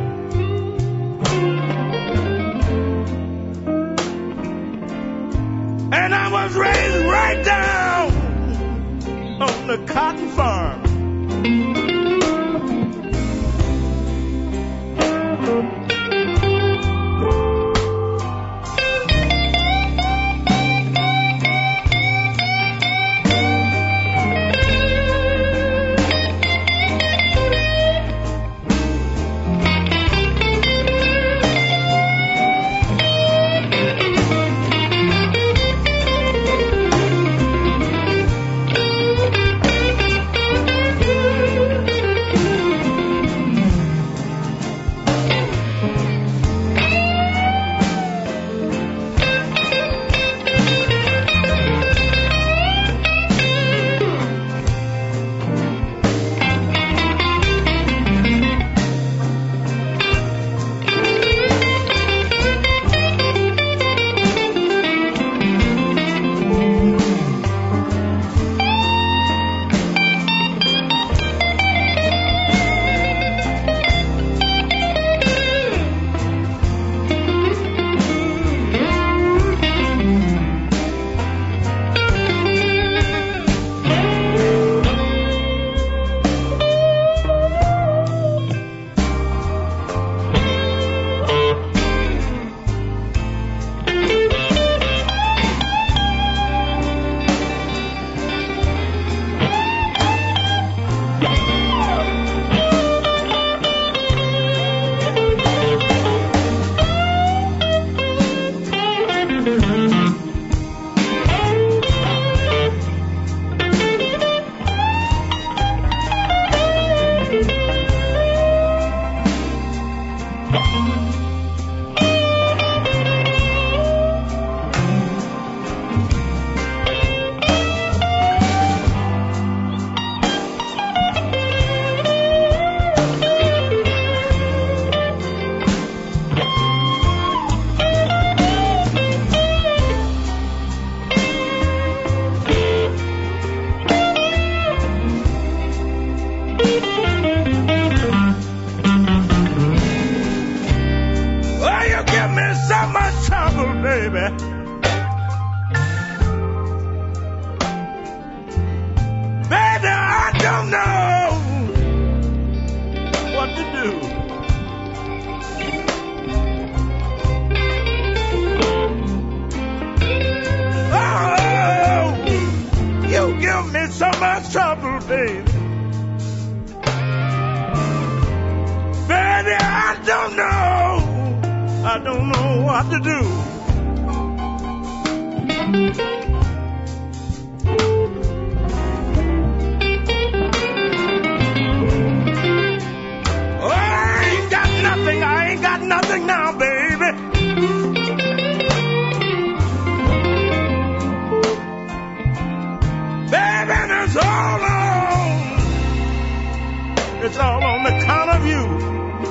And I was raised right down on the cotton farm. do. Oh, you give me so much trouble, baby. Baby, I don't know what to do. Oh, I ain't got nothing now, baby. Baby, it's all on the count of you.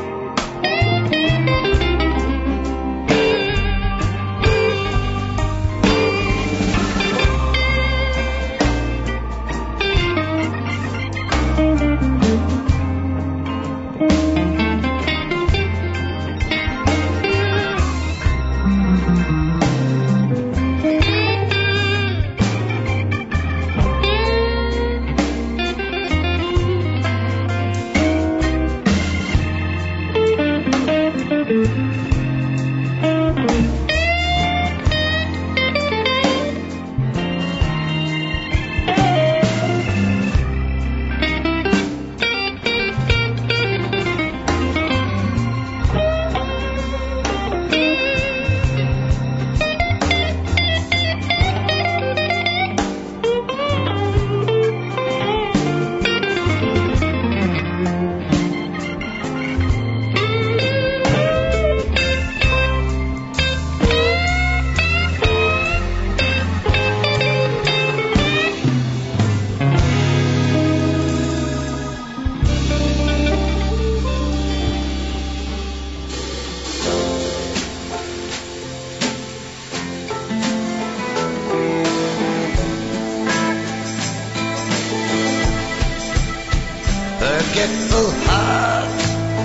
Forgetful heart,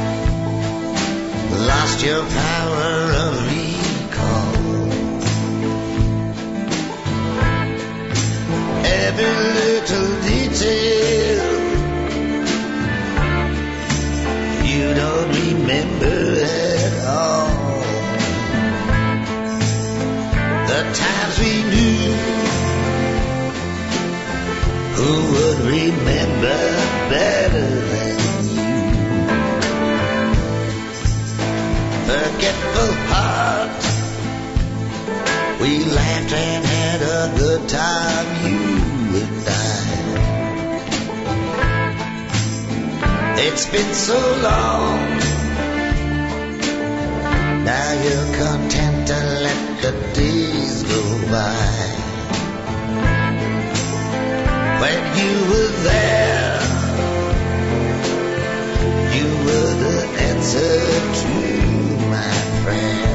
lost your power of recall. Every little detail you don't remember at all. The times we knew, who would remember better than you? Forgetful heart, we laughed and had a good time, you and I. It's been so long, now you're content to let the days go by. When you were there, you were the answer to my friend.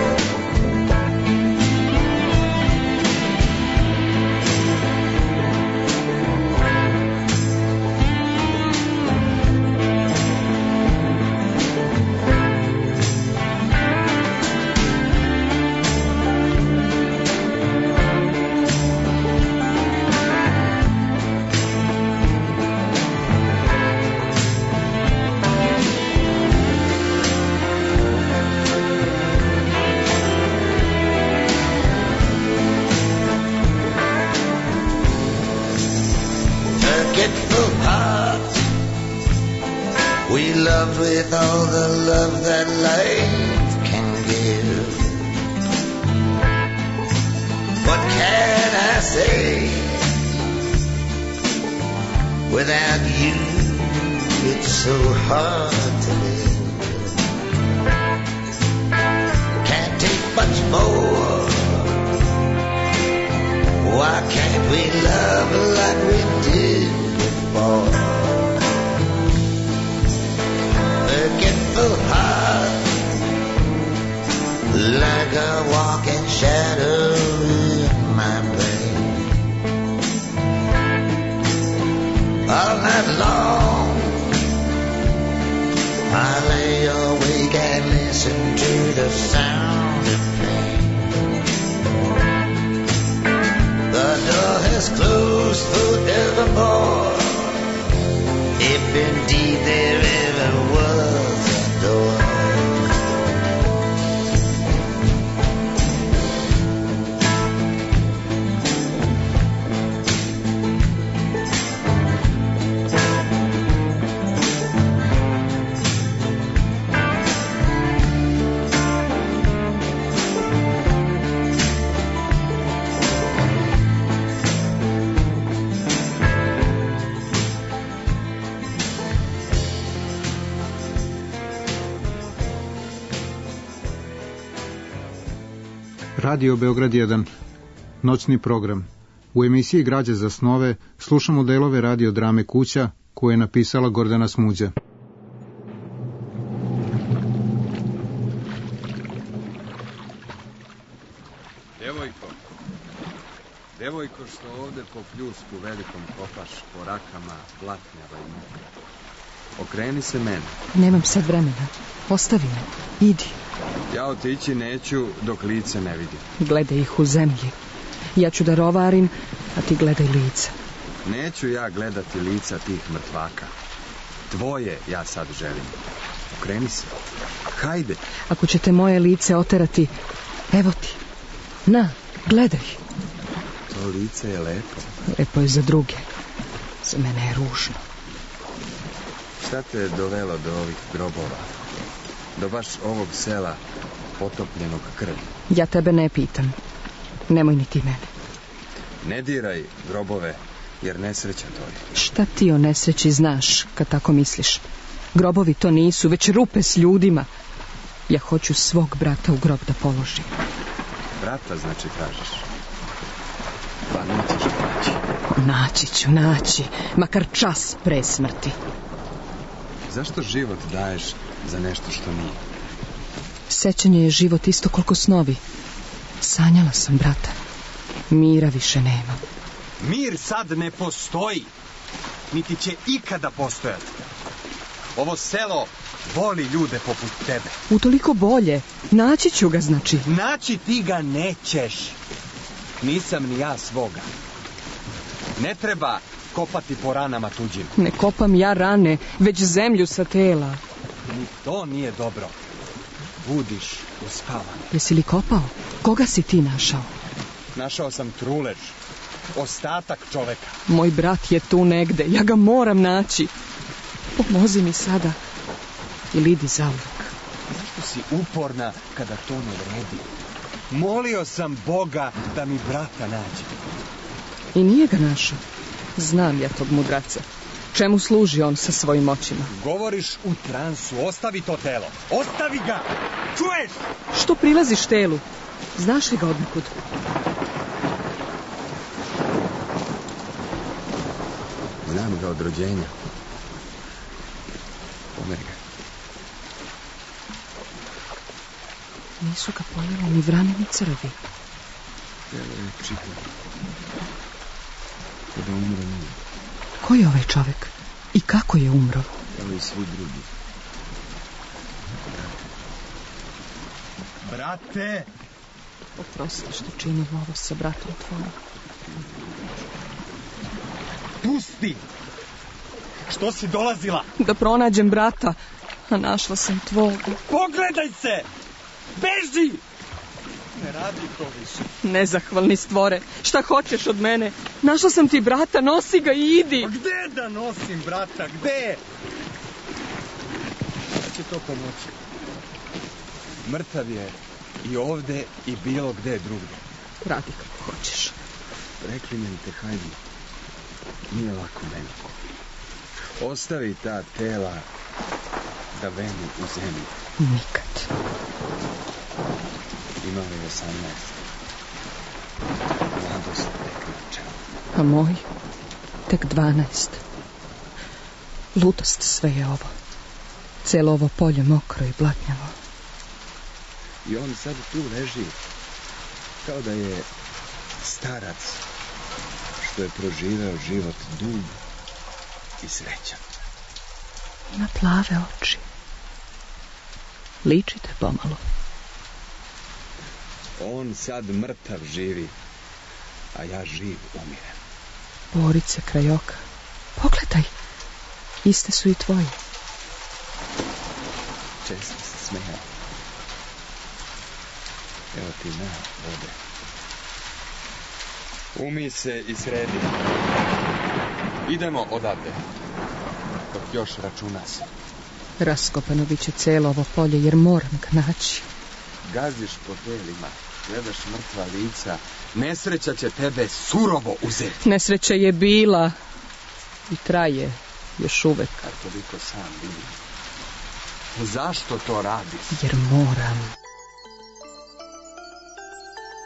Forgetful heart, we loved with all the love that life can give. What can I say? Without you, it's so hard to live. Can't take much more. Why can't we love like we did before? Forgetful heart, like a walking shadow in my brain. All night long, I lay awake and listen to the sound of pain. The door has closed forevermore, if indeed there ever was Radio Beograd 1, noćni program. U emisiji Građe za snove slušamo delove radiodrame Kuća koju je napisala Gordana Smuđa. Devojko što ovde po pljusku velikom kopaš, po rakama, blatnjava i mokra. Okreni se mene. Nemam sad vremena. Ostavi me. Idi. Ja otići neću dok lice ne vidim. Gledaj ih u zemlji. Ja ću da rovarim, a ti gledaj lica. Neću ja gledati lica tih mrtvaka. Tvoje ja sad želim. Okreni se. Hajde. Ako ćete moje lice oterati, evo ti. Na, gledaj. To lice je lepo. Lepo je za druge. Za mene je ružno. Šta te je dovelo do ovih grobova? Do baš ovog sela potopljenog krvi? Ja tebe ne pitam. Nemoj ni ti mene. Ne diraj grobove, jer nesreća to je. Šta ti o nesreći znaš, kad tako misliš? Grobovi to nisu, već rupe s ljudima. Ja hoću svog brata u grob da položim. Brata, znači, tražiš? Pa nećeš naći. Naći, makar čas pre smrti. Zašto život daješ za nešto što nije? Sećanje je život isto koliko snovi. Sanjala sam brata. Mira više nema. Mir sad ne postoji. Niti će ikada postojati. Ovo selo voli ljude poput tebe. Utoliko bolje. Naći ću ga, znači. Naći ti ga nećeš. Nisam ni ja svoga. Ne treba kopati po ranama tuđim. Ne kopam ja rane, već zemlju sa tela. Ni to nije dobro. Budiš uspavane. Jesi li kopao? Koga si ti našao? Našao sam trulež. Ostatak čoveka. Moj brat je tu negde. Ja ga moram naći. Pomozi mi sada. Ili idi zauvek. Zašto si uporna kada to ne vredi? Molio sam Boga da mi brata nađe. I nije ga našao. Znam ja tog mudraca. Čemu služi on sa svojim očima? Govoriš u transu. Ostavi to telo. Ostavi ga! Čuješ? Što prilaziš telu? Znaš li ga odnekud? Znam ga od rođenja. Pomeri ga. Nisu ga pojeli ni vrane ni crvi. Telo je čitavo. Kada umre nije. Ko je ovaj čovek? I kako je umro? Kao i svi drugi. Brate! Oprosti što činim ovo sa bratom tvojim. Pusti! Što si dolazila? Da pronađem brata, a našla sam tvog. Pogledaj se! Beži! Ne radi to više. Nezahvalni stvore, šta hoćeš od mene? Našla sam ti brata, nosi ga i idi. A gde da nosim brata, gde? Šta će to pomoći? Mrtav je i ovde i bilo gde drugde. Radi kako hoćeš. Preklinjem te, hajde. Nije lako meni. Ostavi ta tela da venu u zemlji. Nikad. Imao je 18. Mladost tek načela. A moj? Tek 12. Lutost sve je ovo. Celo ovo polje mokro i blatnjavo. I on sad tu leži, kao da je starac što je proživeo život dug i srećan. Ima plave oči. Ličite pomalo. On sad mrtav živi, a ja živ umirem. Borice kraj oka. Pogledaj, iste su i tvoje. Često se smejao. Evo ti na vode. Umij se i sredi. Idemo odavde. Dok još računa se. Raskopano bit će celo ovo polje, jer moram ga naći. Gaziš po telima, gledaš mrtva lica. Nesreća će tebe surovo uzeti. Nesreća je bila i traje još uvek. Kad toliko sam vidim. Zašto to radiš? Jer moram.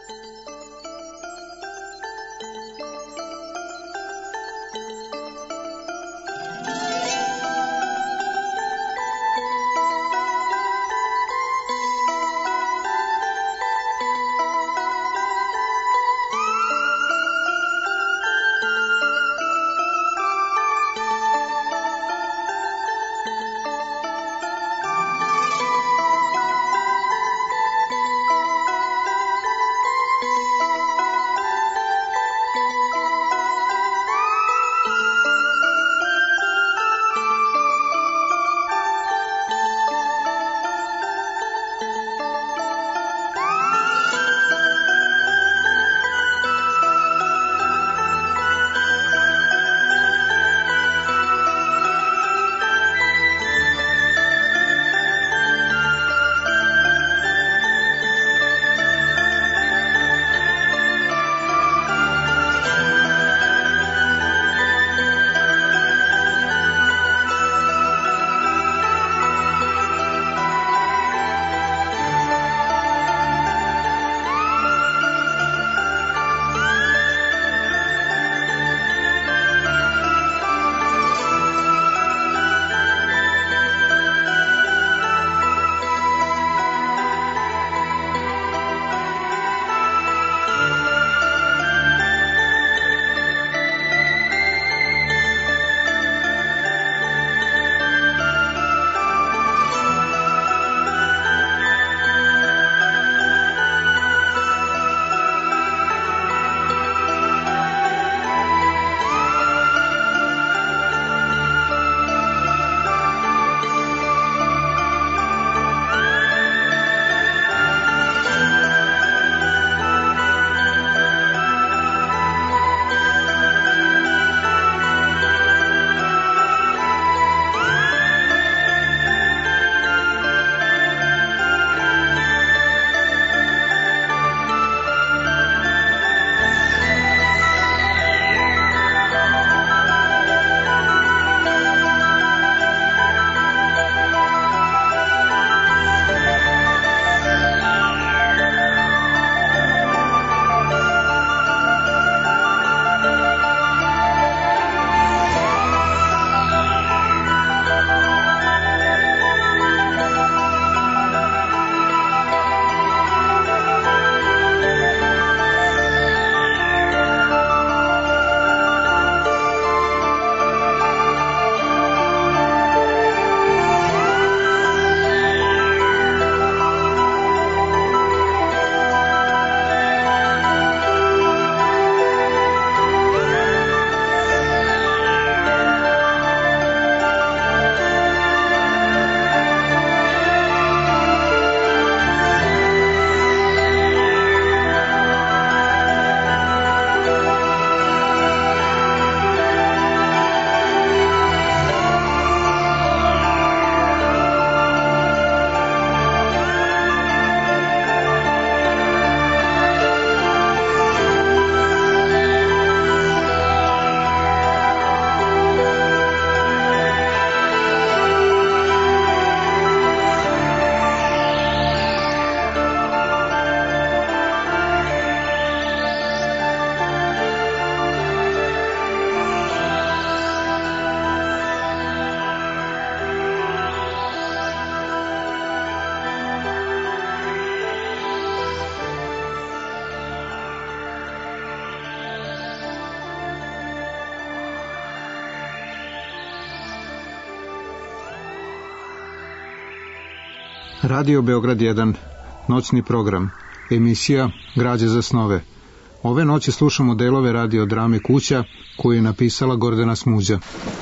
Radio Beograd 1, noćni program, emisija Građe za snove. Ove noći slušamo delove radio drame Kuća koju je napisala Gordana Smuđa.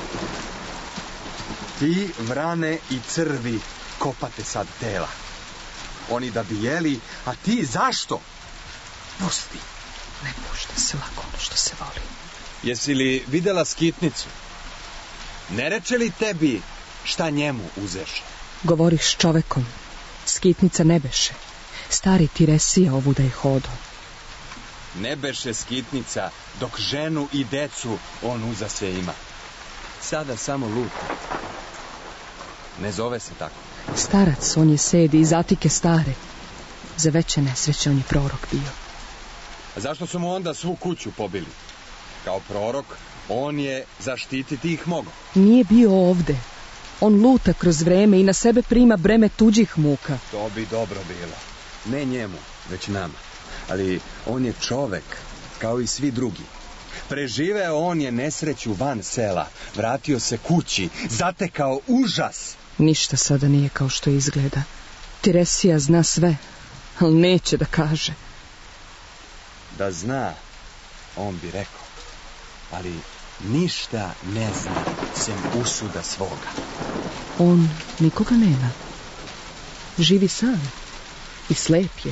Ti, vrane i crvi, kopate sad tela. Oni da bi jeli, a ti zašto? Pusti, ne pušta se lako ono što se voli. Jesi li videla skitnicu? Ne reče li tebi šta njemu uzeše? Govoriš s čovekom, skitnica ne beše. Stari Tiresija ovuda je hodo. Ne beše skitnica, dok ženu i decu on uzase ima. Sada samo luta. Ne zove se tako. Starac, on je sedi i zatike stare. Za veće nesreće on je prorok bio. A zašto su mu onda svu kuću pobili? Kao prorok, on je zaštititi ih mogao. Nije bio ovde. On luta kroz vreme i na sebe prima breme tuđih muka. To bi dobro bilo. Ne njemu, već nama. Ali on je čovek, kao i svi drugi. Preživeo on je nesreću van sela. Vratio se kući, zatekao užas. Ništa sada nije kao što izgleda. Tiresija zna sve, ali neće da kaže. Da zna, on bi rekao. Ali ništa ne zna, sem usuda svoga. On nikoga nema. Živi sam i slep je.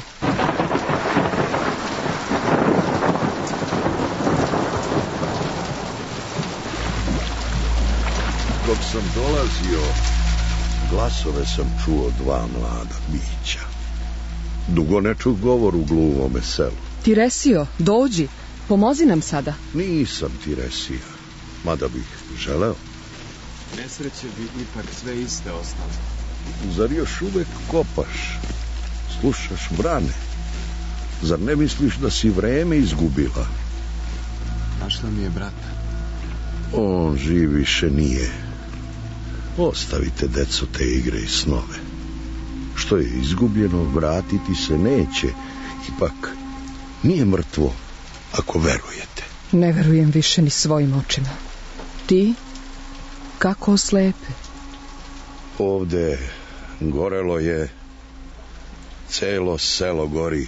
Dok sam dolazio, glasove sam čuo dva mlada bića. Dugo ne čuh govor u gluvome selu. Tiresio, dođi, pomozi nam sada. Nisam Tiresija, mada bih želeo. Nesreće bi ipak sve iste ostale. Zar još uvek kopaš? Slušaš vrane? Zar ne misliš da si vreme izgubila? Našla mi je brata. On živ više nije. Ostavite, deco, te igre i snove. Što je izgubljeno, vratiti se neće. Ipak nije mrtvo, ako verujete. Ne verujem više ni svojim očima. Ti? Kako oslepe? Ovde gorelo je, celo selo gori.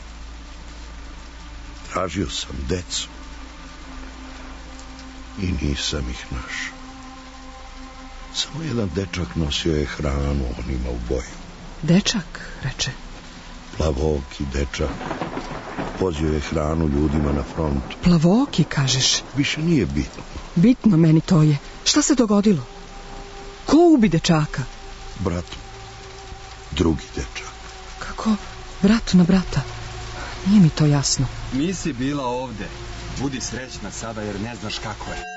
Tražio sam decu i nisam ih našao. Samo jedan dečak nosio je hranu onima u boju. Dečak, reče. Plavoki dečak. Vozio je hranu ljudima na frontu. Plavoki, kažeš? Više nije bitno. Bitno meni to je. Šta se dogodilo? Ko ubi dečaka? Brat. Drugi dečak. Kako brat na brata? Nije mi to jasno. Nisi bila ovde. Budi srećna sada jer ne znaš kako je.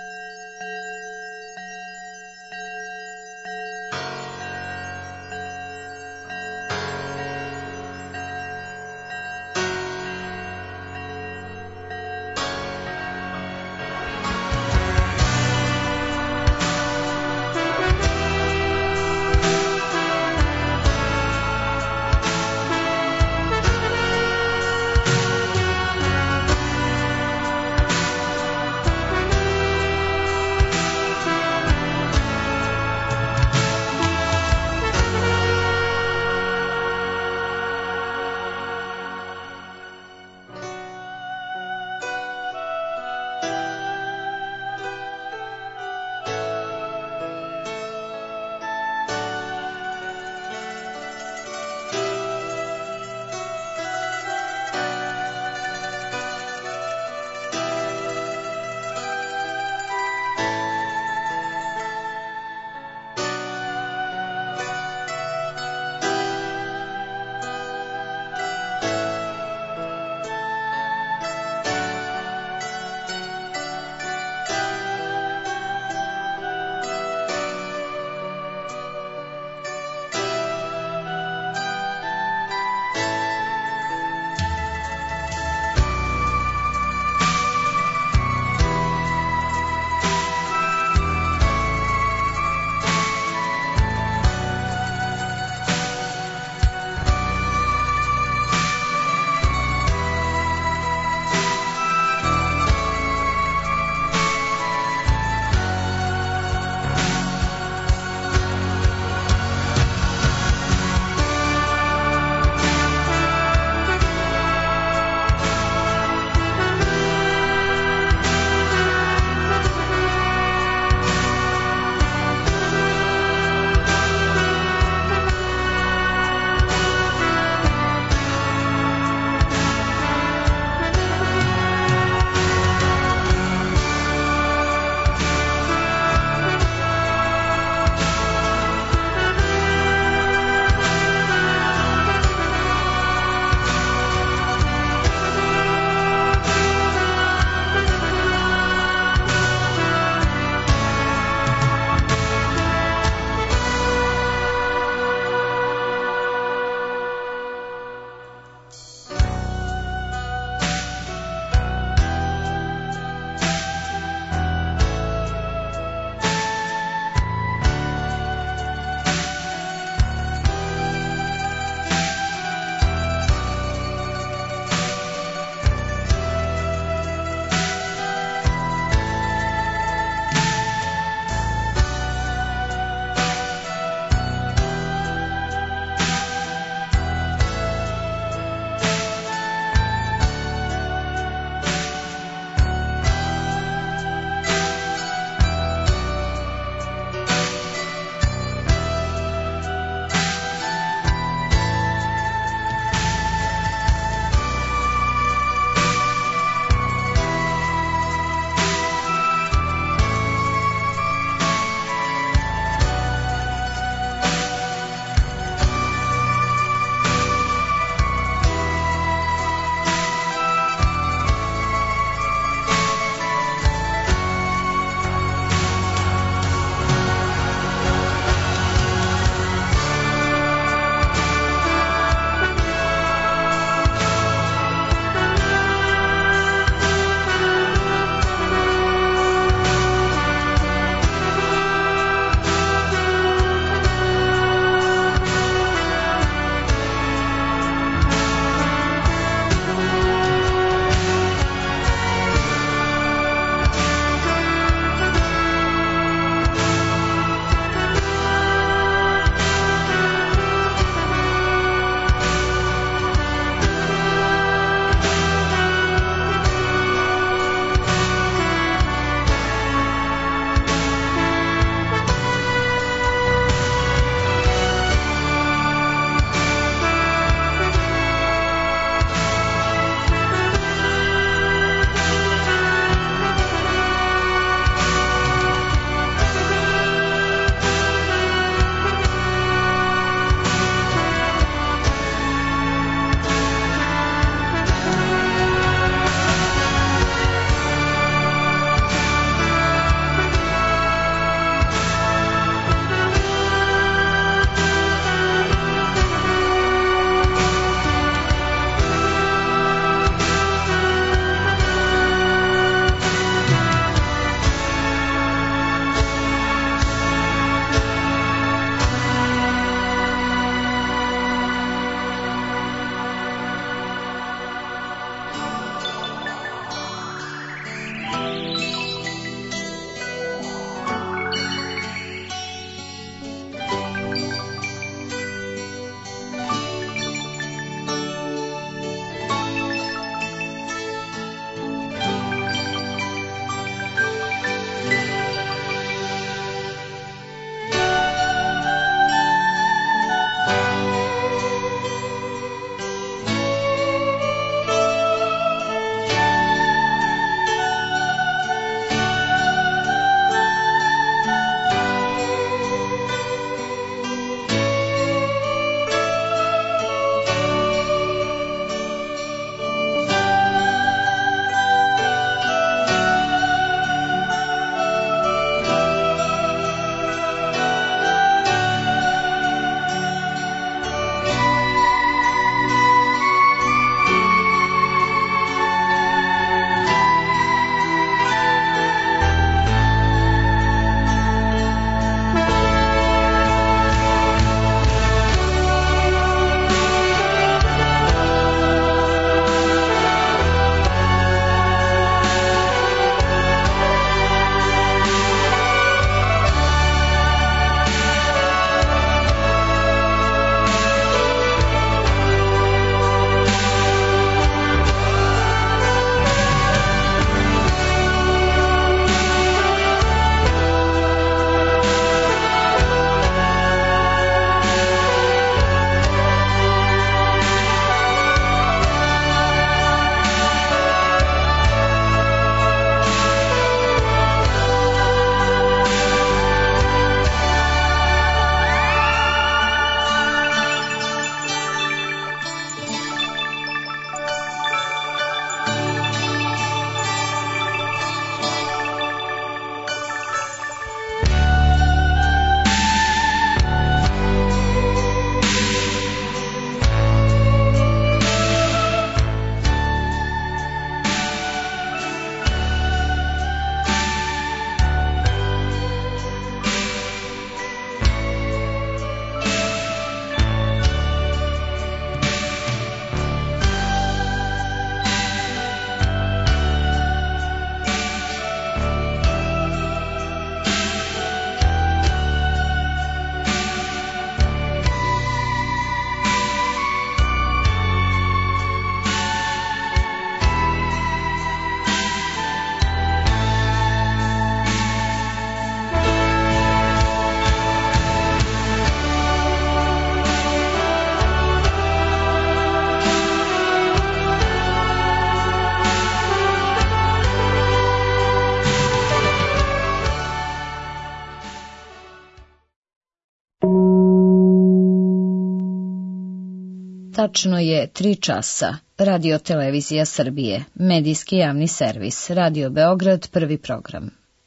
Tačno je 3 časa. Radio Televizija Srbije, medijski javni servis, Radio Beograd, prvi program.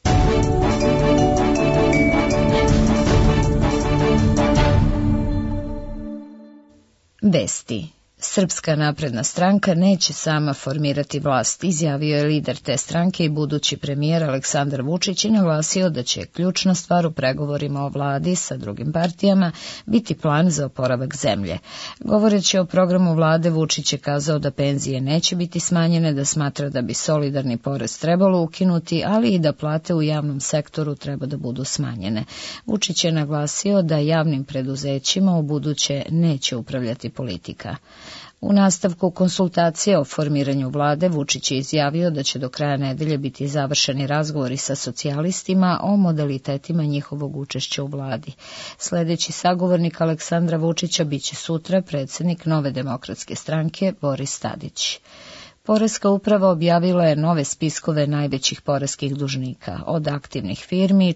Vesti. Srpska napredna stranka neće sama formirati vlast, izjavio je lider te stranke i budući premijer Aleksandar Vučić i naglasio da će ključna stvar u pregovorima o vladi sa drugim partijama biti plan za oporavak zemlje. Govoreći o programu vlade, Vučić je kazao da penzije neće biti smanjene, da smatra da bi solidarni porez trebalo ukinuti, ali i da plate u javnom sektoru treba da budu smanjene. Vučić je naglasio da javnim preduzećima u buduće neće upravljati politika. U nastavku konsultacije o formiranju vlade, Vučić je izjavio da će do kraja nedelje biti završeni razgovori sa socijalistima o modalitetima njihovog učešća u vladi. Sledeći sagovornik Aleksandra Vučića biće sutra predsjednik Nove demokratske stranke Boris Tadić. Poreska uprava objavila je nove spiskove najvećih poreskih dužnika. Od aktivnih firmi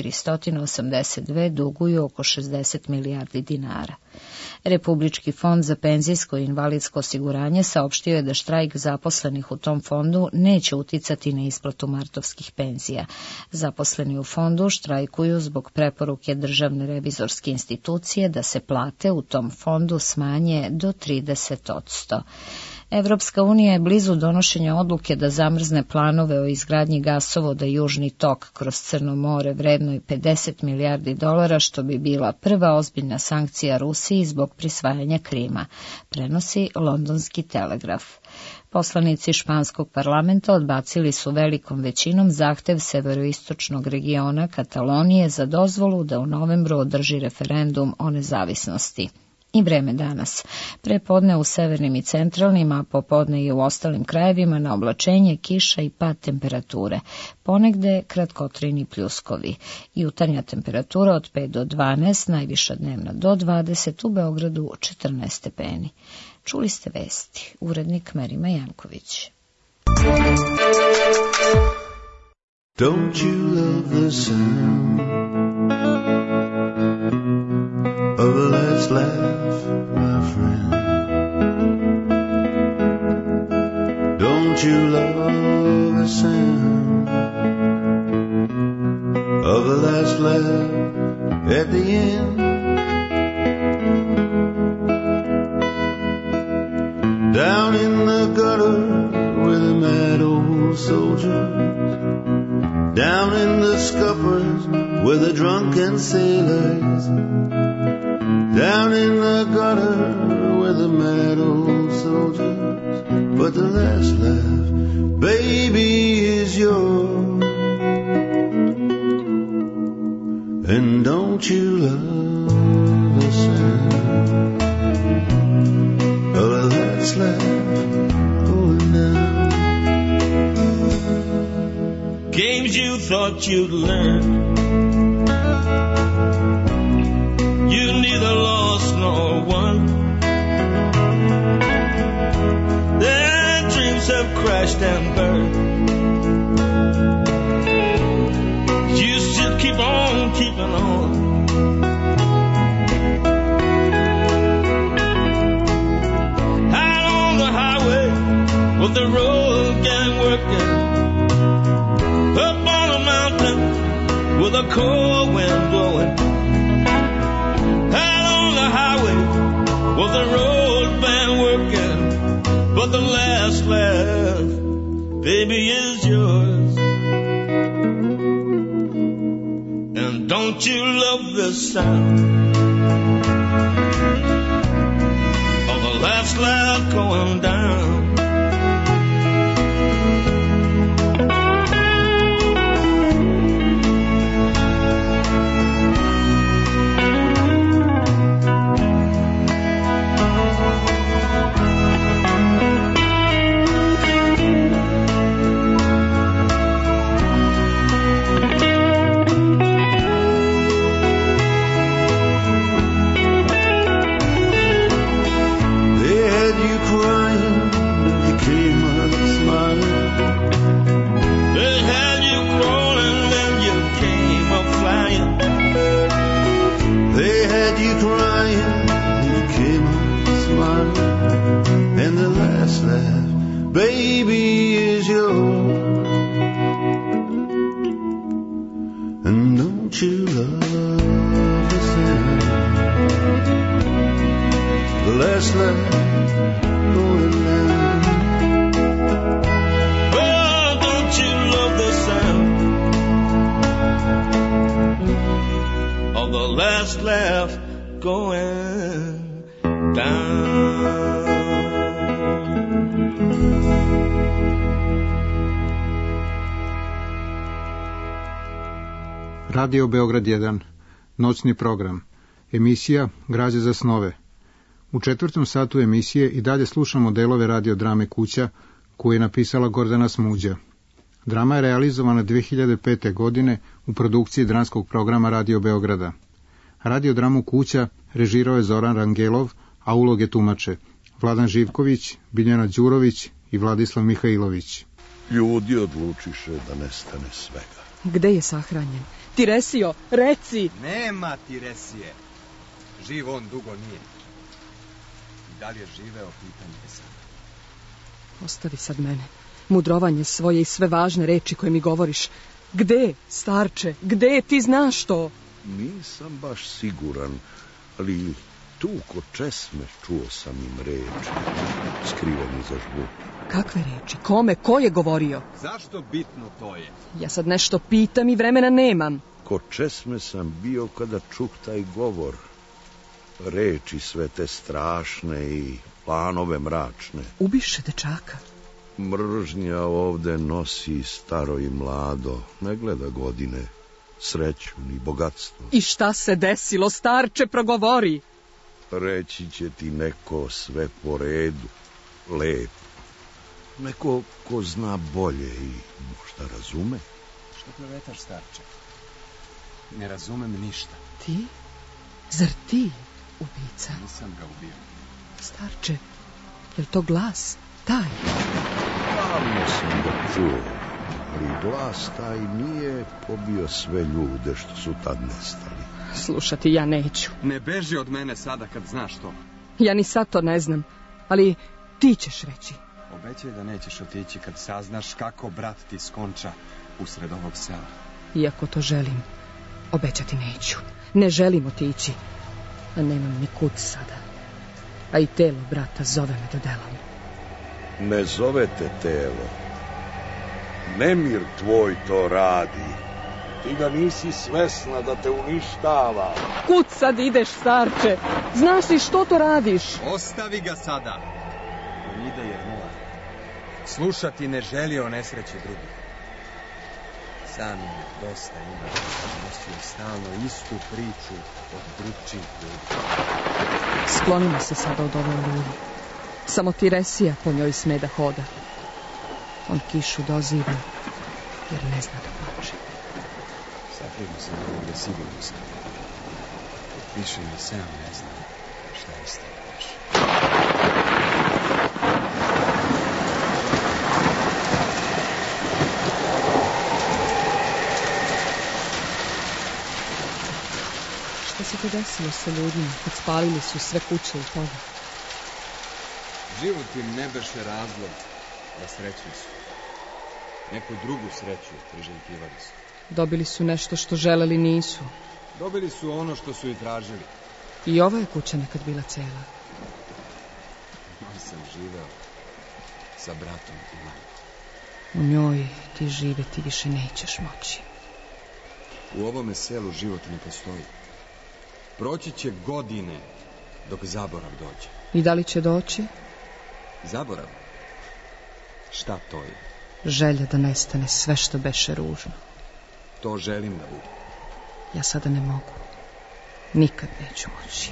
482 duguju oko 60 milijardi dinara. Republički fond za penzijsko i invalidsko osiguranje saopštio je da štrajk zaposlenih u tom fondu neće uticati na isplatu martovskih penzija. Zaposleni u fondu štrajkuju zbog preporuke Državne revizorske institucije da se plate u tom fondu smanje do 30%. Evropska unija je blizu donošenja odluke da zamrzne planove o izgradnji gasovoda Južni tok kroz Crno more vrednoj 50 milijardi dolara, što bi bila prva ozbiljna sankcija Rusiji zbog prisvajanja Krima, prenosi Londonski telegraf. Poslanici španskog parlamenta odbacili su velikom većinom zahtev severoistočnog regiona Katalonije za dozvolu da u novembru održi referendum o nezavisnosti. I vreme danas. Prepodne u severnim i centralnim, a popodne i u ostalim krajevima na oblačenje, kiša i pad temperature. Ponegde kratkotrini pljuskovi. Jutarnja temperatura od 5 do 12, najviša dnevna do 20, u Beogradu 14 stepeni. Čuli ste vesti. Urednik Merima Janković. Don't you love the sound of a last laugh, my friend? Don't you love the sound of a last laugh at the end? Down in the gutter with the mad old soldiers, down in the scuppers with the drunken sailors, down in the gutter with the mad old soldiers. But the last laugh, baby, is yours. And don't you love the sound of the last laugh going down? Games you thought you'd learn, you neither lost nor won. Their dreams have crashed and burned. You still keep on keeping on. Out on the highway with the road gang working, up on a mountain with a cold wind blowing. Out on the highway with the road band working, but the last laugh, baby, is yours. And don't you love the sound of the last laugh going down? baby is yours. And don't you love the sound? The last laugh going down. Well, don't you love the sound of the last laugh going down? Radio Beograd 1, noćni program, emisija Građe za snove. U 4. satu emisije i dalje slušamo delove radiodrame Kuća, koju je napisala Gordana Smuđa. Drama je realizovana 2005. godine u produkciji dramskog programa Radio Beograda. Radiodramu Kuća režirao je Zoran Rangelov, a uloge tumače Vladan Živković, Biljana Đurović i Vladislav Mihajlović. Ljudi odlučiše da nestane svega. Gde je sahranjen? Tiresio, reci! Nema Tiresije. Živ on dugo nije. I da li je živeo, pitanje je sad. Ostavi sad mene. Mudrovanje svoje i sve važne reči koje mi govoriš. Gde, starče, gde, ti znaš to? Nisam baš siguran, ali tu kod česme čuo sam im reči, skriveni za žbu. Kakve reči? Kome? Ko je govorio? Zašto bitno to je? Ja sad nešto pitam i vremena nemam. Kod česme sam bio kada čuh taj govor. Reči sve te strašne i planove mračne. Ubiše dečaka. Mržnja ovde nosi staro i mlado, ne gleda godine, sreću ni bogatstvo. I šta se desilo, starče, progovori? Reći će ti neko sve po redu, lepo. Neko ko zna bolje i možda razume. Što klevetaš, starče? Ne razumem ništa. Ti? Zar ti, ubica? Nisam ga ubio. Starče, je li to glas? Taj? Davno sam ga čuo, ali glas taj nije pobio sve ljude što su tad nestali. Slušati ja neću. Ne beži od mene sada kad znaš to. Ja ni sad to ne znam, ali ti ćeš reći. Obećaj da nećeš otići kad saznaš kako brat ti skonča usred ovog sela. Iako to želim, obećati neću. Ne želim otići, a nemam ni kud sada. A i telo brata zove me do delom. Ne zove te telo. Nemir tvoj to radi. Ti ga nisi svesna da te uništava. Kud sad ideš, starče? Znaš li što to radiš? Ostavi ga sada. On ide jer mora. Slušati ne želi o nesreći drugih. Sam je dosta ima. Nosio stalno istu priču od drugčih ljudi. Sklonimo se sada od ove oluje. Samo Tiresija po njoj sme da hoda. On kišu doziva jer ne zna da plače. Sakrimo se ovdje, sigurno sam. Više ni sam ne znam šta je s tim još. Šta se to desilo sa ljudima kad spalili su sve kuće i toga? Život im ne beše razlog da srećni su. Neku drugu sreću priželjkivali su. Dobili su nešto što želeli nisu. Dobili su ono što su i tražili. I ova je kuća nekad bila cela. Ja sam živeo sa bratom i majkom. U njoj ti živeti više nećeš moći. U ovome selu život ne postoji. Proći će godine dok zaborav dođe. I da li će doći? Zaborav? Šta to je? Želja da nestane sve što beše ružno. To želim da bude. Ja sada ne mogu. Nikad neću moći.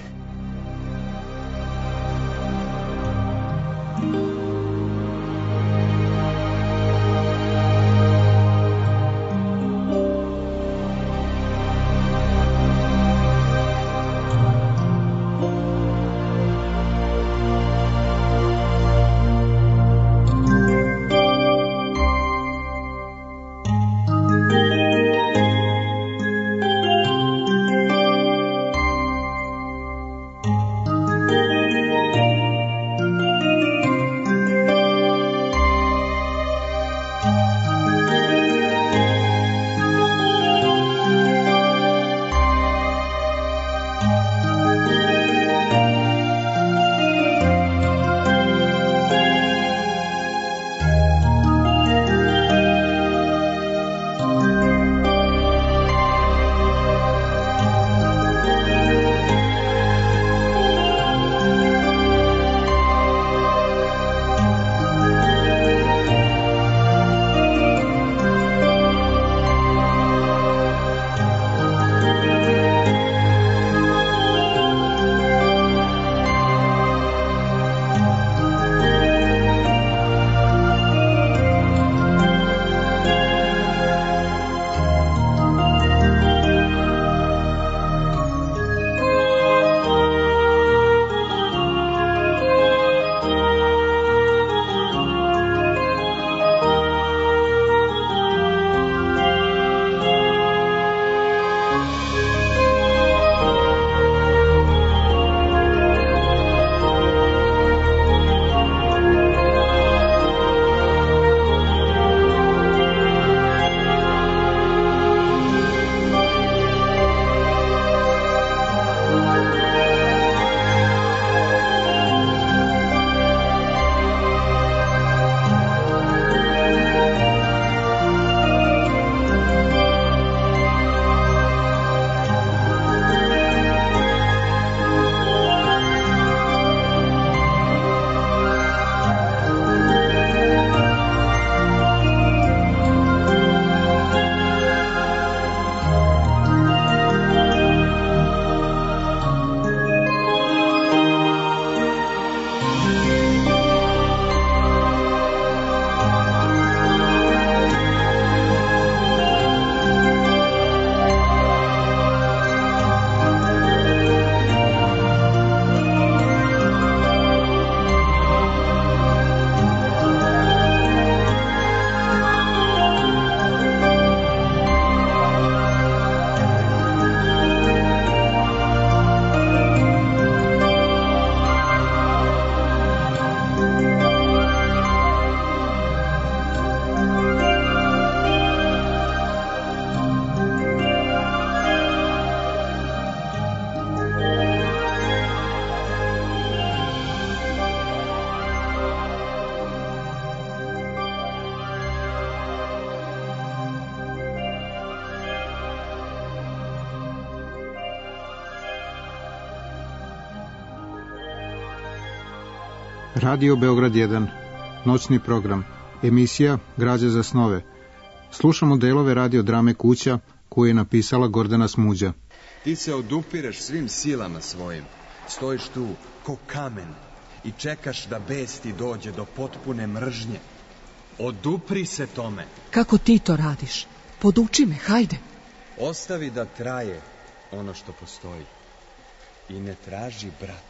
Radio Beograd 1, noćni program, emisija Građa za snove. Slušamo delove radio drame Kuća, koju je napisala Gordana Smuđa. Ti se odupireš svim silama svojim. Stojiš tu ko kamen i čekaš da bes ti dođe do potpune mržnje. Odupri se tome. Kako ti to radiš? Poduči me, hajde. Ostavi da traje ono što postoji. I ne traži brata.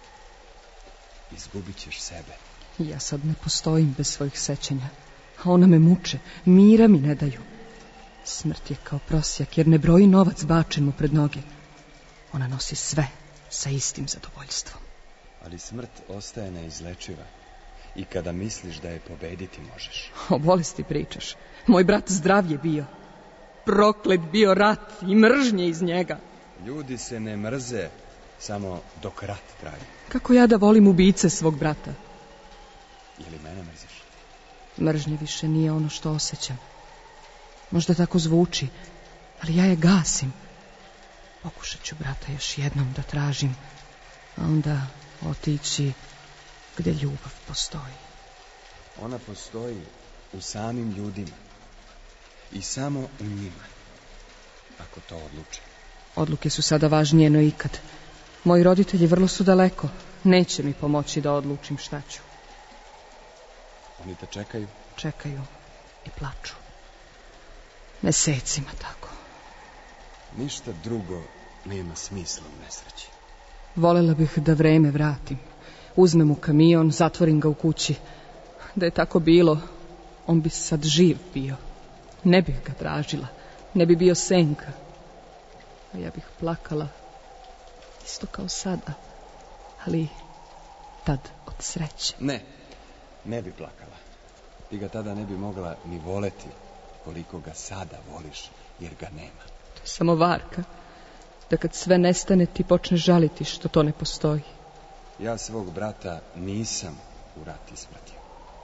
Izgubit ćeš sebe. Ja sad ne postojim bez svojih sećanja. A ona me muče, mira mi ne daju. Smrt je kao prosjak, jer ne broji novac bačen mu pred noge. Ona nosi sve sa istim zadovoljstvom. Ali smrt ostaje neizlečiva. I kada misliš da je pobediti možeš. O bolesti pričaš. Moj brat zdrav je bio. Proklet bio rat i mržnje iz njega. Ljudi se ne mrze samo dok rat traje. Kako ja da volim ubice svog brata? Ili mene mrziš? Mržnje više nije ono što osjećam. Možda tako zvuči, ali ja je gasim. Pokušat ću brata još jednom da tražim, a onda otići gdje ljubav postoji. Ona postoji u samim ljudima i samo u njima, ako to odluče. Odluke su sada važnije no ikad. Moji roditelji vrlo su daleko. Neće mi pomoći da odlučim šta ću. Oni te čekaju? Čekaju i plaču. Mesecima tako. Ništa drugo nema smisla u nesreći. Volela bih da vreme vratim. Uzmem u kamion, zatvorim ga u kući. Da je tako bilo, on bi sad živ bio. Ne bih ga tražila. Ne bi bio senka. A ja bih plakala isto kao sada. Ali tad od sreće. Ne bi plakala. Ti ga tada ne bi mogla ni voleti koliko ga sada voliš, jer ga nema. To je samo varka. Da kad sve nestane ti počneš žaliti što to ne postoji. Ja svog brata nisam u rat ispratio.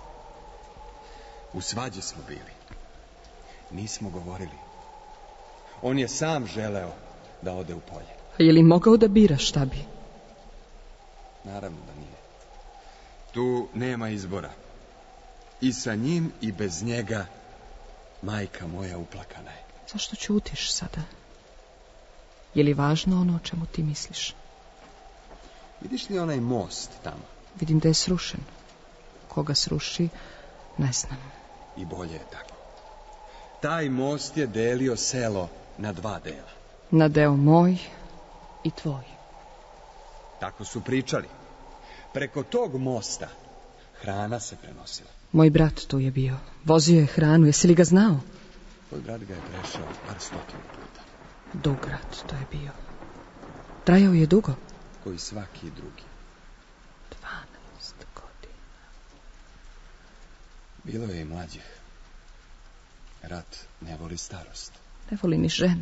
U svađi smo bili. Nismo govorili. On je sam želeo da ode u polje. A je li mogao da bira šta bi? Naravno da nije. Tu nema izbora. I sa njim i bez njega majka moja uplakana je. Zašto ćutiš sada? Je li važno ono o čemu ti misliš? Vidiš li onaj most tamo? Vidim da je srušen. Koga sruši, ne znam. I bolje je tako. Taj most je delio selo na 2 dela. Na deo moj i tvoj. Tako su pričali. Preko tog mosta hrana se prenosila. Moj brat tu je bio. Vozio je hranu. Jesi li ga znao? Tvoj brat ga je prešao par stotinu puta. Dug rat to je bio. Trajao je dugo. Koji svaki drugi. 12 godina. Bilo je i mlađih. Rat ne voli starost. Ne voli ni žene.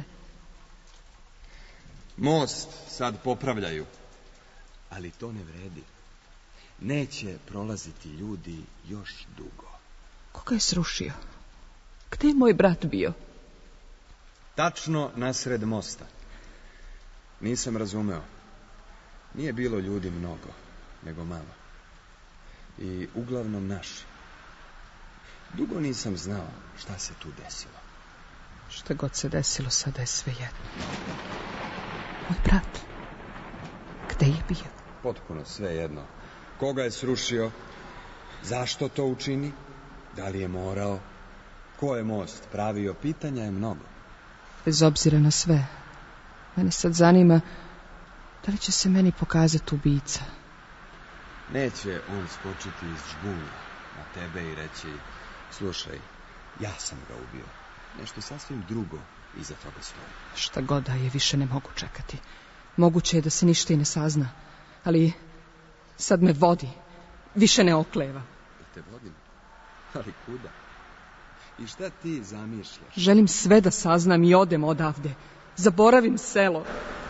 Most sad popravljaju. Ali to ne vredi. Neće prolaziti ljudi još dugo. Koga je srušio? Gde je moj brat bio? Tačno nasred mosta. Nisam razumeo. Nije bilo ljudi mnogo, nego malo. I uglavnom naši. Dugo nisam znao šta se tu desilo. Šta god se desilo, sada je sve jedno. Moj brat, gde je bio? Potpuno sve jedno. Koga je srušio? Zašto to učini? Da li je morao? Ko je most pravio? Pitanja je mnogo. Bez obzira na sve, mene sad zanima da li će se meni pokazati ubica. Neće on skočiti iz žbunja na tebe i reći: slušaj, ja sam ga ubio. Nešto sasvim drugo iza toga stoji. Šta god da je, više ne mogu čekati. Moguće je da se ništa i ne sazna, ali sad me vodi. Više ne okleva. Da te vodim? Ali kuda? I šta ti zamišljaš? Želim sve da saznam i odem odavde. Zaboravim selo.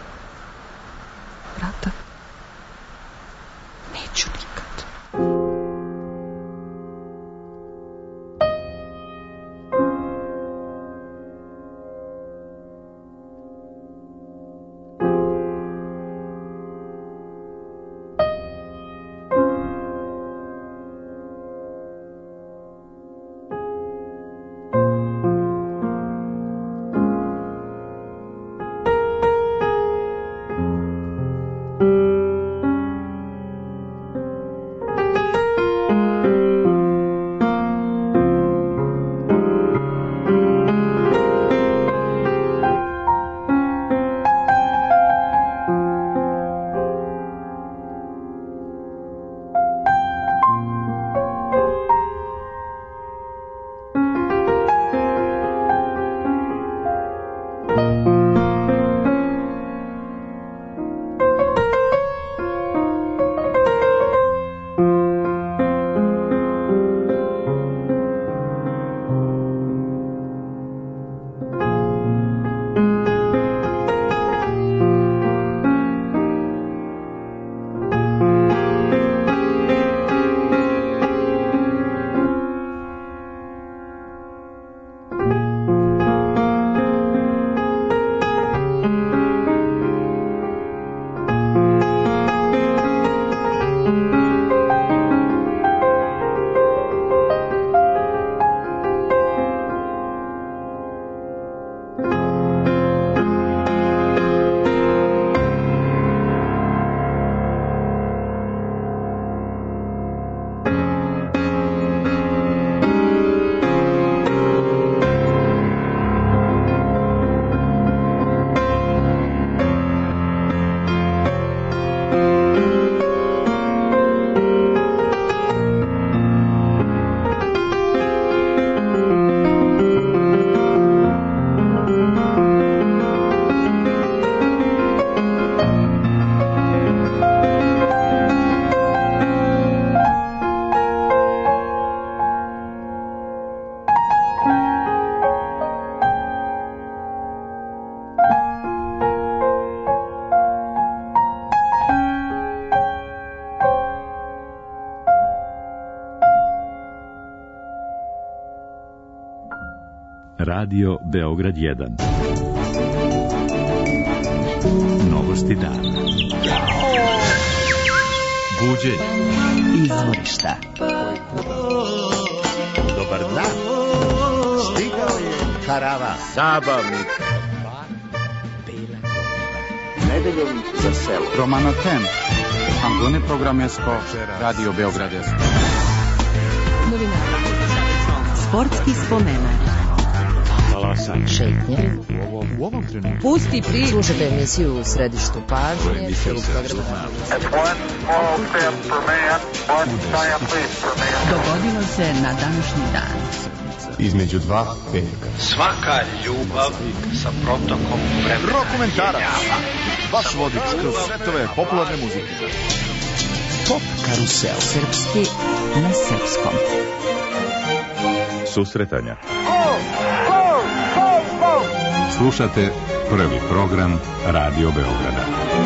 Brata, neću nikad. Radio Beograd 1. Novosti dana. Buđenje. Izvorišta. Dobar dan. Stigao je karavan. Zabavnik. Nedeljom za selo. Romano Tem. Angone programesko. Radio Beograd 1. Sportski spomenak. Šetnje. U ovom trenutku. Pusti priču. Slušajte emisiju u središtu pažnje. Dogodilo se na današnji dan. Između dva petka. Svaka ljubav sa protokom vremena. Rokomentarac. Vaš vodič kroz svetove popularne muzike. Pop karusel. Srpski na srpskom. Susretanja. Slušate prvi program Radio Beograda.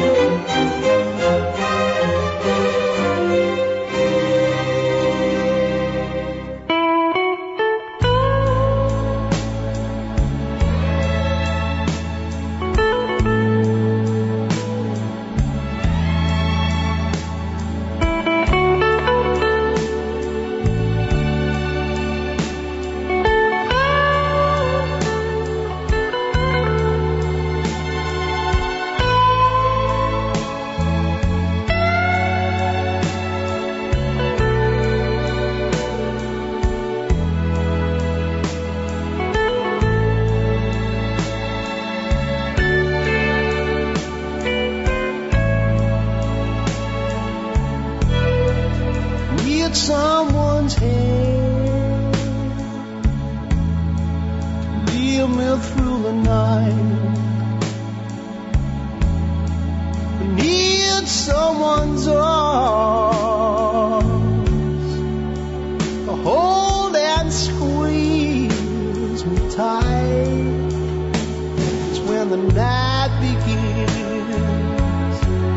Someone's hand lead me through the night. I need someone's arms to hold and squeeze me tight. It's when the night begins.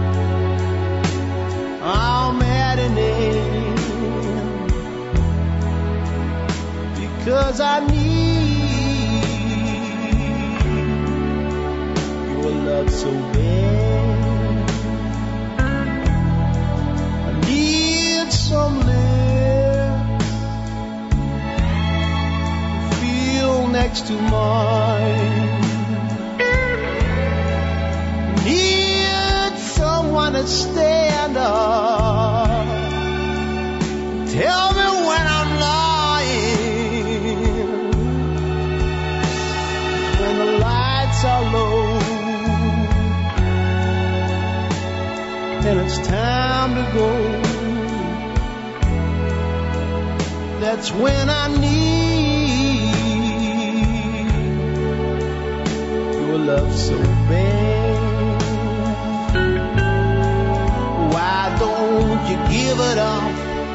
I'm at an end. 'Cause I need your love so bad. I need some lips to feel next to mine. Need someone to stand up. Tell me when I'm lying. When the lights are low and it's time to go, that's when I need your love so bad. Why don't you give it up?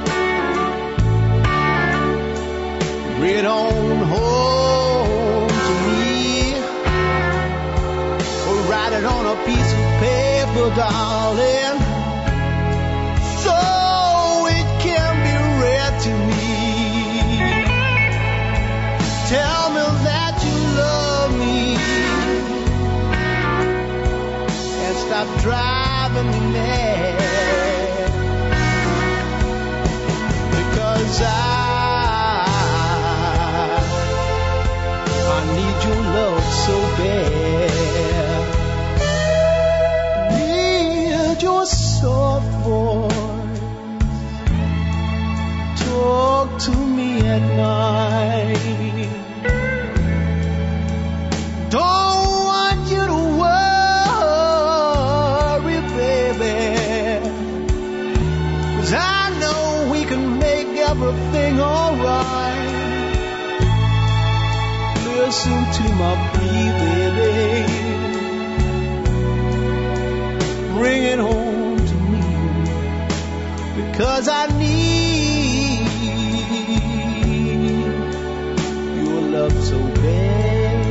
Bring it on home to me, or write it on a piece of paper, darling, so it can be read to me. Tell me that you love me and stop driving me mad, because I need your love so bad. Need your soft voice. Talk to me at night. Don't want you to worry, baby, 'cause I know we can make everything alright. Listen to my plea, baby. Bring it home to me, because I need your love so bad.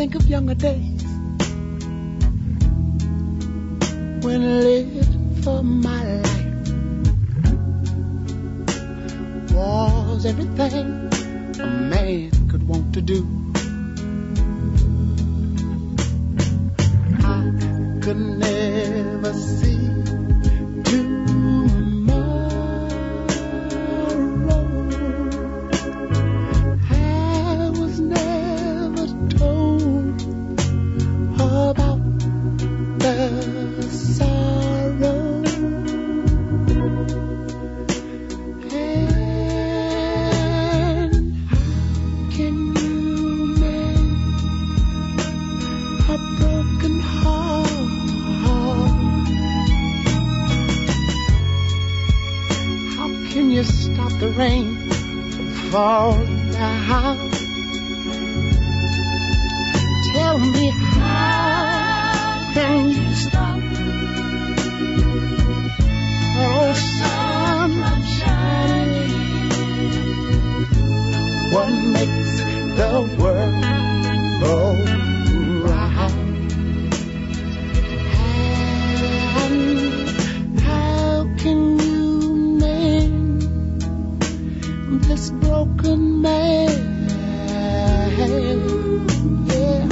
think of younger days when I lived for my life was everything a man could want to do. I could never see the rain from falling down. Tell me, how can you stop oh sun from shining? What makes the world go round? And how can this broken man, yeah.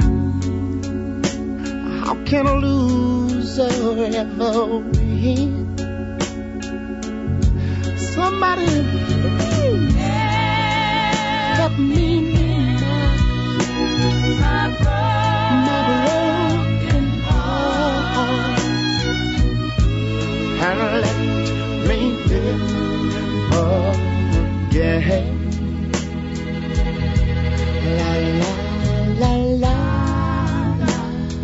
How can a loser ever win? Somebody help me my broken heart and let me live yeah. La la la la la.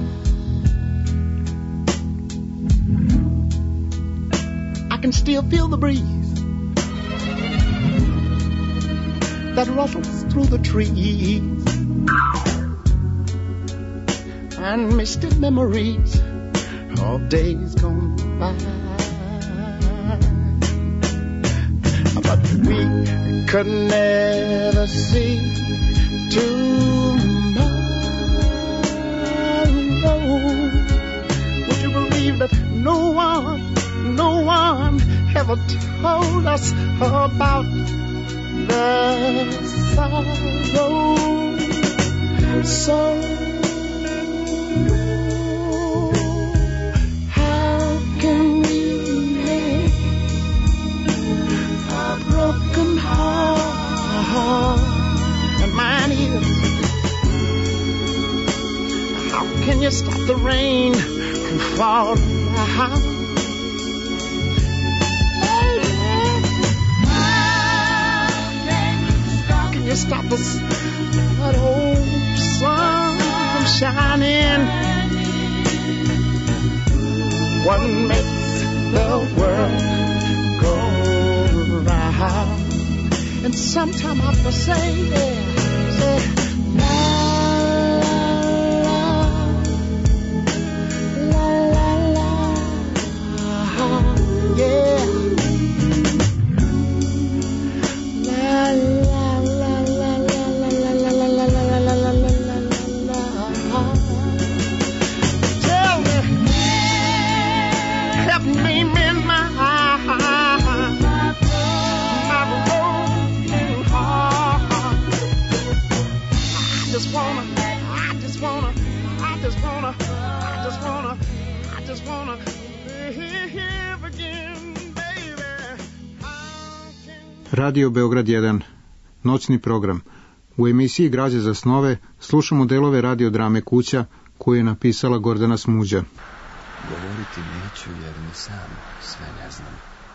I can still feel the breeze that ruffles through the trees and misty memories of days gone by. But we could never see tomorrow. Would you believe that no one ever told us about the sorrow? So how can we make a broken heart? And mine is, how can you stop the rain from falling down? How can you stop that old sun from shining? What makes the world go round? And sometime I have to say, la la la la la, yeah. La la la la la la la la la la la la. Tell me, help me mend my I just wanna live again, baby. Radio Beograd 1, noćni program. U emisiji Građe za snove slušamo delove radiodrame Kuća koju je napisala Gordana Smuđa. Govoriti neću jer ni sam sve ne znam.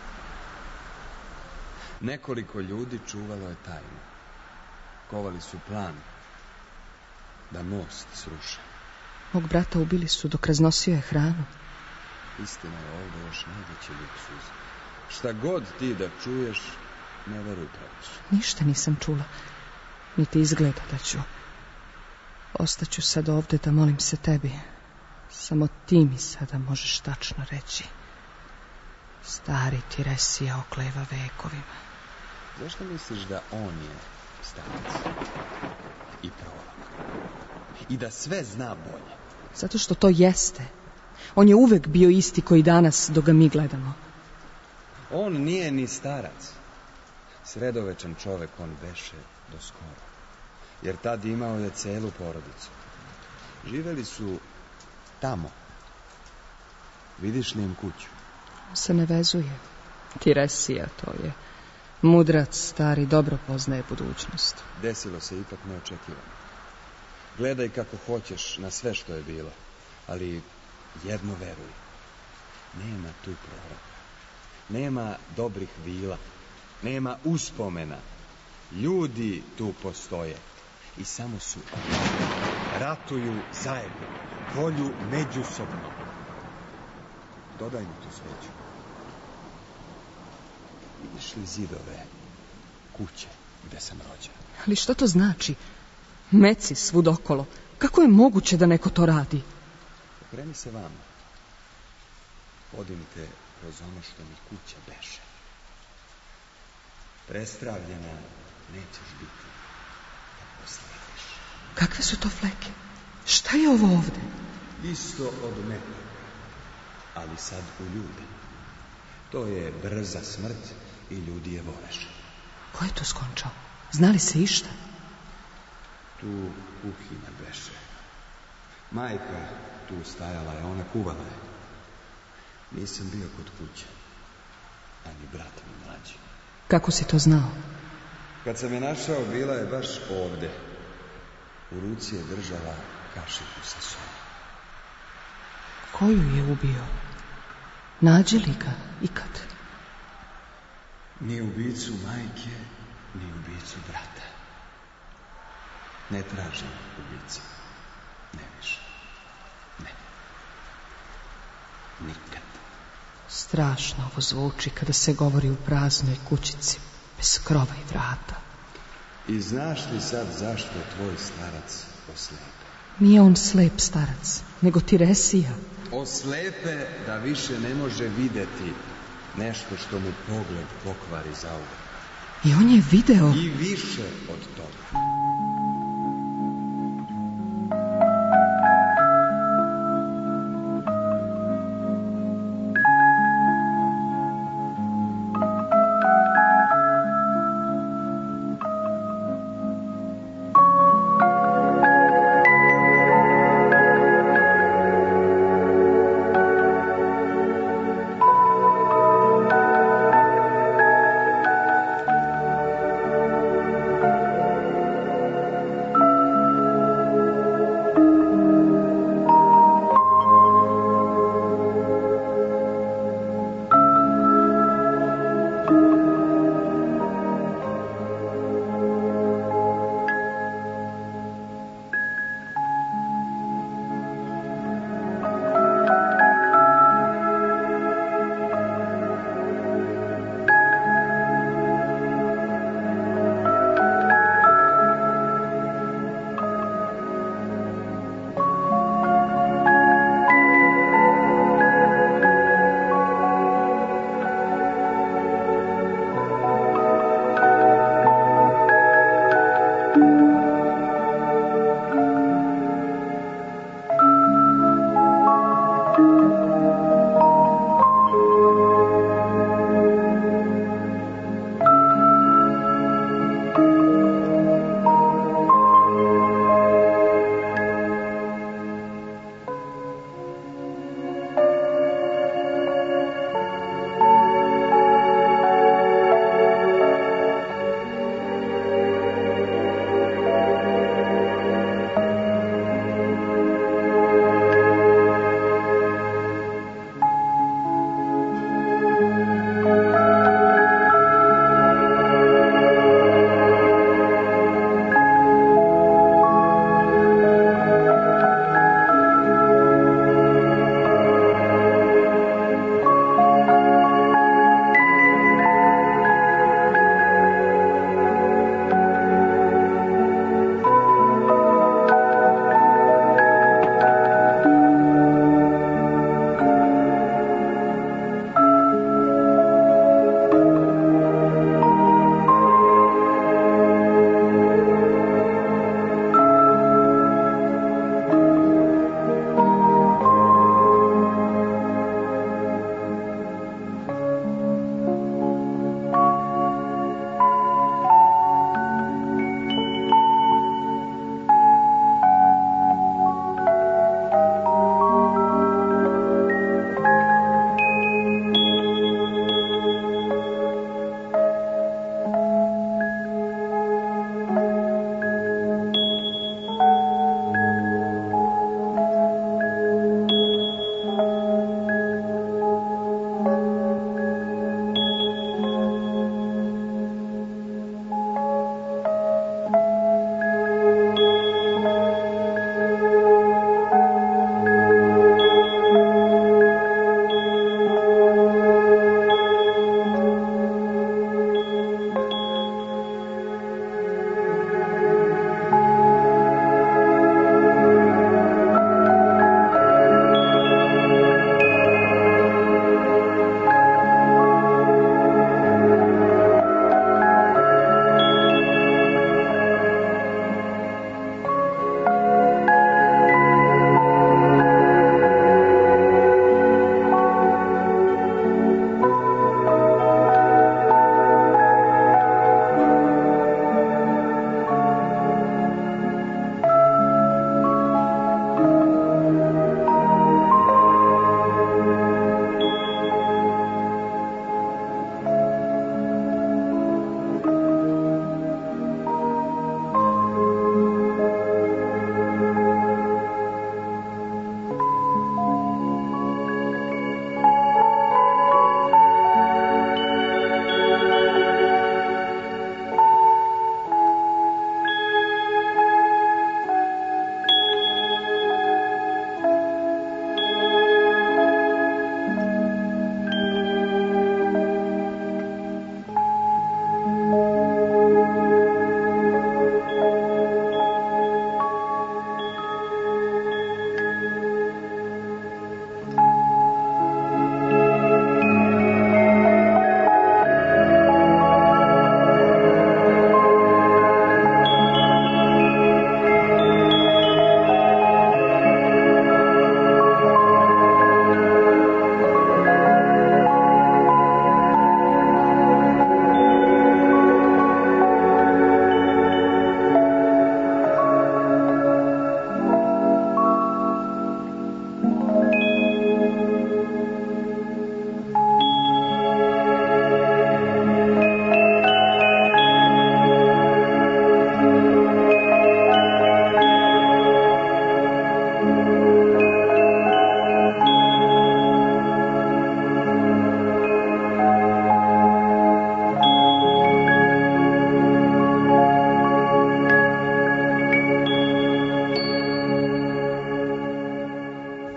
Nekoliko ljudi čuvalo je tajnu. Kovali su plan da most sruše. Mog brata ubili su dok raznosio je hranu. Istina je ovdje još najveći luksuz. Šta god ti da čuješ, ne veruj previše. Ništa nisam čula, niti izgleda da ću. Ostaću sad ovdje da molim se tebi. Samo ti mi sada možeš tačno reći. Stari Tiresija okleva vekovima. Zašto misliš da on je starac i prolog? i da sve zna bolje. Zato što to jeste. On je uvek bio isti koji danas dok ga mi gledamo. On nije ni starac. Sredovečan čovek on beše do skoro. Jer tad imao je celu porodicu. Živeli su tamo. Vidiš li im kuću? Se ne vezuje. Tiresija to je. Mudrac, stari, dobro poznaje budućnost. Desilo se ipak neočekivano. Gledaj kako hoćeš na sve što je bilo. Ali jedno veruj. Nema tu proroka. Nema dobrih vila. Nema uspomena. Ljudi tu postoje. I samo su ratuju zajedno. Kolju međusobno. Dodaj mi tu sveću. Vidiš li zidove kuće gde sam rođen? Ali što to znači? Meci svud okolo. Kako je moguće da neko to radi? Okreni se vama. Vodim te kroz ono što mi kuća beše. Prestravljena nećeš biti da poslediš. Kakve su to fleke? Šta je ovo ovde? Isto od mene, ali sad u ljude. To je brza smrt i ljudi je voleše. Ko je to skončao? Znali se išta? Tu kuhinja beše. Majka tu stajala je, ona kuvala je. Nisam bio kod kuće, ani brat mi mlađi. Kako si to znao? Kad sam je našao, bila je baš ovde. U ruci je držala kašiku sa solom. Koju je ubio? Nađe li ga ikad? Ni ubicu majke, ni ubicu brata. Ne tražim ubice. Ne više. Ne. Nikad. Strašno ovo zvuči kada se govori u praznoj kućici, bez krova i vrata. I znaš li sad zašto je tvoj starac oslepe? Nije on slep starac, nego Tiresija. Oslepe da više ne može videti nešto što mu pogled pokvari zauvek. I on je video... I više od toga.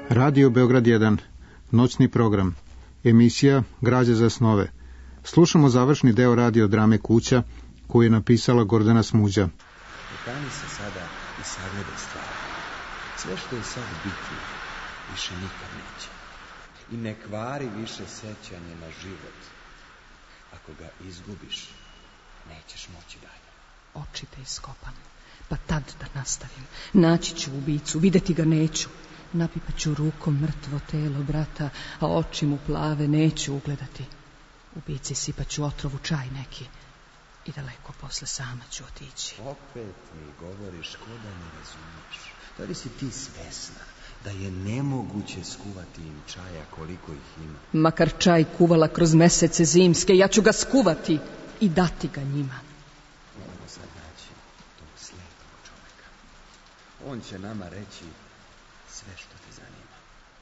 Radio Beograd 1, noćni program, emisija Građa za snove. Slušamo završni deo radio drame Kuća, koju je napisala Gordana Smuđa. Okani se sada i sagledaj stvari. Sve što je sad biti, više nikad neće. I ne kvari više sećanje na život. Ako ga izgubiš, nećeš moći dalje. Očite iskopan, pa tad da nastavim. Naći ću ubicu, videti ga neću. Napipat ću rukom mrtvo telo brata, a oči mu plave neću ugledati. Ubici sipat ću otrov u čaj neki i daleko posle sama ću otići. Opet mi govoriš ko da ne razumiješ. Da li si ti svesna da je nemoguće skuvati im čaja koliko ih ima? Makar čaj kuvala kroz mesece zimske, ja ću ga skuvati i dati ga njima. Moramo sad naći tog slepog čoveka. On će nama reći sve što te zanima.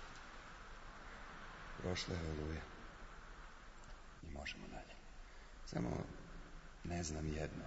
Prošla je Oluja i možemo dalje. Samo ne znam jedno.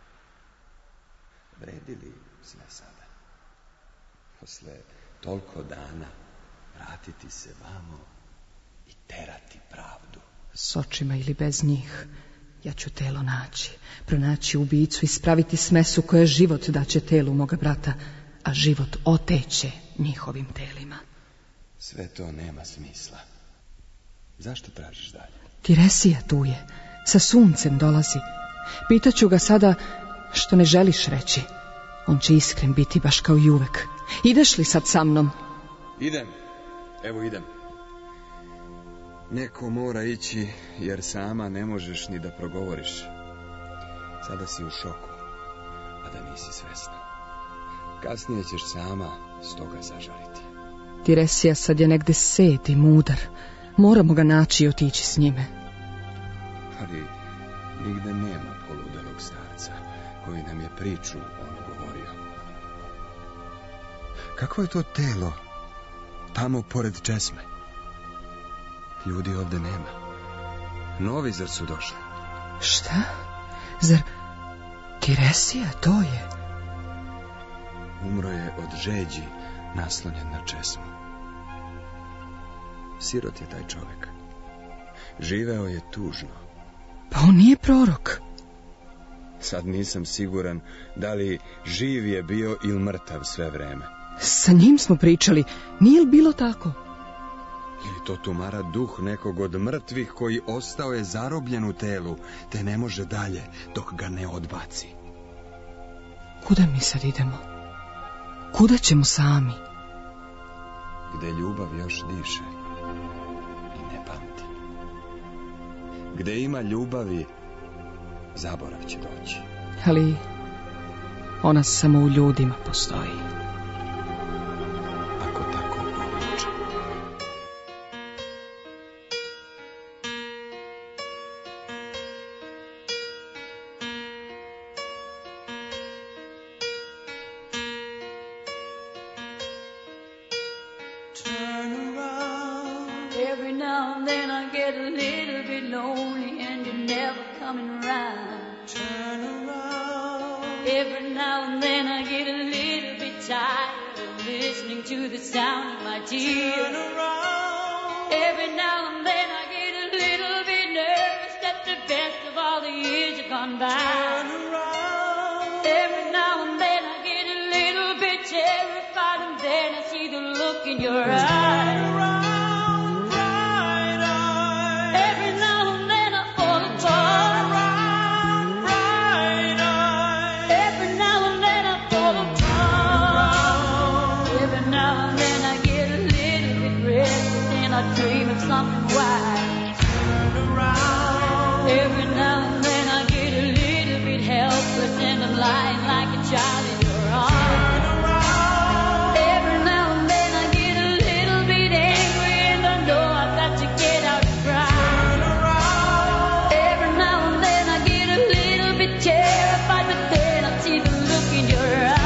Vredi li sve sada? Posle toliko dana vratiti se vamo i terati pravdu. S očima ili bez njih, ja ću telo naći, pronaći ubicu, ispraviti smesu koja život daće telu moga brata, a život oteće njihovim telima. Sve to nema smisla. Zašto tražiš dalje? Tiresija tu je, sa suncem dolazi. Pitaću ga sada što ne želiš reći. On će iskren biti baš kao i uvek. Ideš li sad sa mnom? Idem, evo idem. Neko mora ići, jer sama ne možeš ni da progovoriš. Sada si u šoku, a da nisi svesna. Kasnije ćeš sama stoga zažaliti. Tiresija sad je negde set i mudar. Moramo ga naći i otići s njime. Ali nigde nema poludelog starca koji nam je priču on govorio. Kako je to telo tamo pored česme? Ljudi ovde nema. Novi zar su došli? Šta? Zar Tiresija to je? Umro je od žeđi naslonjen na česmu. Sirot je taj čovjek. Živeo je tužno. Pa on nije prorok. Sad nisam siguran da li živ je bio ili mrtav sve vreme. Sa njim smo pričali, nije li bilo tako? Ili to tumara duh nekog od mrtvih koji ostao je zarobljen u telu, te ne može dalje dok ga ne odbaci. Kuda mi sad idemo? Kuda ćemo sami? Gde ljubav još diše i ne pamti. Gde ima ljubavi, zaborav će doći. Ali ona samo u ljudima postoji. Ako tako odluče. Every now and then I get a little bit lonely and you're never coming around. Turn around. Every now and then I get a little bit tired of listening to the sound of my tears. Turn around. Every now and then I get a little bit nervous that the best of all the years have gone by. Turn around. Every now and then I get a little bit terrified and then I see the look in your eyes. Dream of something wise. Turn around. Every now and then I get a little bit helpless and I'm lying like a child in your arms. Turn around. Every now and then I get a little bit angry and I know I've got to get out and cry. Turn around. Every now and then I get a little bit terrified, but then I see the look in your eyes.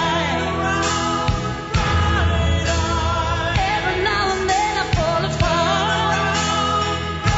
Every now and then I fall apart.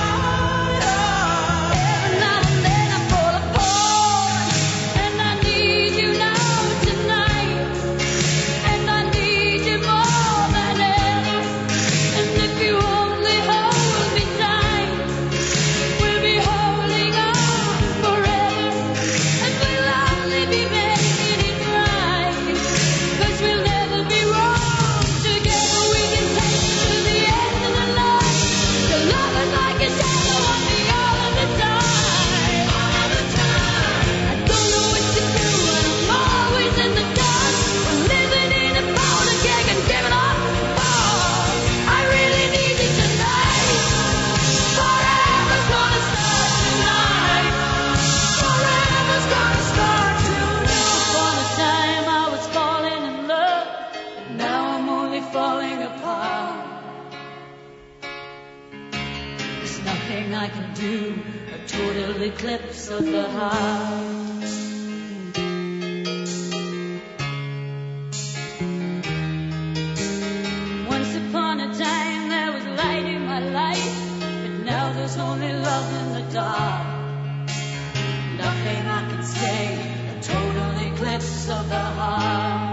nothing I can do, a total eclipse of the heart. Once upon a time there was light in my life, but now there's only love in the dark. Nothing I can say, a total eclipse of the heart.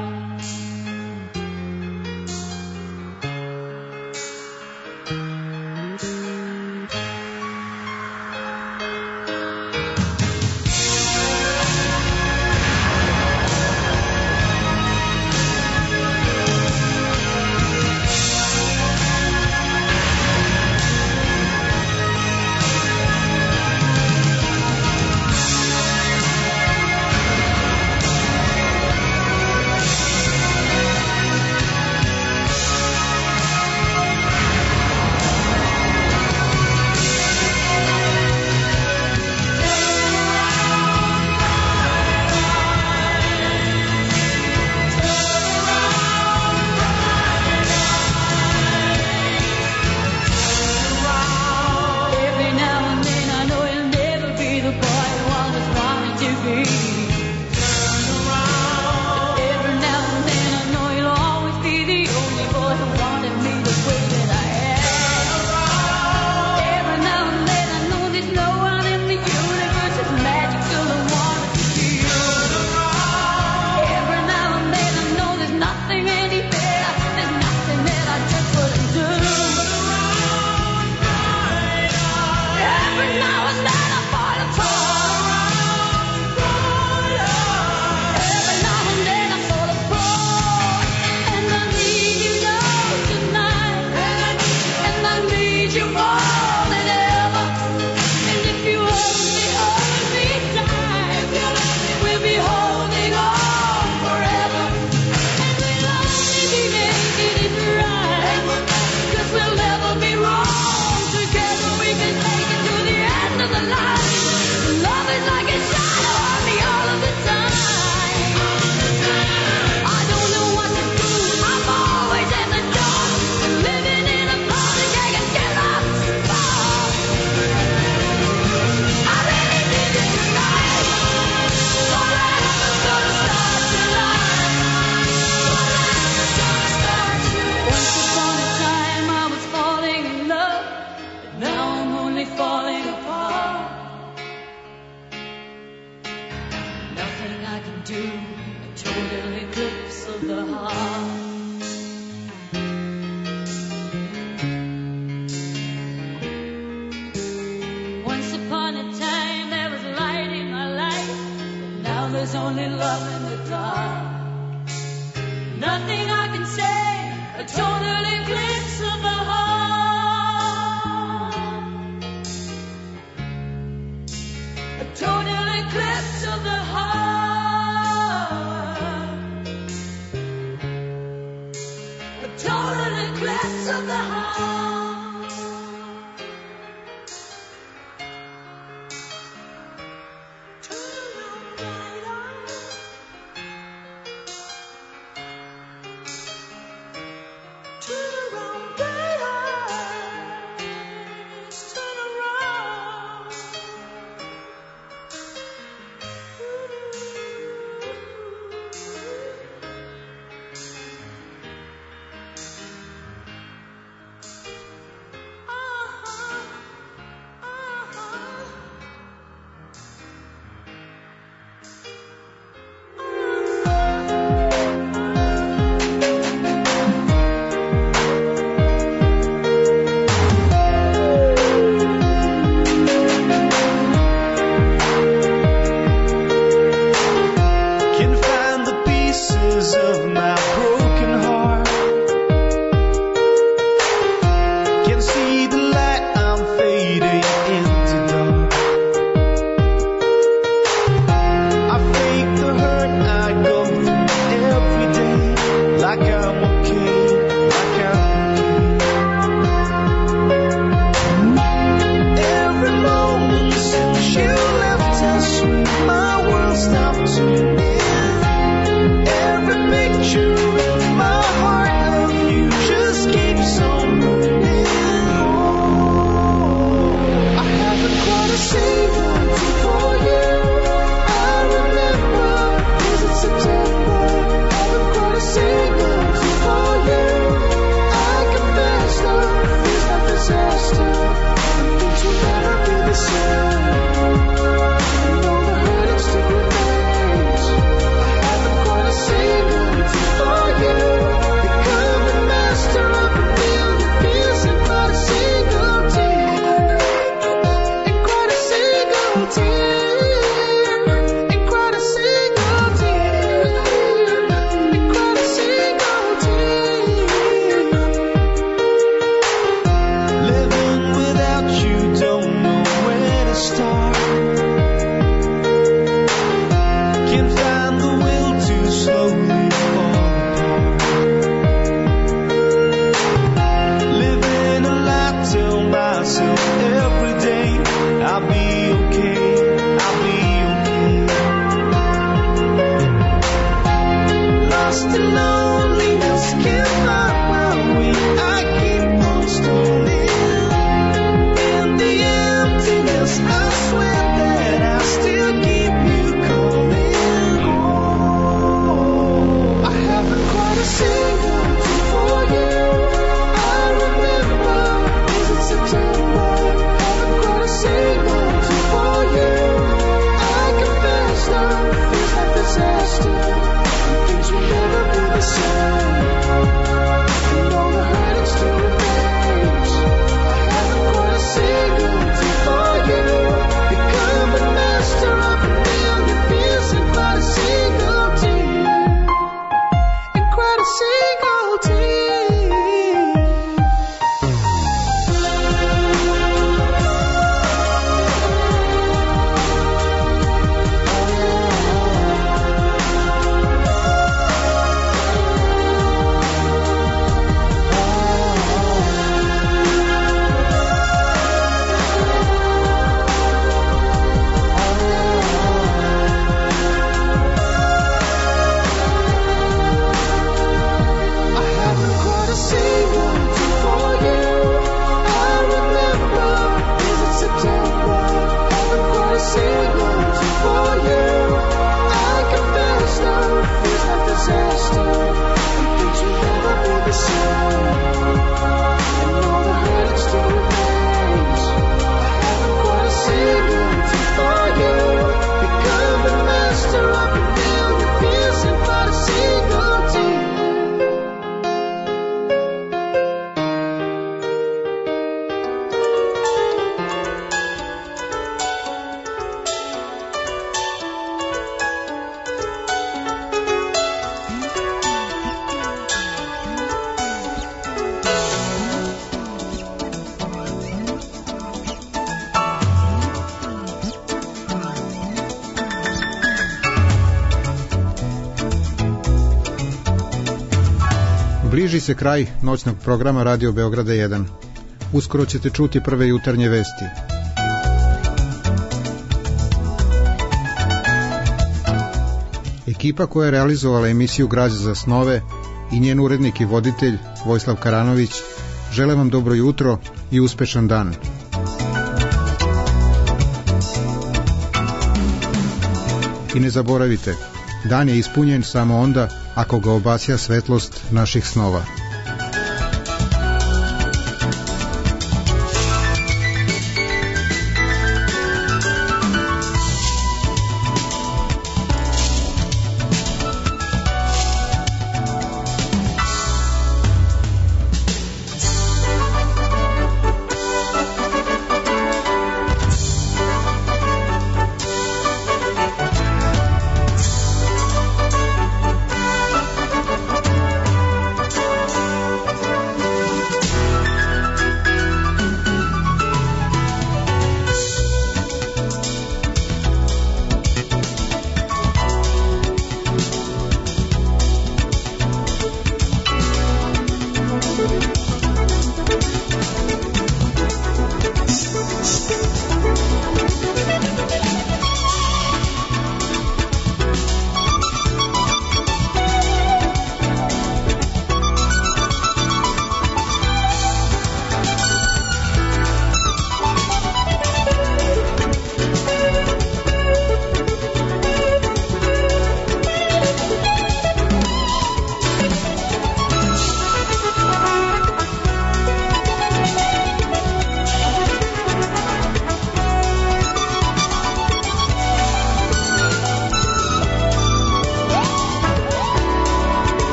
se kraj noćnog programa Radio Beograda 1. Uskoro ćete čuti prve jutarnje vesti. Ekipa koja je realizovala emisiju Građa za snove i njen urednik i voditelj Vojislav Karanović žele vam dobro jutro i uspešan dan. I ne zaboravite, dan je ispunjen samo onda ako ga obasja svetlost naših snova.